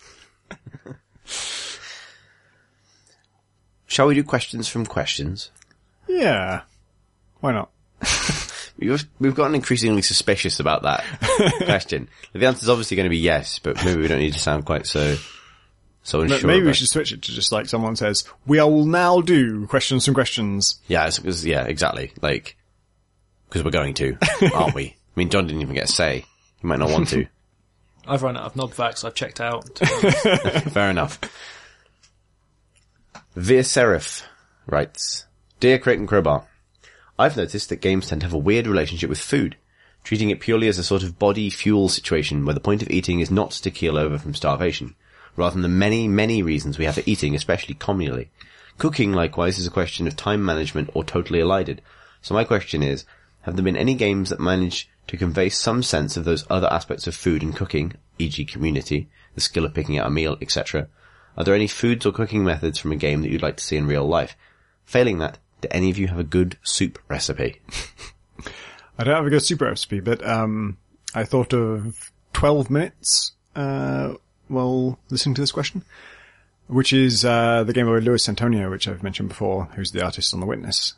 Shall we do questions from questions? Yeah. Why not? We've gotten increasingly suspicious about that question. The answer's obviously going to be yes, but maybe we don't need to sound quite so unsure. Maybe we should switch it to just like someone says, we will now do questions from questions. Yeah, exactly. Like, because we're going to, aren't we? I mean, John didn't even get a say. He might not want to. I've run out of knob facts. I've checked out. Fair enough. Veer Serif writes, Dear Crate and Crowbar, I've noticed that games tend to have a weird relationship with food, treating it purely as a sort of body fuel situation where the point of eating is not to keel over from starvation, rather than the many, many reasons we have for eating, especially communally. Cooking, likewise, is a question of time management or totally elided. So my question is, have there been any games that manage to convey some sense of those other aspects of food and cooking, e.g. community, the skill of picking out a meal, etc.? Are there any foods or cooking methods from a game that you'd like to see in real life? Failing that, do any of you have a good soup recipe? I don't have a good soup recipe, but I thought of 12 minutes while listening to this question, which is the game by Luis Antonio, which I've mentioned before, who's the artist on The Witness.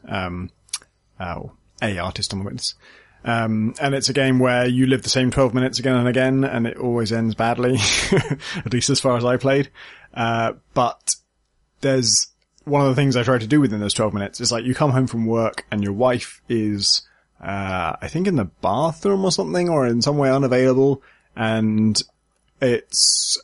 A artist on The Witness. And it's a game where you live the same 12 minutes again and again, and it always ends badly, at least as far as I played. But there's one of the things I try to do within those 12 minutes is like you come home from work and your wife is, I think in the bathroom or something or in some way unavailable. And it's,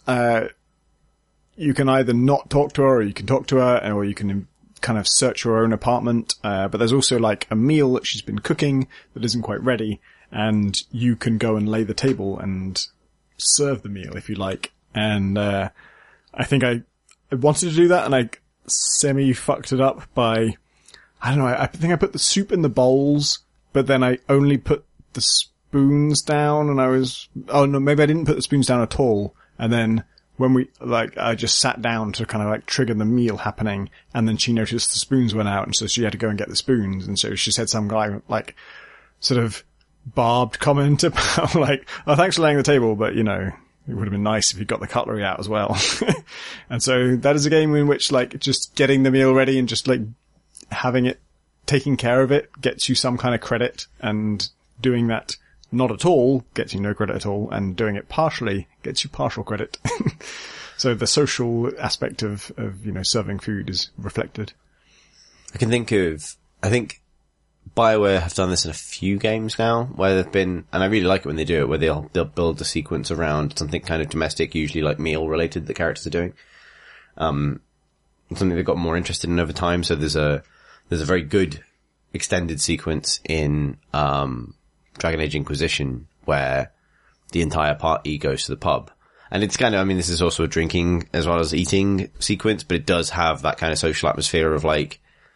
you can either not talk to her or you can talk to her or you can kind of search your own apartment. But there's also like a meal that she's been cooking that isn't quite ready and you can go and lay the table and serve the meal if you like. And, I think I wanted to do that and I semi-fucked it up by, I don't know, I think I put the soup in the bowls, but then I only put the spoons down and maybe I didn't put the spoons down at all. And then when I just sat down to kind of like trigger the meal happening and then she noticed the spoons went out and so she had to go and get the spoons. And so she said some guy like sort of barbed comment about like, oh, thanks for laying the table, but it would have been nice if you got the cutlery out as well. And so that is a game in which like just getting the meal ready and just like having it, taking care of it gets you some kind of credit, and doing that not at all gets you no credit at all, and doing it partially gets you partial credit. So the social aspect of serving food is reflected. I think BioWare have done this in a few games now, where they've been, and I really like it when they do it, where they'll build a sequence around something kind of domestic, usually like meal related, the characters are doing. Something they've got more interested in over time. So there's a very good extended sequence in, Dragon Age Inquisition where the entire party goes to the pub. And it's kind of, this is also a drinking as well as eating sequence, but it does have that kind of social atmosphere of like,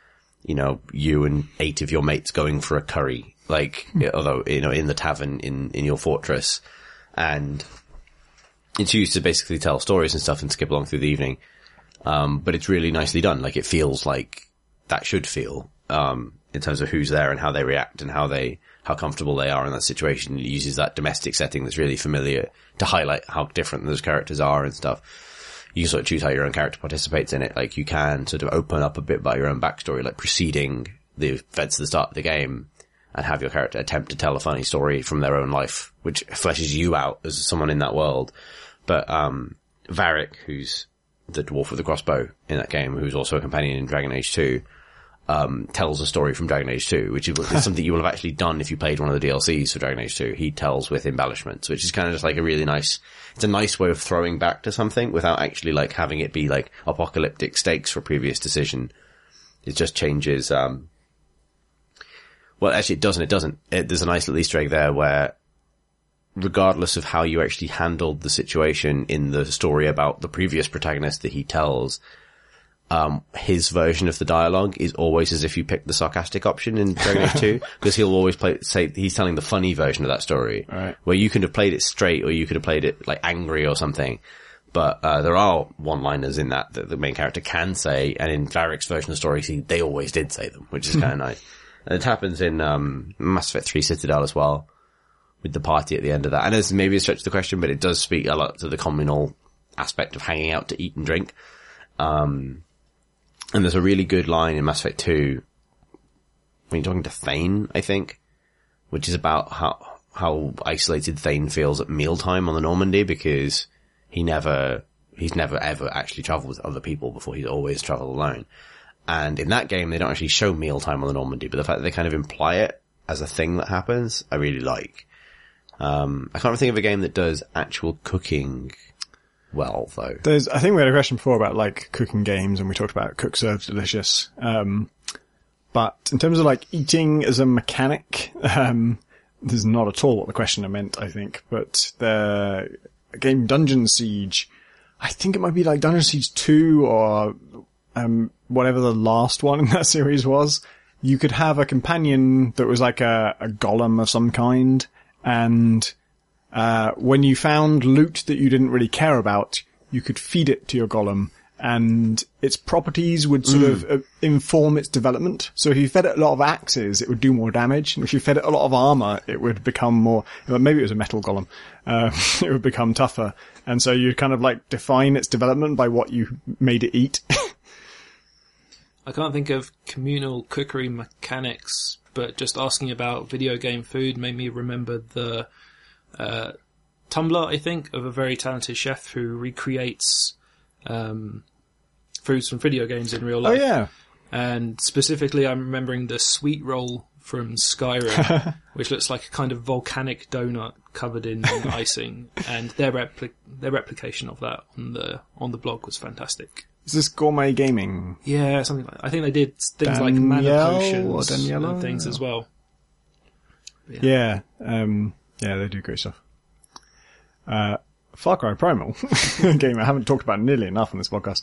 you and 8 of your mates going for a curry, like, although, in the tavern in your fortress. And It's used to basically tell stories and stuff and skip along through the evening. But it's really nicely done. Like, it feels like that should feel, in terms of who's there and how they react and how comfortable they are in that situation. It uses that domestic setting that's really familiar to highlight how different those characters are and stuff. You can sort of choose how your own character participates in it. Like, you can sort of open up a bit by your own backstory, like preceding the events at the start of the game, and have your character attempt to tell a funny story from their own life, which fleshes you out as someone in that world. But, Varric, who's the dwarf with the crossbow in that game, who's also a companion in Dragon Age 2, tells a story from Dragon Age 2, which is something you will have actually done if you played one of the DLCs for Dragon Age 2. He tells with embellishments, which is kind of just like a really nice, it's a nice way of throwing back to something without actually like having it be like apocalyptic stakes for previous decision. It just changes, well, actually it doesn't. There's a nice little Easter egg there where, regardless of how you actually handled the situation in the story about the previous protagonist that he tells, his version of the dialogue is always as if you picked the sarcastic option in Dragon Age 2, because he'll always say he's telling the funny version of that story, right, where you could have played it straight or you could have played it like angry or something. But there are one-liners in that the main character can say, and in Varric's version of the story, they always did say them, which is kind of nice. And it happens in Mass Effect 3 Citadel as well, with the party at the end of that. And it's maybe a stretch of the question, but it does speak a lot to the communal aspect of hanging out to eat and drink. And there's a really good line in Mass Effect 2 when you're talking to Thane, I think, which is about how isolated Thane feels at mealtime on the Normandy, because he's never ever actually traveled with other people before. He's always traveled alone. And in that game, they don't actually show mealtime on the Normandy, but the fact that they kind of imply it as a thing that happens, I really like. I can't think of a game that does actual cooking well, though. I think we had a question before about like cooking games, and we talked about Cook Serves Delicious. But in terms of like eating as a mechanic, this is not at all what the questioner meant, I think. But the game Dungeon Siege, I think it might be like Dungeon Siege 2 or whatever the last one in that series was. You could have a companion that was like a golem of some kind, and when you found loot that you didn't really care about, you could feed it to your golem, and its properties would sort of inform its development. So if you fed it a lot of axes, it would do more damage, and if you fed it a lot of armor, it would become more, maybe it was a metal golem, it would become tougher. And so you kind of like define its development by what you made it eat. I can't think of communal cookery mechanics, but just asking about video game food made me remember the Tumblr, I think, of a very talented chef who recreates foods from video games in real life. Oh, yeah. And specifically, I'm remembering the sweet roll from Skyrim, which looks like a kind of volcanic donut covered in icing, and their replication of that on the blog was fantastic. Is this Gourmet Gaming? Yeah, something like that. I think they did things like mana potions and things as well. Yeah. Yeah, they do great stuff. Far Cry Primal, a game I haven't talked about nearly enough on this podcast.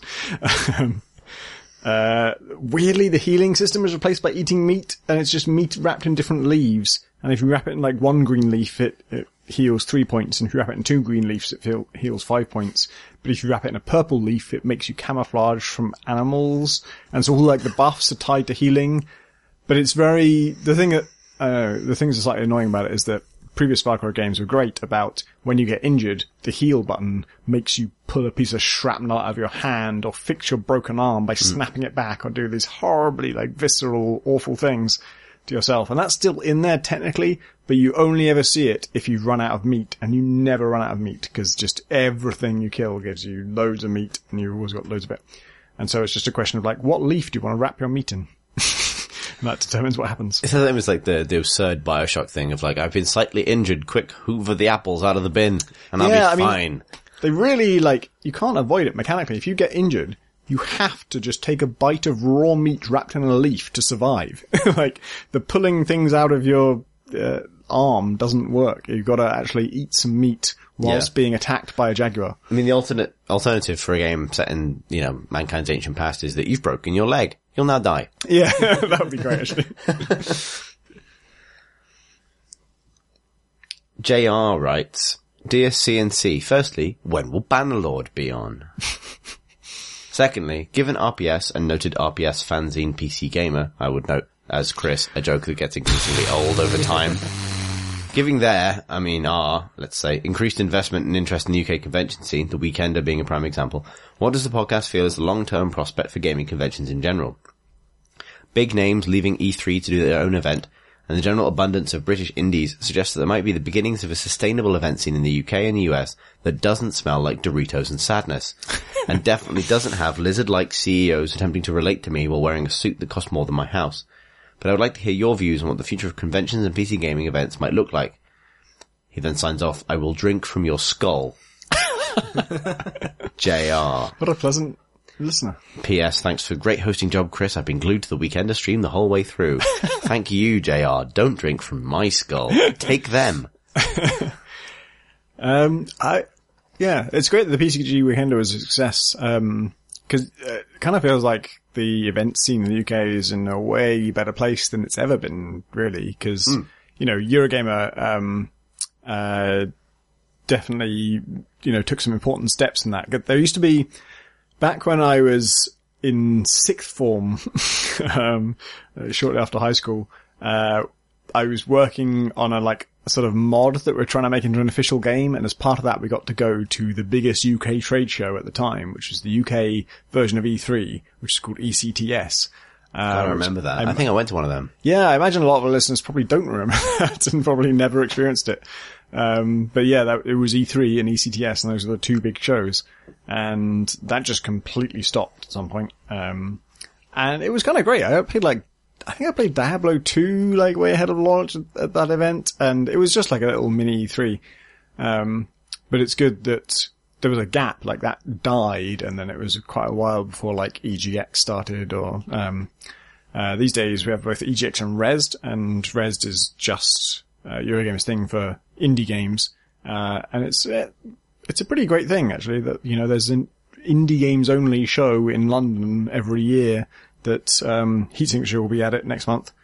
Weirdly, the healing system is replaced by eating meat, and it's just meat wrapped in different leaves. And if you wrap it in like one green leaf, it heals 3 points, and if you wrap it in 2 green leaves, it heals 5 points. But if you wrap it in a purple leaf, it makes you camouflage from animals, and so all like the buffs are tied to healing. But it's the thing that's slightly annoying about it is that previous Far Cry games were great about when you get injured, the heal button makes you pull a piece of shrapnel out of your hand or fix your broken arm by snapping it back or do these horribly like visceral, awful things to yourself. And that's still in there technically, but you only ever see it if you run out of meat, and you never run out of meat because just everything you kill gives you loads of meat and you've always got loads of it. And so it's just a question of like, what leaf do you want to wrap your meat in? And that determines what happens. It's almost like the absurd Bioshock thing of like, I've been slightly injured, quick hoover the apples out of the bin and I'll be fine. They really you can't avoid it mechanically. If you get injured, you have to just take a bite of raw meat wrapped in a leaf to survive. Like, the pulling things out of your arm doesn't work. You've got to actually eat some meat whilst being attacked by a jaguar. I mean, the alternative for a game set in, mankind's ancient past is that you've broken your leg. You'll now die. Yeah, that would be great, actually. JR writes, Dear CNC, firstly, when will Bannerlord be on? Secondly, given RPS and noted RPS fanzine PC gamer, I would note, as Chris, a joke that gets increasingly old over time. Giving let's say, increased investment and interest in the UK convention scene, the Weekender being a prime example, what does the podcast feel is the long-term prospect for gaming conventions in general? Big names leaving E3 to do their own event, and the general abundance of British indies suggests that there might be the beginnings of a sustainable event scene in the UK and the US that doesn't smell like Doritos and sadness, and definitely doesn't have lizard-like CEOs attempting to relate to me while wearing a suit that costs more than my house. But I would like to hear your views on what the future of conventions and PC gaming events might look like. He then signs off, I will drink from your skull. JR. What a pleasant listener. P.S. Thanks for great hosting job, Chris. I've been glued to the Weekender stream the whole way through. Thank you, JR. Don't drink from my skull. Take them. It's great that the PCG Weekender was a success. Cause it kind of feels like the event scene in the UK is in a way better place than it's ever been, really. Cause, Eurogamer, definitely, took some important steps in that. There used to be, back when I was in sixth form, shortly after high school, I was working on a sort of mod that we're trying to make into an official game, and as part of that we got to go to the biggest UK trade show at the time, which was the UK version of E3, which is called ECTS. I don't remember that. I think I went to one of them. Yeah, I imagine a lot of our listeners probably don't remember that and probably never experienced it. But yeah, it was E3 and ECTS, and those were the two big shows. And that just completely stopped at some point. And it was kind of great. I think I played Diablo 2, way ahead of launch at that event, and it was just like a little mini E3. But it's good that there was a gap, that died, and then it was quite a while before, EGX started, or, these days we have both EGX and Rezzed, and Rezzed is just, Eurogamer's thing for indie games. And it's a pretty great thing, actually, that, there's an indie games only show in London every year that, Heat Signature will be at it next month.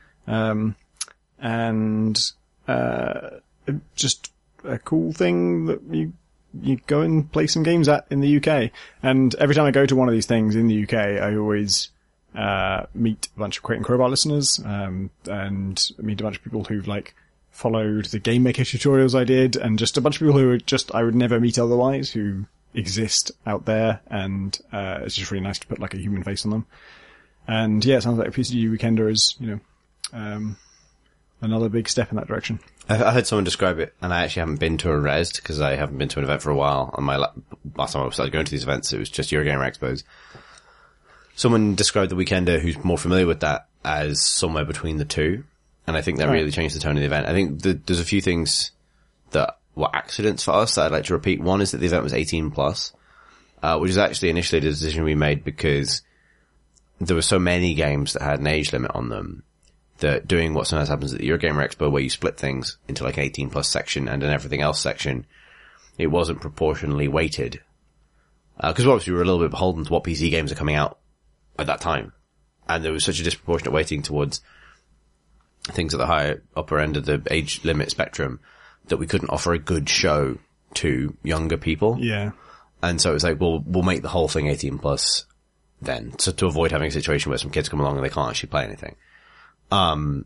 Just a cool thing that you go and play some games at in the UK. And every time I go to one of these things in the UK, I always, meet a bunch of Crate and Crowbar listeners, and meet a bunch of people who've, followed the Game Maker tutorials I did, and just a bunch of people who I would never meet otherwise, who exist out there, and, it's just really nice to put, a human face on them. And yeah, it sounds like a PCG Weekender is, another big step in that direction. I heard someone describe it, and I actually haven't been to a Rezzed, because I haven't been to an event for a while. On my last time I started going to these events, it was just Eurogamer Expos. Someone described the Weekender who's more familiar with that as somewhere between the two, and I think that really changed the tone of the event. I think there's a few things that were accidents for us that I'd like to repeat. One is that the event was 18+, which is actually initially the decision we made because there were so many games that had an age limit on them that doing what sometimes happens at the Eurogamer Expo, where you split things into an 18+ section and an everything else section, it wasn't proportionally weighted. Because obviously we were a little bit beholden to what PC games are coming out at that time. And there was such a disproportionate weighting towards things at the higher upper end of the age limit spectrum that we couldn't offer a good show to younger people. Yeah. And so it was we'll make the whole thing 18+ then, so to avoid having a situation where some kids come along and they can't actually play anything. But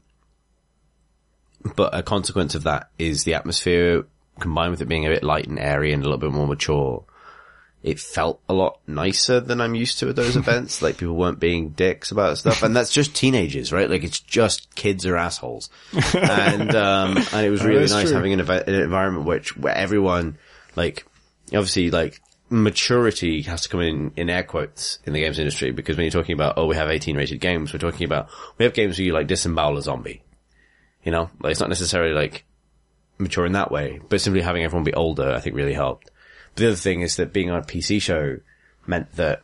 a consequence of that is the atmosphere, combined with it being a bit light and airy and a little bit more mature. It felt a lot nicer than I'm used to at those events. People weren't being dicks about stuff. And that's just teenagers, right? It's just kids are assholes. And it was really nice having an environment where everyone, obviously, maturity has to come in air quotes in the games industry, because when you're talking about, we have 18 rated games, we're talking about, we have games where you disembowel a zombie. It's not necessarily mature in that way, but simply having everyone be older, I think really helped. But the other thing is that being on a PC show meant that,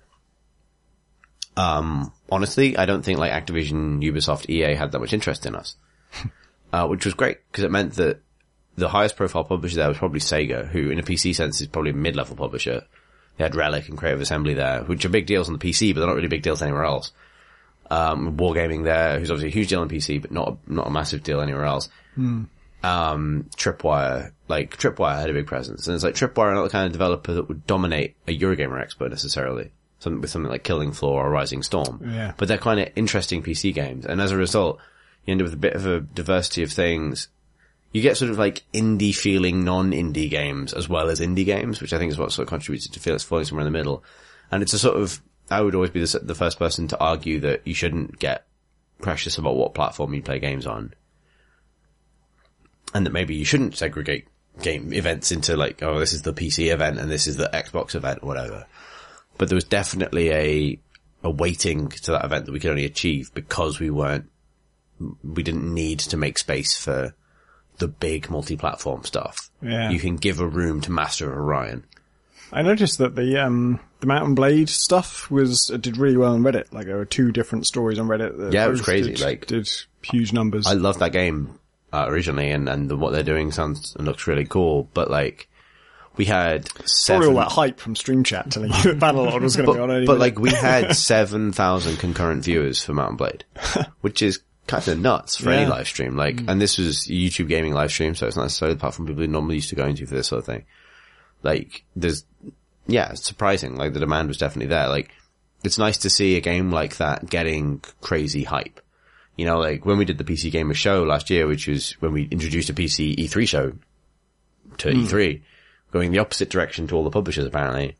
honestly, I don't think Activision, Ubisoft, EA had that much interest in us. Which was great, because it meant that the highest profile publisher there was probably Sega, who in a PC sense is probably a mid-level publisher. They had Relic and Creative Assembly there, which are big deals on the PC, but they're not really big deals anywhere else. Wargaming there, who's obviously a huge deal on PC, but not a massive deal anywhere else. Tripwire had a big presence. And it's like Tripwire are not the kind of developer that would dominate a Eurogamer Expo necessarily. With something like Killing Floor or Rising Storm. Yeah. But they're kind of interesting PC games. And as a result, you end up with a bit of a diversity of things. You get sort of like indie feeling non-indie games as well as indie games, which I think is what sort of contributed to Felix falling somewhere in the middle. And it's a sort of, I would always be the first person to argue that you shouldn't get precious about what platform you play games on. And that maybe you shouldn't segregate game events into like, oh, this is the PC event and this is the Xbox event or whatever. But there was definitely a weighting to that event that we could only achieve because we didn't need to make space for the big multi-platform stuff. Yeah. You can give a room to Master of Orion. I noticed that the Mount & Blade stuff did really well on Reddit. Like there were 2 different stories on Reddit that Yeah, it was crazy. Did huge numbers. I loved that game, originally and what they're doing looks really cool, but like, we had Probably all that hype from Stream Chat telling you that Bannerlord was going to be on any But minute. like, we had 7,000 concurrent viewers for Mount & Blade, which is kind of nuts for any live stream. Like, and this was a YouTube gaming live stream, so it's not necessarily the platform people are normally used to going to for this sort of thing. Like, it's surprising. Like, the demand was definitely there. Like, it's nice to see a game like that getting crazy hype. You know, like, when we did the PC Gamer show last year, which was when we introduced a PC E3 show to E3, going the opposite direction to all the publishers, apparently.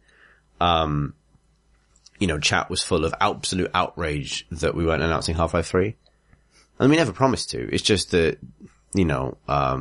You know, chat was full of absolute outrage that we weren't announcing Half-Life 3. And we never promised to. It's just that, you know,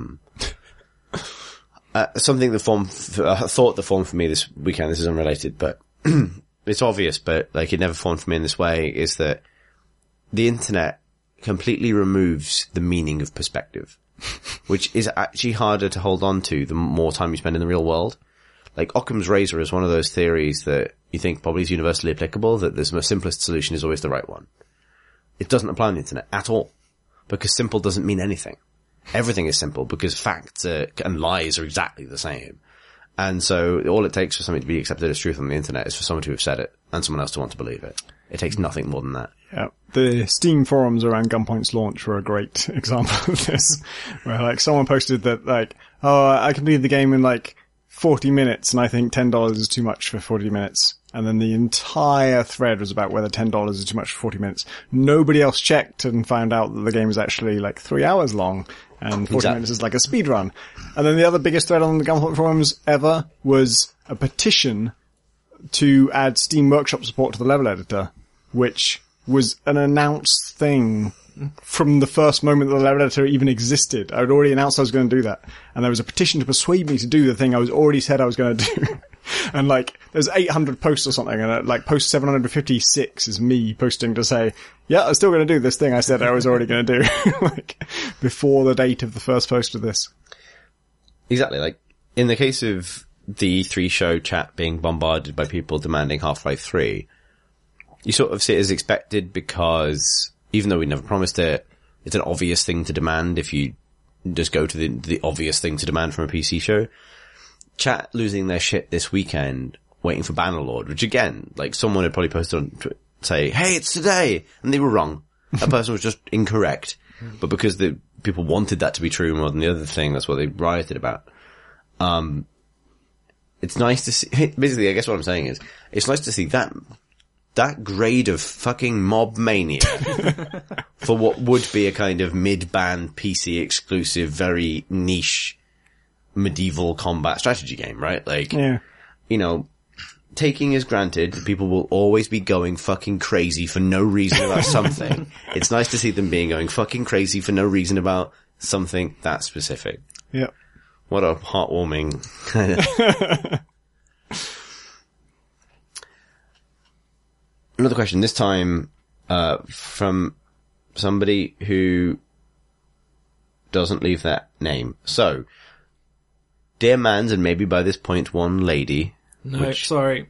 something that thought that formed for me this weekend, this is unrelated, but it's obvious, but like it never formed for me in this way, is that the internet completely removes the meaning of perspective. Which is actually harder to hold on to the more time you spend in the real world. Like, Occam's razor is one of those theories that you think probably is universally applicable, that the simplest solution is always the right one. It doesn't apply on the internet at all. Because simple doesn't mean anything. Everything is simple because facts and lies are exactly the same. And so all it takes for something to be accepted as truth on the internet is for someone to have said it and someone else to want to believe it. It takes nothing more than that. Yeah. The Steam forums around Gunpoint's launch were a great example of this, where like someone posted that like, oh, I completed the game in like 40 minutes and I think $10 is too much for 40 minutes. And then the entire thread was about whether $10 is too much for 40 minutes. Nobody else checked and found out that the game is actually like 3 hours long and 40 minutes is like a speed run. And then the other biggest thread on the Gunpoint forums ever was a petition to add Steam Workshop support to the level editor, which was an announced thing from the first moment that the level editor even existed. I had already announced I was going to do that. And there was a petition to persuade me to do the thing I was already said I was going to do. And like, there's 800 posts or something, and like post 756 is me posting to say, yeah, I'm still going to do this thing I said I was already going to do, like, before the date of the first post of this. Exactly. Like, in the case of the E3 show chat being bombarded by people demanding Half-Life 3, you sort of see it as expected because, even though we never promised it, it's an obvious thing to demand if you just go to the obvious thing to demand from a PC show. Chat losing their shit this weekend, waiting for Bannerlord, which again, like someone had probably posted on say, hey, it's today, and they were wrong. That person was just incorrect. But because the people wanted that to be true more than the other thing, that's what they rioted about. It's nice to see, basically, I guess what I'm saying is, it's nice to see that grade of fucking mob mania for what would be a kind of mid-band PC exclusive, very niche medieval combat strategy game, right? Like, Yeah. you know, taking as granted, people will always be going fucking crazy for no reason about something. It's nice to see them going fucking crazy for no reason about something that specific. Yeah. What a heartwarming kind of... Another question, this time, from somebody who doesn't leave that name. So, dear Mans, and maybe by this point one lady. No, sorry.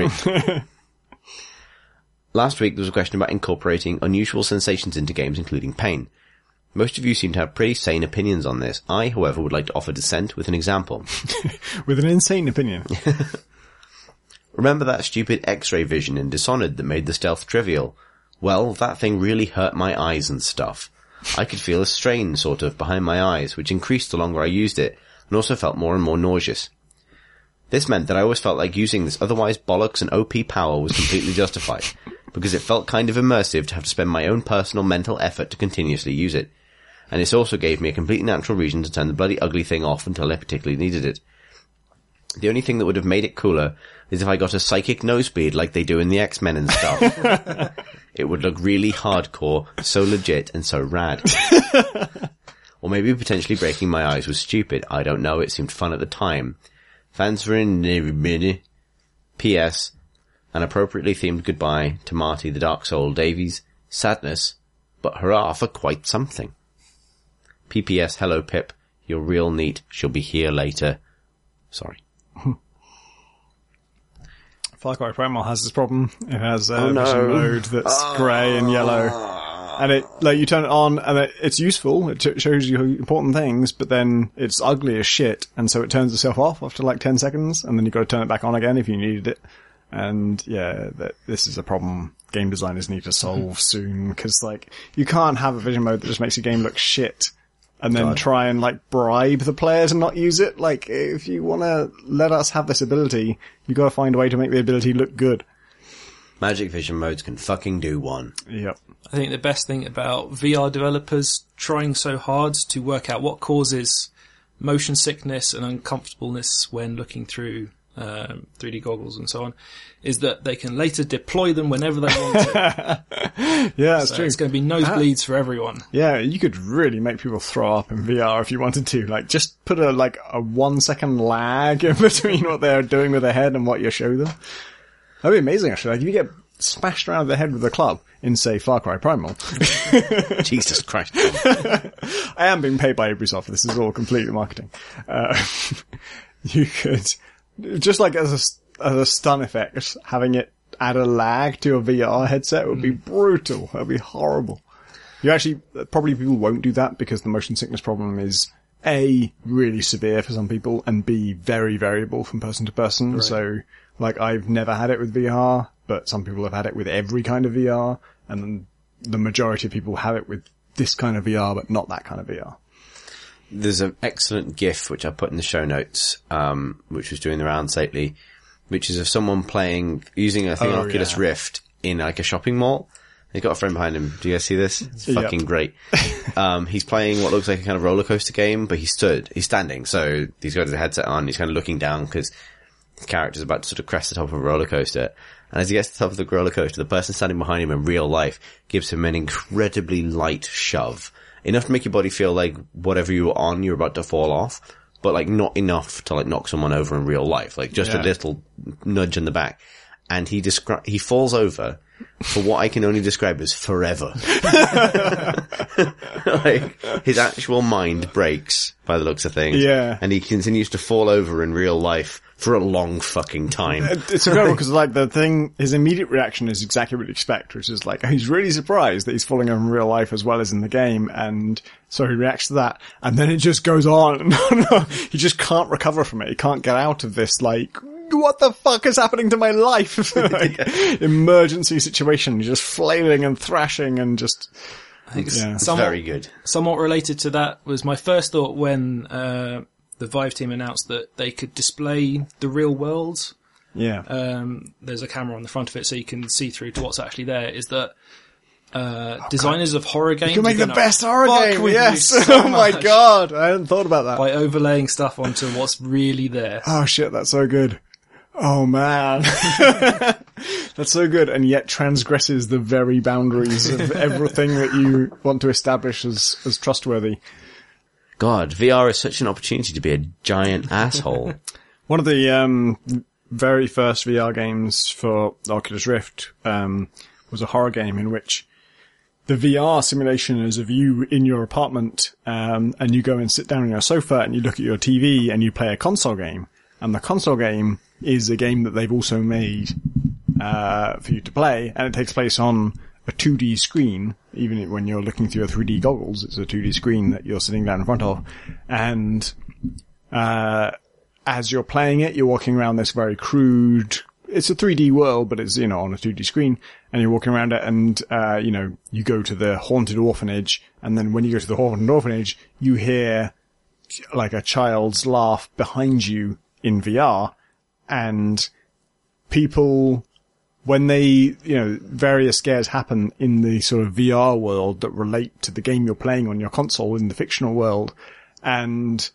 Last week there was a question about incorporating unusual sensations into games, including pain. Most of you seem to have pretty sane opinions on this. I, however, would like to offer dissent with an example. With an insane opinion. Remember that stupid X-ray vision in Dishonored that made the stealth trivial? Well, that thing really hurt my eyes and stuff. I could feel a strain, sort of, behind my eyes, which increased the longer I used it, and also felt more and more nauseous. This meant that I always felt like using this otherwise bollocks and OP power was completely justified, because it felt kind of immersive to have to spend my own personal mental effort to continuously use it. And this also gave me a completely natural reason to turn the bloody ugly thing off until I particularly needed it. The only thing that would have made it cooler is if I got a psychic nosebleed like they do in the X-Men and stuff. It would look really hardcore, so legit, and so rad. Or maybe potentially breaking my eyes was stupid. I don't know, it seemed fun at the time. Fans were in mini. P.S. An appropriately themed goodbye to Marty the Dark Soul Davies. Sadness, but hurrah for quite something. P.P.S. Hello Pip, you're real neat, she'll be here later. Sorry. Far Cry Primal has this problem. It has a vision mode that's grey and yellow. And it, like, you turn it on and it's useful. It shows you important things, but then it's ugly as shit. And so it turns itself off after like 10 seconds. And then you've got to turn it back on again if you needed it. And yeah, this is a problem game designers need to solve soon. Cause like, you can't have a vision mode that just makes a game look shit. And then try and like bribe the players and not use it. Like, if you want to let us have this ability, you got to find a way to make the ability look good. Magic Vision modes can fucking do one. Yep. I think the best thing about VR developers trying so hard to work out what causes motion sickness and uncomfortableness when looking through 3D goggles and so on is that they can later deploy them whenever they want to. Yeah, that's true. It's going to be nosebleeds for everyone. Yeah, you could really make people throw up in VR if you wanted to. Like, just put a 1 second lag in between what they're doing with their head and what you show them. That'd be amazing, actually. Like, if you get smashed around the head with a club in, say, Far Cry Primal. Jesus Christ. I am being paid by Ubisoft. This is all completely marketing. You could, just like as a stun effect, having it add a lag to a VR headset would be brutal. That would be horrible. You actually, probably people won't do that because the motion sickness problem is A, really severe for some people, and B, very variable from person to person. Right. So, like, I've never had it with VR, but some people have had it with every kind of VR, and the majority of people have it with this kind of VR, but not that kind of VR. There's an excellent GIF, which I put in the show notes, which was doing the rounds lately, which is of someone using I think an Oculus Rift in like a shopping mall. He's got a friend behind him. Do you guys see this? It's fucking great. He's playing what looks like a kind of roller coaster game, but he's standing. So he's got his headset on, he's kind of looking down because his character's about to sort of crest the top of a roller coaster. And as he gets to the top of the roller coaster, the person standing behind him in real life gives him an incredibly light shove. Enough to make your body feel like whatever you were on, you're about to fall off, but like not enough to like knock someone over in real life. Like just a little nudge in the back. And he falls over for what I can only describe as forever. Like, his actual mind breaks by the looks of things. Yeah. And he continues to fall over in real life for a long fucking time. It's incredible because like his immediate reaction is exactly what you expect, which is like, he's really surprised that he's falling over in real life as well as in the game. And so he reacts to that. And then it just goes on. He just can't recover from it. He can't get out of this like, what the fuck is happening to my life? Like, emergency situation. You're just flailing and thrashing and just... I think it's very good. Somewhat related to that was my first thought when the Vive team announced that they could display the real world. Yeah. There's a camera on the front of it so you can see through to what's actually there, is that designers of horror games... You can make the best horror game, yes! So oh my god, I hadn't thought about that. By overlaying stuff onto what's really there. Oh shit, that's so good. Oh man. That's so good, and yet transgresses the very boundaries of everything that you want to establish as trustworthy. God, VR is such an opportunity to be a giant asshole. One of the very first VR games for Oculus Rift was a horror game in which the VR simulation is of you in your apartment, and you go and sit down on your sofa and you look at your TV and you play a console game. And the console game is a game that they've also made for you to play, and it takes place on a 2D screen. Even when you're looking through your 3D goggles, it's a 2D screen that you're sitting down in front of. And as you're playing it, you're walking around this very crude it's a 3D world, but it's, on a 2D screen, and you're walking around it, and, you go to the haunted orphanage, and then when you go to the haunted orphanage, you hear, like, a child's laugh behind you in VR, and people, when they, various scares happen in the sort of VR world that relate to the game you're playing on your console in the fictional world, and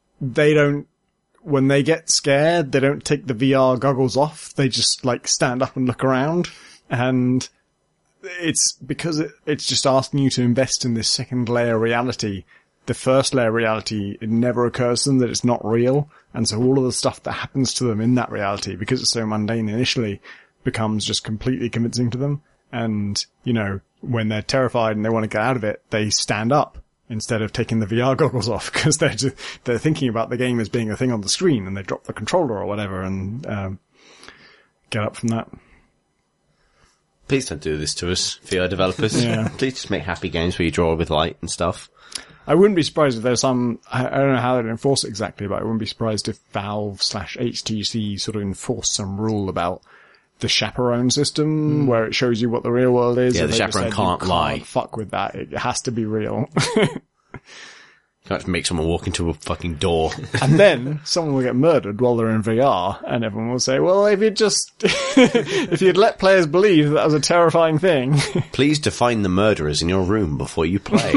when they get scared, they don't take the VR goggles off. They just stand up and look around. And it's because it's just asking you to invest in this second layer reality. The first layer reality, it never occurs to them that it's not real. And so all of the stuff that happens to them in that reality, because it's so mundane initially, becomes just completely convincing to them. And, when they're terrified and they want to get out of it, they stand up instead of taking the VR goggles off, because they're thinking about the game as being a thing on the screen, and they drop the controller or whatever and get up from that. Please don't do this to us, VR developers. Yeah. Please just make happy games where you draw with light and stuff. I wouldn't be surprised if there's I don't know how they'd enforce it exactly, but I wouldn't be surprised if Valve/HTC sort of enforce some rule about the chaperone system, where it shows you what the real world is. Yeah, and the they just chaperone said, can't lie. Fuck with that. It has to be real. You can't make someone walk into a fucking door. And then someone will get murdered while they're in VR, and everyone will say, well, if you'd let players believe that was a terrifying thing. Please define the murderers in your room before you play.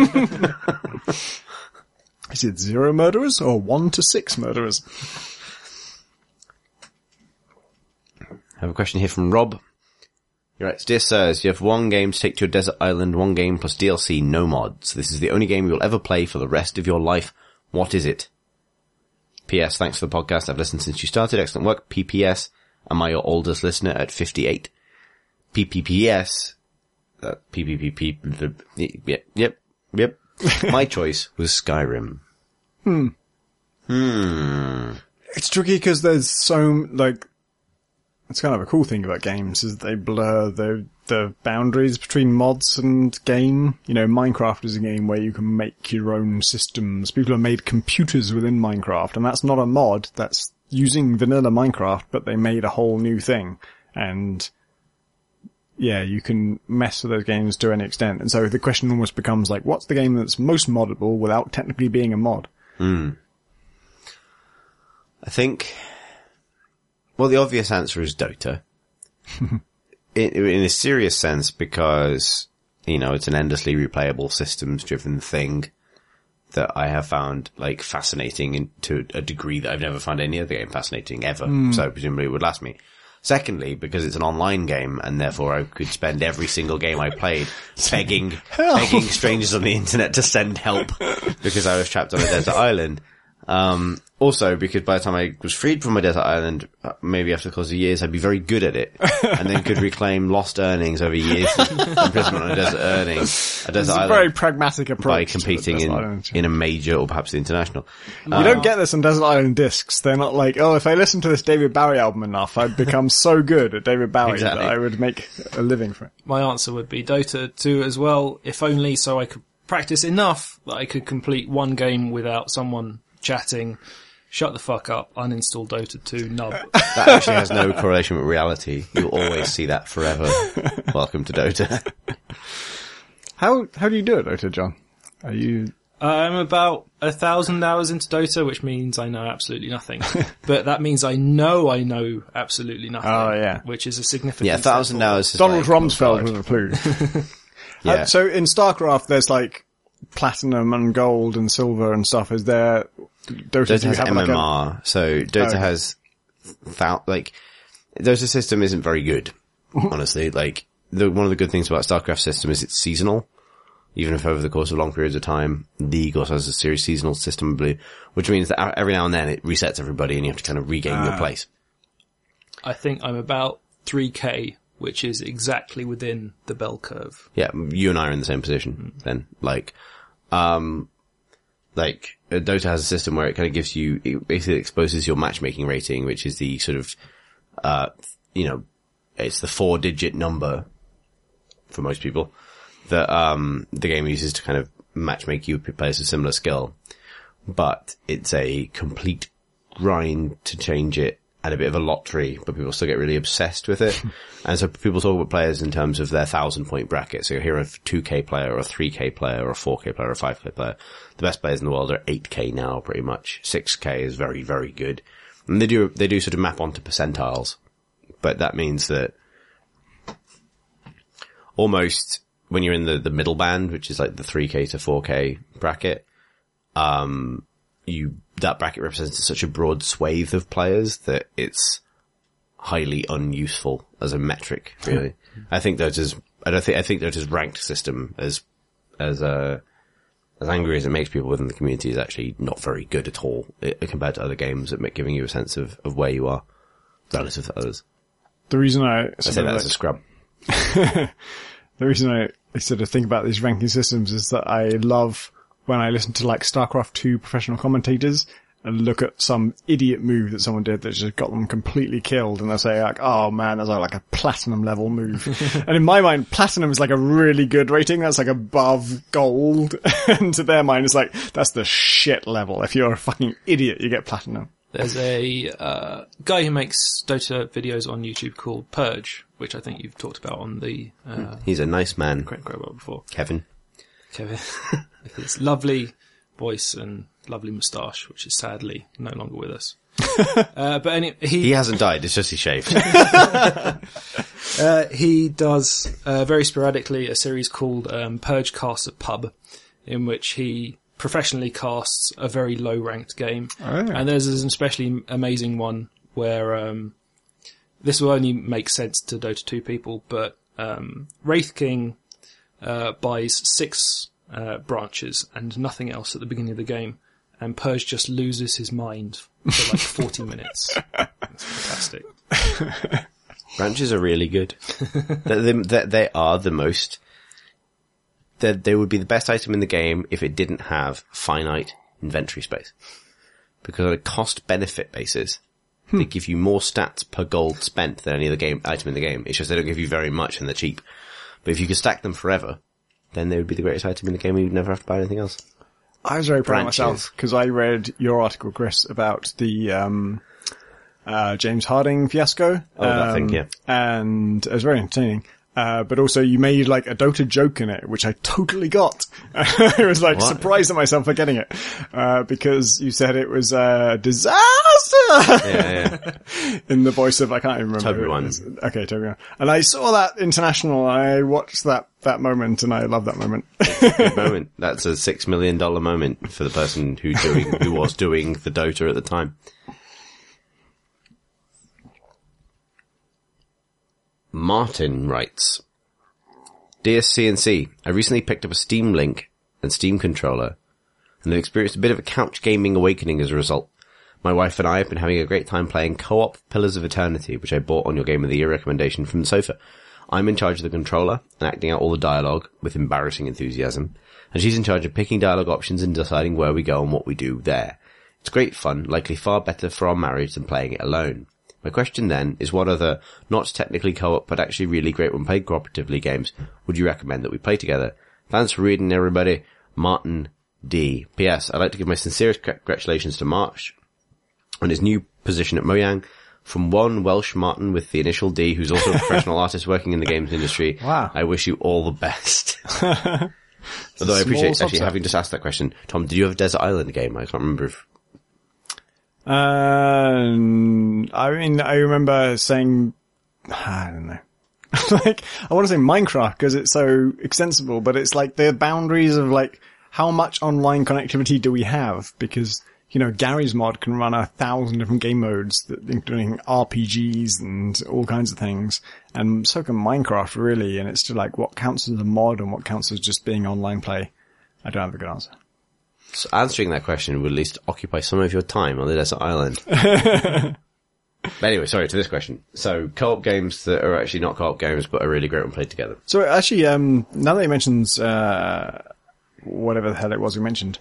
Is it 0 murderers or 1 to 6 murderers? I have a question here from Rob. You're right. Dear sirs, you have one game to take to your desert island, one game plus DLC, no mods. This is the only game you'll ever play for the rest of your life. What is it? P.S. Thanks for the podcast. I've listened since you started. Excellent work. P.P.S. Am I your oldest listener at 58? P.P.P.S. Yep. My choice was Skyrim. It's tricky because there's it's kind of a cool thing about games is they blur the boundaries between mods and game. Minecraft is a game where you can make your own systems. People have made computers within Minecraft, and that's not a mod. That's using vanilla Minecraft, but they made a whole new thing. And yeah, you can mess with those games to any extent. And so the question almost becomes what's the game that's most moddable without technically being a mod? I think, well, the obvious answer is Dota. in a serious sense, because, it's an endlessly replayable systems-driven thing that I have found, fascinating to a degree that I've never found any other game fascinating ever. So presumably it would last me. Secondly, because it's an online game, and therefore I could spend every single game I played begging strangers on the internet to send help because I was trapped on a desert island. Also, because by the time I was freed from my desert island, maybe after the course of years, I'd be very good at it, and then could reclaim lost earnings over years of imprisonment on a desert island. It's a very pragmatic approach by competing in a major or perhaps the international. You don't get this on Desert Island Discs. They're not if I listen to this David Bowie album enough, I'd become so good at David Bowie that I would make a living for it. My answer would be Dota 2 as well, if only so I could practice enough that I could complete one game without someone chatting. Shut the fuck up, uninstall Dota 2, nub. That actually has no correlation with reality. You'll always see that forever. Welcome to Dota. How do you do it, Dota, John? I'm about 1,000 hours into Dota, which means I know absolutely nothing. But that means I know absolutely nothing. Oh, yeah. Which is a significant... Yeah, 1,000 hours is Donald Rumsfeld would have clued. Yeah. So in StarCraft, there's platinum and gold and silver and stuff. Is there... Dota has MMR, so Dota has Dota system isn't very good, honestly. One of the good things about StarCraft system is it's seasonal, even if over the course of long periods of time. League also has a serious seasonal system, which means that every now and then it resets everybody and you have to kind of regain your place. I think I'm about 3k, which is exactly within the bell curve. Yeah, you and I are in the same position then. Dota has a system where it kind of gives you, it basically exposes your matchmaking rating, which is the sort of, it's the 4-digit number for most people that, the game uses to kind of matchmake you with players of similar skill. But it's a complete grind to change it. and a bit of a lottery, but people still get really obsessed with it. And so people talk about players in terms of their 1,000-point bracket. So you'll hear a 2K player or a 3K player or a 4K player or a 5K player. The best players in the world are 8K now, pretty much. 6K is very, very good. And they do sort of map onto percentiles. But that means that almost when you're in the middle band, which is like the 3K to 4K bracket, that bracket represents such a broad swathe of players that it's highly unuseful as a metric, really. I think Dota's ranked system, as angry as it makes people within the community, is actually not very good at all compared to other games at giving you a sense of where you are relative to others. The reason I say that as a scrub. The reason I sort of think about these ranking systems is that I love when I listen to like StarCraft 2 professional commentators and look at some idiot move that someone did that just got them completely killed, and they'll say like, oh man, that's like a platinum level move. And in my mind, platinum is like a really good rating. That's like above gold. And to their mind, it's like, that's the shit level. If you're a fucking idiot, you get platinum. There's a guy who makes Dota videos on YouTube called Purge, which I think you've talked about on the He's a nice man. Before. Kevin. With his lovely voice and lovely moustache, which is sadly no longer with us. But anyway, he hasn't died, it's just he shaved. He does very sporadically a series called Purge Casts a Pub, in which he professionally casts a very low ranked game. Oh, yeah. And there's an especially amazing one where this will only make sense to Dota 2 people, but Wraith King buys 6 branches and nothing else at the beginning of the game, and Purge just loses his mind for like 40 minutes. It's fantastic. Branches are really good. They are the most... They would be the best item in the game if it didn't have finite inventory space. Because on a cost-benefit basis, they give you more stats per gold spent than any other item in the game. It's just they don't give you very much and they're cheap. But if you could stack them forever, then they would be the greatest item in the game and you'd never have to buy anything else. I was very proud of myself because I read your article, Chris, about the James Harding fiasco. Oh, that thing, yeah. And it was very entertaining. But also you made like a Dota joke in it, which I totally got. I was like surprised at myself for getting it. Because you said it was a disaster! Yeah. In the voice of, I can't even remember. Toby One. Okay, Toby One. And I saw that international, and I watched that moment, and I love that moment. It's a good moment. That's a $6 million moment for the person who was doing the Dota at the time. Martin writes, Dear CNC, I recently picked up a Steam Link and Steam controller and have experienced a bit of a couch gaming awakening as a result. My wife and I have been having a great time playing co-op Pillars of Eternity, which I bought on your Game of the Year recommendation from the sofa. I'm in charge of the controller and acting out all the dialogue with embarrassing enthusiasm, and she's in charge of picking dialogue options and deciding where we go and what we do there. It's great fun, likely far better for our marriage than playing it alone. My question then is what other, not technically co-op, but actually really great when played cooperatively games would you recommend that we play together? Thanks for reading, everybody. Martin D. P.S. I'd like to give my sincerest congratulations to Marsh on his new position at Mojang. From one Welsh Martin with the initial D, who's also a professional artist working in the games industry. Wow. I wish you all the best. Although I appreciate actually having just asked that question. Tom, did you have a Desert Island game? I can't remember if... I mean, I remember saying, I don't know. Like, I want to say Minecraft because it's so extensible, but it's like the boundaries of like, how much online connectivity do we have? Because, you know, Gary's mod can run 1,000 different game modes, including RPGs and all kinds of things. And so can Minecraft, really. And it's still like, what counts as a mod and what counts as just being online play? I don't have a good answer. So answering that question would at least occupy some of your time on the desert island. But anyway, sorry, to this question. So, co-op games that are actually not co-op games, but are really great when played together. So actually, now that he mentions, whatever the hell it was we mentioned,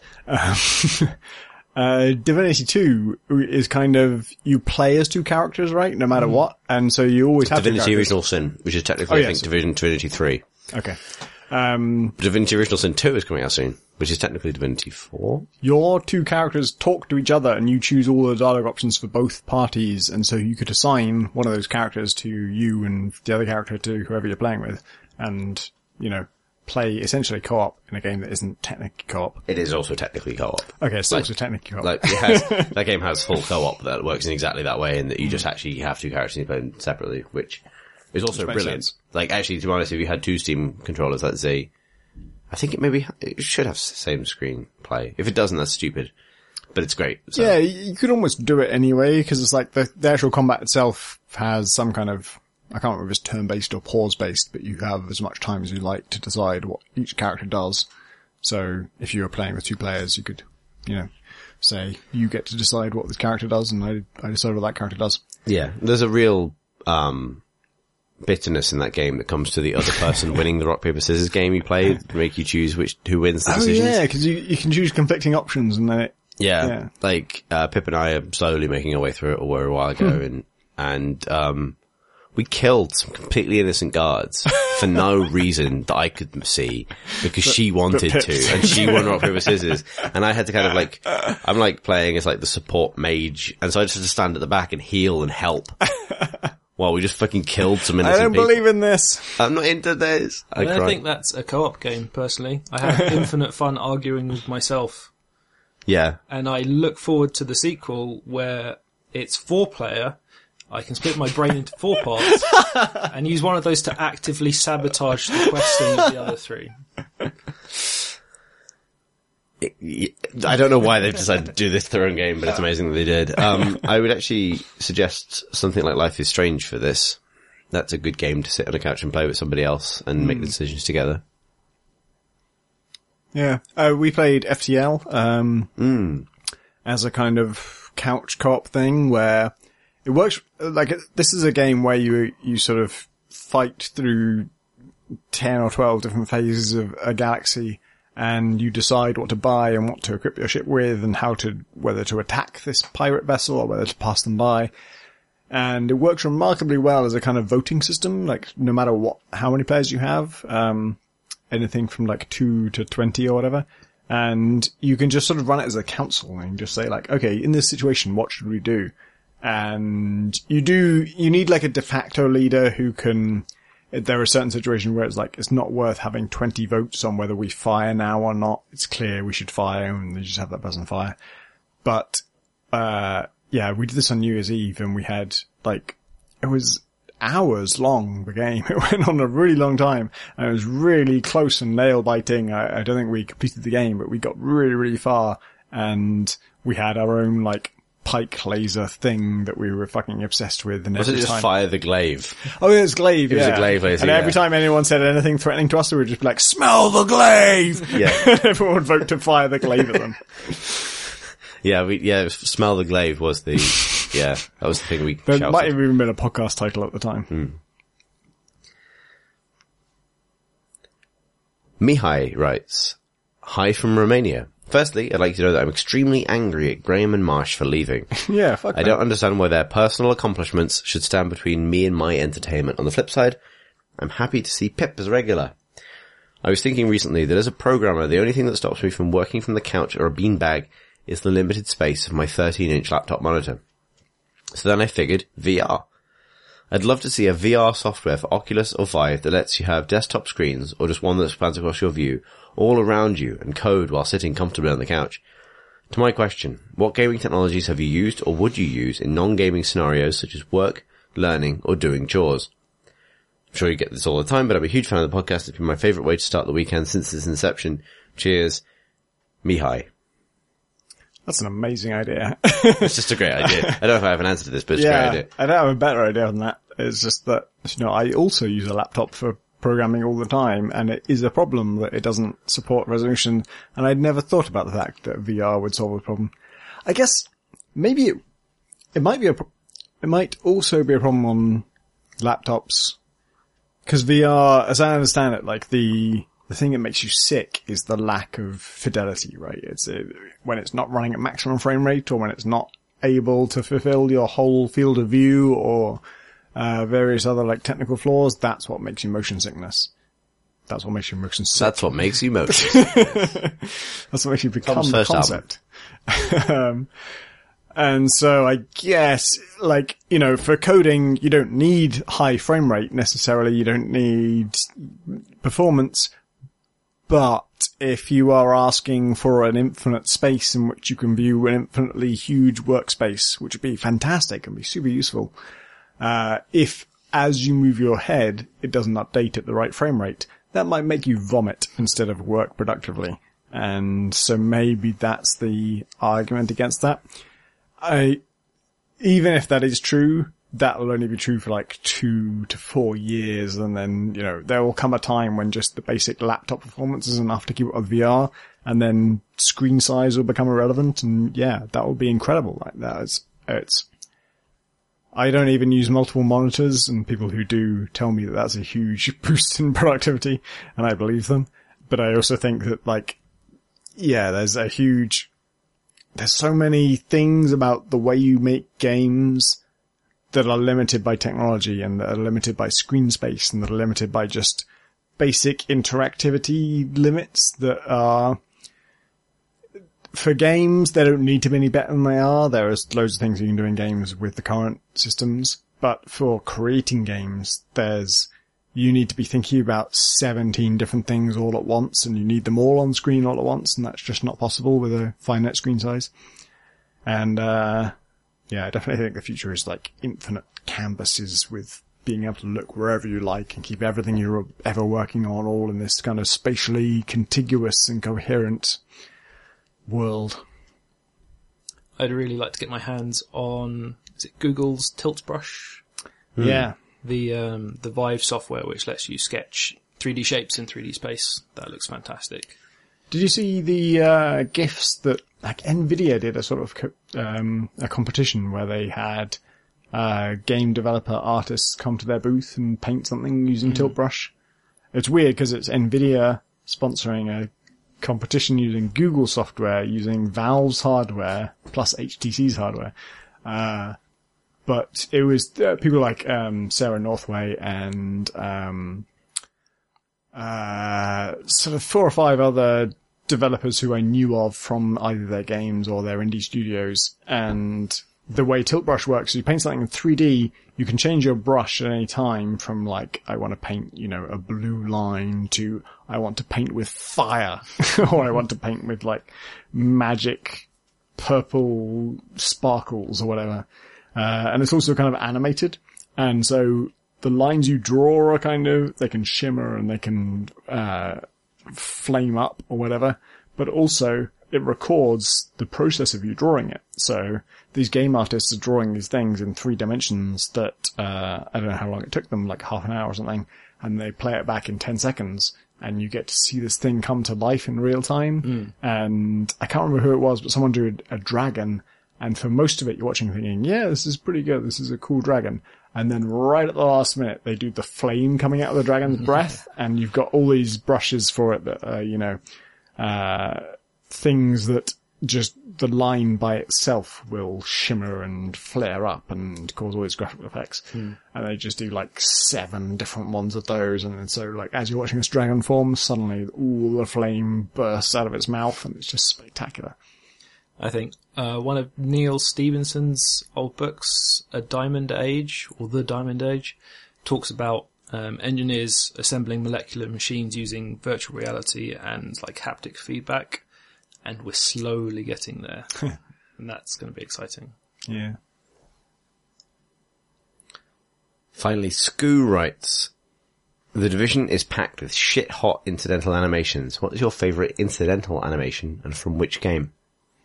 Divinity 2 is kind of, you play as 2 characters, right? No matter what. And so you always have Divinity 2 characters. Original Sin, which is technically, I think, Divinity 3. Okay. Divinity Original Sin 2 is coming out soon, which is technically Divinity 4. Your two characters talk to each other and you choose all the dialogue options for both parties, and so you could assign one of those characters to you and the other character to whoever you're playing with, and, you know, play essentially co-op in a game that isn't technically co-op. It is also technically co-op. Okay, it's also technically co-op. Like, it has, that game has full co-op that works in exactly that way, and that you just actually have two characters and you play them separately, which is also makes brilliant. sense. Like, actually, to be honest, if you had two Steam controllers, I think it should have same screen play. If it doesn't, that's stupid. But it's great. So. Yeah, you could almost do it anyway, because it's like the actual combat itself has some kind of, I can't remember if it's turn-based or pause-based, but you have as much time as you like to decide what each character does. So if you were playing with two players, you could, you know, say, you get to decide what this character does, and I decide what that character does. Yeah, there's a real, bitterness in that game that comes to the other person winning the rock, paper, scissors game you play, make you choose who wins the decisions. Oh yeah, because you can choose conflicting options, and then it, yeah. Like, Pip and I are slowly making our way through it, or were a while ago, and we killed some completely innocent guards for no reason that I could see, because she wanted to, and she won rock, paper, scissors, and I had to kind of like, I'm like playing as like the support mage, and so I just had to stand at the back and heal and help. Well, we just fucking killed some innocent I don't people. believe in this. I'm not into this. I don't think that's a co-op game, personally. I have infinite fun arguing with myself. Yeah. And I look forward to the sequel where it's 4-player. I can split my brain into 4 parts and use one of those to actively sabotage the questing of the other 3. I don't know why they've decided to do this to their own game, but it's amazing that they did. I would actually suggest something like Life is Strange for this. That's a good game to sit on a couch and play with somebody else and make the decisions together. Yeah. We played FTL, as a kind of couch co-op thing where it works, like, this is a game where you sort of fight through 10 or 12 different phases of a galaxy, and you decide what to buy and what to equip your ship with, and whether to attack this pirate vessel or whether to pass them by. And it works remarkably well as a kind of voting system, like, no matter how many players you have, anything from like 2 to 20 or whatever. And you can just sort of run it as a council and just say like, okay, in this situation, what should we do? And you need like a de facto leader who can, there are certain situations where it's like, it's not worth having 20 votes on whether we fire now or not. It's clear we should fire, and they just have that person fire. But, yeah, we did this on New Year's Eve, and we had like, it was hours long, the game. It went on a really long time, and it was really close and nail biting. I don't think we completed the game, but we got really, really far, and we had our own like pike laser thing that we were fucking obsessed with. And was it just fire the glaive? Oh, it was glaive. It was a glaive laser. And every time anyone said anything threatening to us, we would just be like, "Smell the glaive!" Yeah. Everyone would vote to fire the glaive at them. Yeah, smell the glaive was the, yeah, that was the thing we There shouted. might have even been a podcast title at the time. Mihai writes, "Hi from Romania. Firstly, I'd like to know that I'm extremely angry at Graham and Marsh for leaving. Yeah, fuck I don't understand why their personal accomplishments should stand between me and my entertainment. On the flip side, I'm happy to see Pip as regular. I was thinking recently that as a programmer, the only thing that stops me from working from the couch or a beanbag is the limited space of my 13-inch laptop monitor. So then I figured VR. I'd love to see a VR software for Oculus or Vive that lets you have desktop screens, or just one that spans across your view, all around you, and code while sitting comfortably on the couch. To my question, what gaming technologies have you used or would you use in non-gaming scenarios such as work, learning, or doing chores? I'm sure you get this all the time, but I'm a huge fan of the podcast. It's been my favourite way to start the weekend since its inception. Cheers, Mihai." That's an amazing idea. It's just a great idea. I don't know if I have an answer to this, but it's a great idea. I don't have a better idea than that. It's just that, you know, I also use a laptop for programming all the time, and it is a problem that it doesn't support resolution, and I'd never thought about the fact that VR would solve the problem. I guess maybe it might also be a problem on laptops, because VR, as I understand it, like the thing that makes you sick is the lack of fidelity, right? It's when it's not running at maximum frame rate, or when it's not able to fulfill your whole field of view, or various other like technical flaws. That's what makes you motion sickness. That's what makes you motion sick. That's what makes you motion. That's what makes you become Tom's the first concept. And so I guess, like, you know, for coding, you don't need high frame rate necessarily. You don't need performance. But if you are asking for an infinite space in which you can view an infinitely huge workspace, which would be fantastic and be super useful, if as you move your head, it doesn't update at the right frame rate, that might make you vomit instead of work productively. And so maybe that's the argument against that. Even if that is true, that will only be true for like 2 to 4 years, and then, you know, there will come a time when just the basic laptop performance is enough to keep up with VR, and then screen size will become irrelevant, and yeah, that will be incredible. Like that, I don't even use multiple monitors, and people who do tell me that that's a huge boost in productivity, and I believe them. But I also think that, like, yeah, there's so many things about the way you make games that are limited by technology, and that are limited by screen space, and that are limited by just basic interactivity limits that are, for games, they don't need to be any better than they are. There is loads of things you can do in games with the current systems, but for creating games, you need to be thinking about 17 different things all at once, and you need them all on screen all at once, and that's just not possible with a finite screen size. And, yeah, I definitely think the future is like infinite canvases with being able to look wherever you like and keep everything you're ever working on all in this kind of spatially contiguous and coherent world. I'd really like to get my hands on, is it Google's Tilt Brush? Yeah. The Vive software, which lets you sketch 3D shapes in 3D space. That looks fantastic. Did you see the GIFs that, like, Nvidia did a sort of a competition where they had game developer artists come to their booth and paint something using Tilt Brush? It's weird because it's Nvidia sponsoring a competition using Google software, using Valve's hardware plus HTC's hardware. But it was people like Sarah Northway and sort of 4 or 5 other developers who I knew of from either their games or their indie studios. And the way Tilt Brush works, you paint something in 3D, you can change your brush at any time from, like, I want to paint, you know, a blue line to I want to paint with fire or I want to paint with, like, magic purple sparkles or whatever. And it's also kind of animated. And so the lines you draw are kind of, they can shimmer and they can, flame up or whatever, but also it records the process of you drawing it. So these game artists are drawing these things in 3 dimensions that, I don't know how long it took them, like half an hour or something, and they play it back in 10 seconds. And you get to see this thing come to life in real time. And I can't remember who it was, but someone drew a dragon. And for most of it, you're watching thinking, yeah, this is pretty good. This is a cool dragon. And then right at the last minute, they do the flame coming out of the dragon's breath. And you've got all these brushes for it that are, you know, things that just the line by itself will shimmer and flare up and cause all these graphical effects. And they just do like 7 different ones of those. And then so, like, as you're watching this dragon form, suddenly all the flame bursts out of its mouth and it's just spectacular. I think one of Neil Stephenson's old books, A Diamond Age, or The Diamond Age, talks about engineers assembling molecular machines using virtual reality and, like, haptic feedback, and we're slowly getting there. And that's going to be exciting. Yeah. Finally, Scoo writes, The Division is packed with shit-hot incidental animations. What is your favourite incidental animation, and from which game?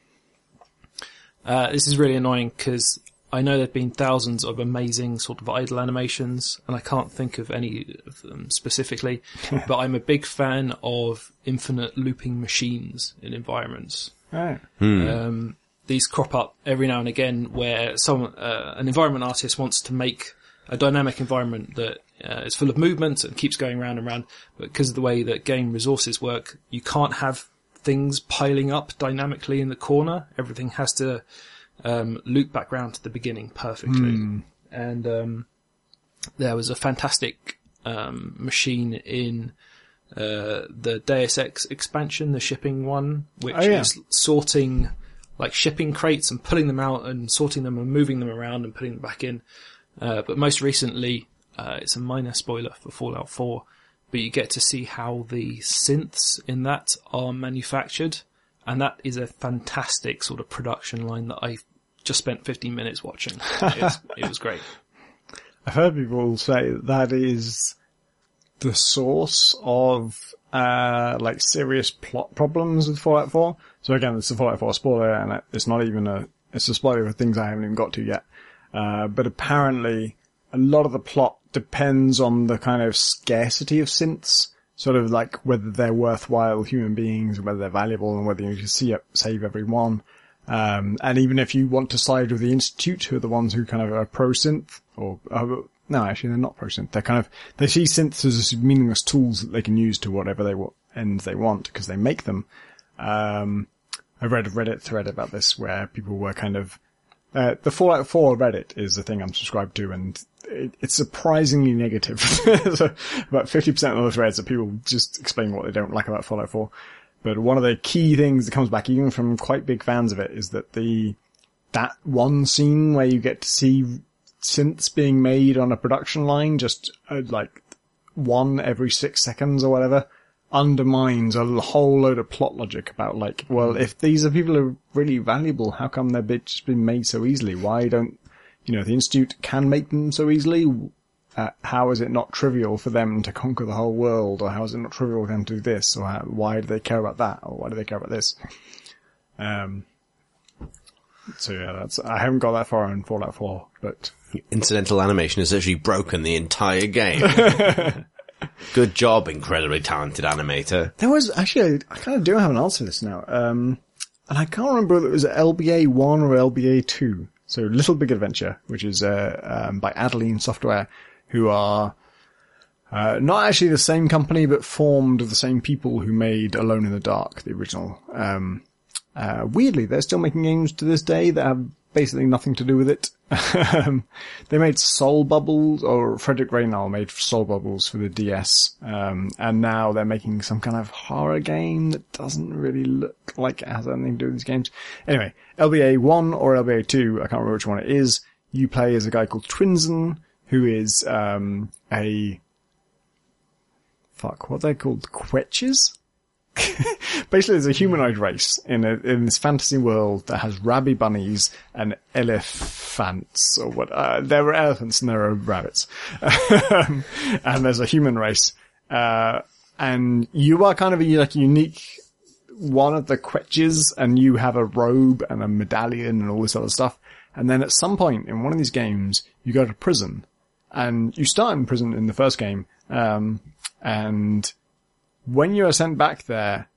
This is really annoying because I know there've been thousands of amazing sort of idle animations, and I can't think of any of them specifically, but I'm a big fan of infinite looping machines in environments. Right. These crop up every now and again where an environment artist wants to make a dynamic environment that is full of movement and keeps going round and round, but because of the way that game resources work, you can't have things piling up dynamically in the corner. Everything has to loop back round to the beginning perfectly. And there was a fantastic machine in the Deus Ex expansion, the shipping one, which yeah. is sorting like shipping crates and pulling them out and sorting them and moving them around and putting them back in. But most recently, it's a minor spoiler for Fallout 4, but you get to see how the synths in that are manufactured. And that is a fantastic sort of production line that I just spent 15 minutes watching. It was great. I've heard people say that is the source of, like serious plot problems with Fallout 4. So again, it's a Fallout 4 spoiler, and it's not even it's a spoiler for things I haven't even got to yet. But apparently a lot of the plot depends on the kind of scarcity of synths. Sort of like whether they're worthwhile human beings, whether they're valuable, and whether you can save every one. And even if you want to side with the Institute, who are the ones who kind of are pro-synth, or, no, actually they're not pro-synth. They see synths as meaningless tools that they can use to whatever ends they want, because they make them. I read a Reddit thread about this where people were kind of, the Fallout 4 Reddit is the thing I'm subscribed to, and it's surprisingly negative. So about 50% of the threads are people just explaining what they don't like about Fallout 4. But one of the key things that comes back, even from quite big fans of it, is that that one scene where you get to see synths being made on a production line, just like one every 6 seconds or whatever, undermines a whole load of plot logic about like, well, if these are people who are really valuable, how come they're just been made so easily? Why don't, the Institute can make them so easily? How is it not trivial for them to conquer the whole world? Or how is it not trivial for them to do this? Or why do they care about that? Or why do they care about this? So yeah, I haven't got that far in Fallout 4, but incidental animation has actually broken the entire game. Good job, incredibly talented animator. There was actually, I kind of do have an answer to this now. And I can't remember whether it was LBA 1 or LBA 2. So Little Big Adventure, which is, by Adeline Software, who are, not actually the same company, but formed of the same people who made Alone in the Dark, the original. Weirdly, they're still making games to this day that have basically nothing to do with it. They made Soul Bubbles, or Frederick Reynal made Soul Bubbles for the DS. And now they're making some kind of horror game that doesn't really look like it has anything to do with these games. Anyway, LBA 1 or LBA 2, I can't remember which one it is. You play as a guy called Twinsen, who is, what are they called? Quetches? Basically, there's a humanoid race in this fantasy world that has rabby bunnies and elephants, or what, there are elephants and there are rabbits. And there's a human race. And you are kind of a unique one of the Quetches, and you have a robe and a medallion and all this other stuff. And then at some point in one of these games, you go to prison. And you start in prison in the first game, and when you are sent back there,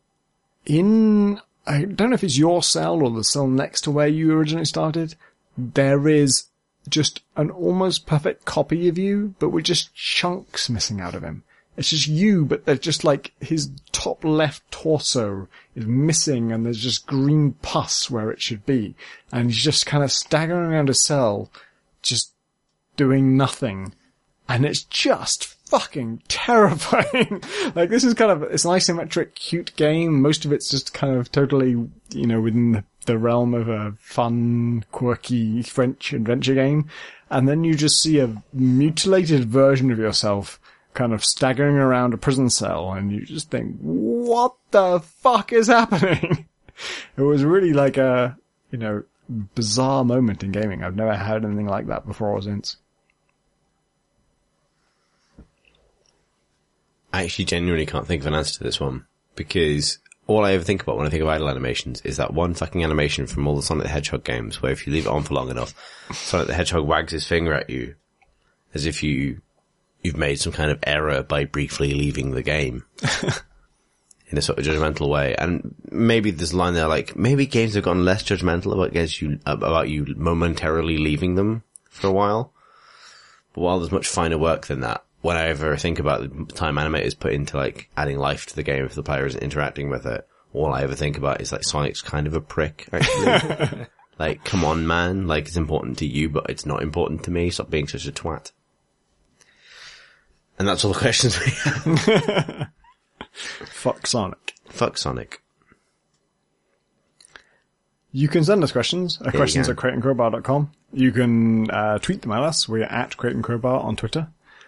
I don't know if it's your cell or the cell next to where you originally started, there is just an almost perfect copy of you, but with just chunks missing out of him. It's just you, but they're just like his top left torso is missing and there's just green pus where it should be. And he's just kind of staggering around a cell, just doing nothing. And it's just fucking terrifying. Like, this is it's an isometric, cute game. Most of it's just kind of totally, within the realm of a fun, quirky French adventure game. And then you just see a mutilated version of yourself kind of staggering around a prison cell, and you just think, what the fuck is happening? It was really like a, bizarre moment in gaming. I've never had anything like that before or since. I actually genuinely can't think of an answer to this one, because all I ever think about when I think of idle animations is that one fucking animation from all the Sonic the Hedgehog games where if you leave it on for long enough, Sonic the Hedgehog wags his finger at you as if you've made some kind of error by briefly leaving the game in a sort of judgmental way. And maybe there's a line there like, maybe games have gotten less judgmental about you momentarily leaving them for a while. But while there's much finer work than that, when I ever think about the time animators put into like adding life to the game if the player isn't interacting with it, all I ever think about is like Sonic's kind of a prick, actually. Like, come on, man. Like, it's important to you, but it's not important to me. Stop being such a twat. And that's all the questions we have. Fuck Sonic. Fuck Sonic. You can send us questions. Questions can. at crateandcrowbar.com. You can tweet them at us. We're at Crate and Crowbar on Twitter.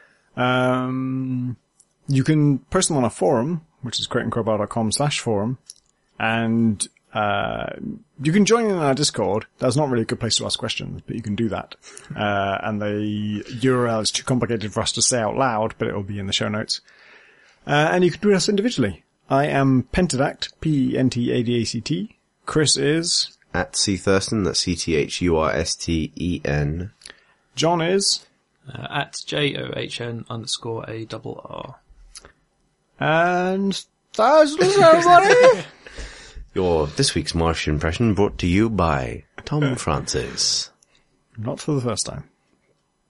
You can post them on a forum, which is crateandcrowbar.com/forum. And you can join in our Discord. That's not really a good place to ask questions, but you can do that. And the URL is too complicated for us to say out loud, but it will be in the show notes. And you can tweet us individually. I am Pentadact, Pentadact. Chris is... At C Thurston, that's CTHURSTEN. John is... at JOHN_ARR. And that's everybody! Your this week's Martian impression brought to you by Tom Francis. Not for the first time.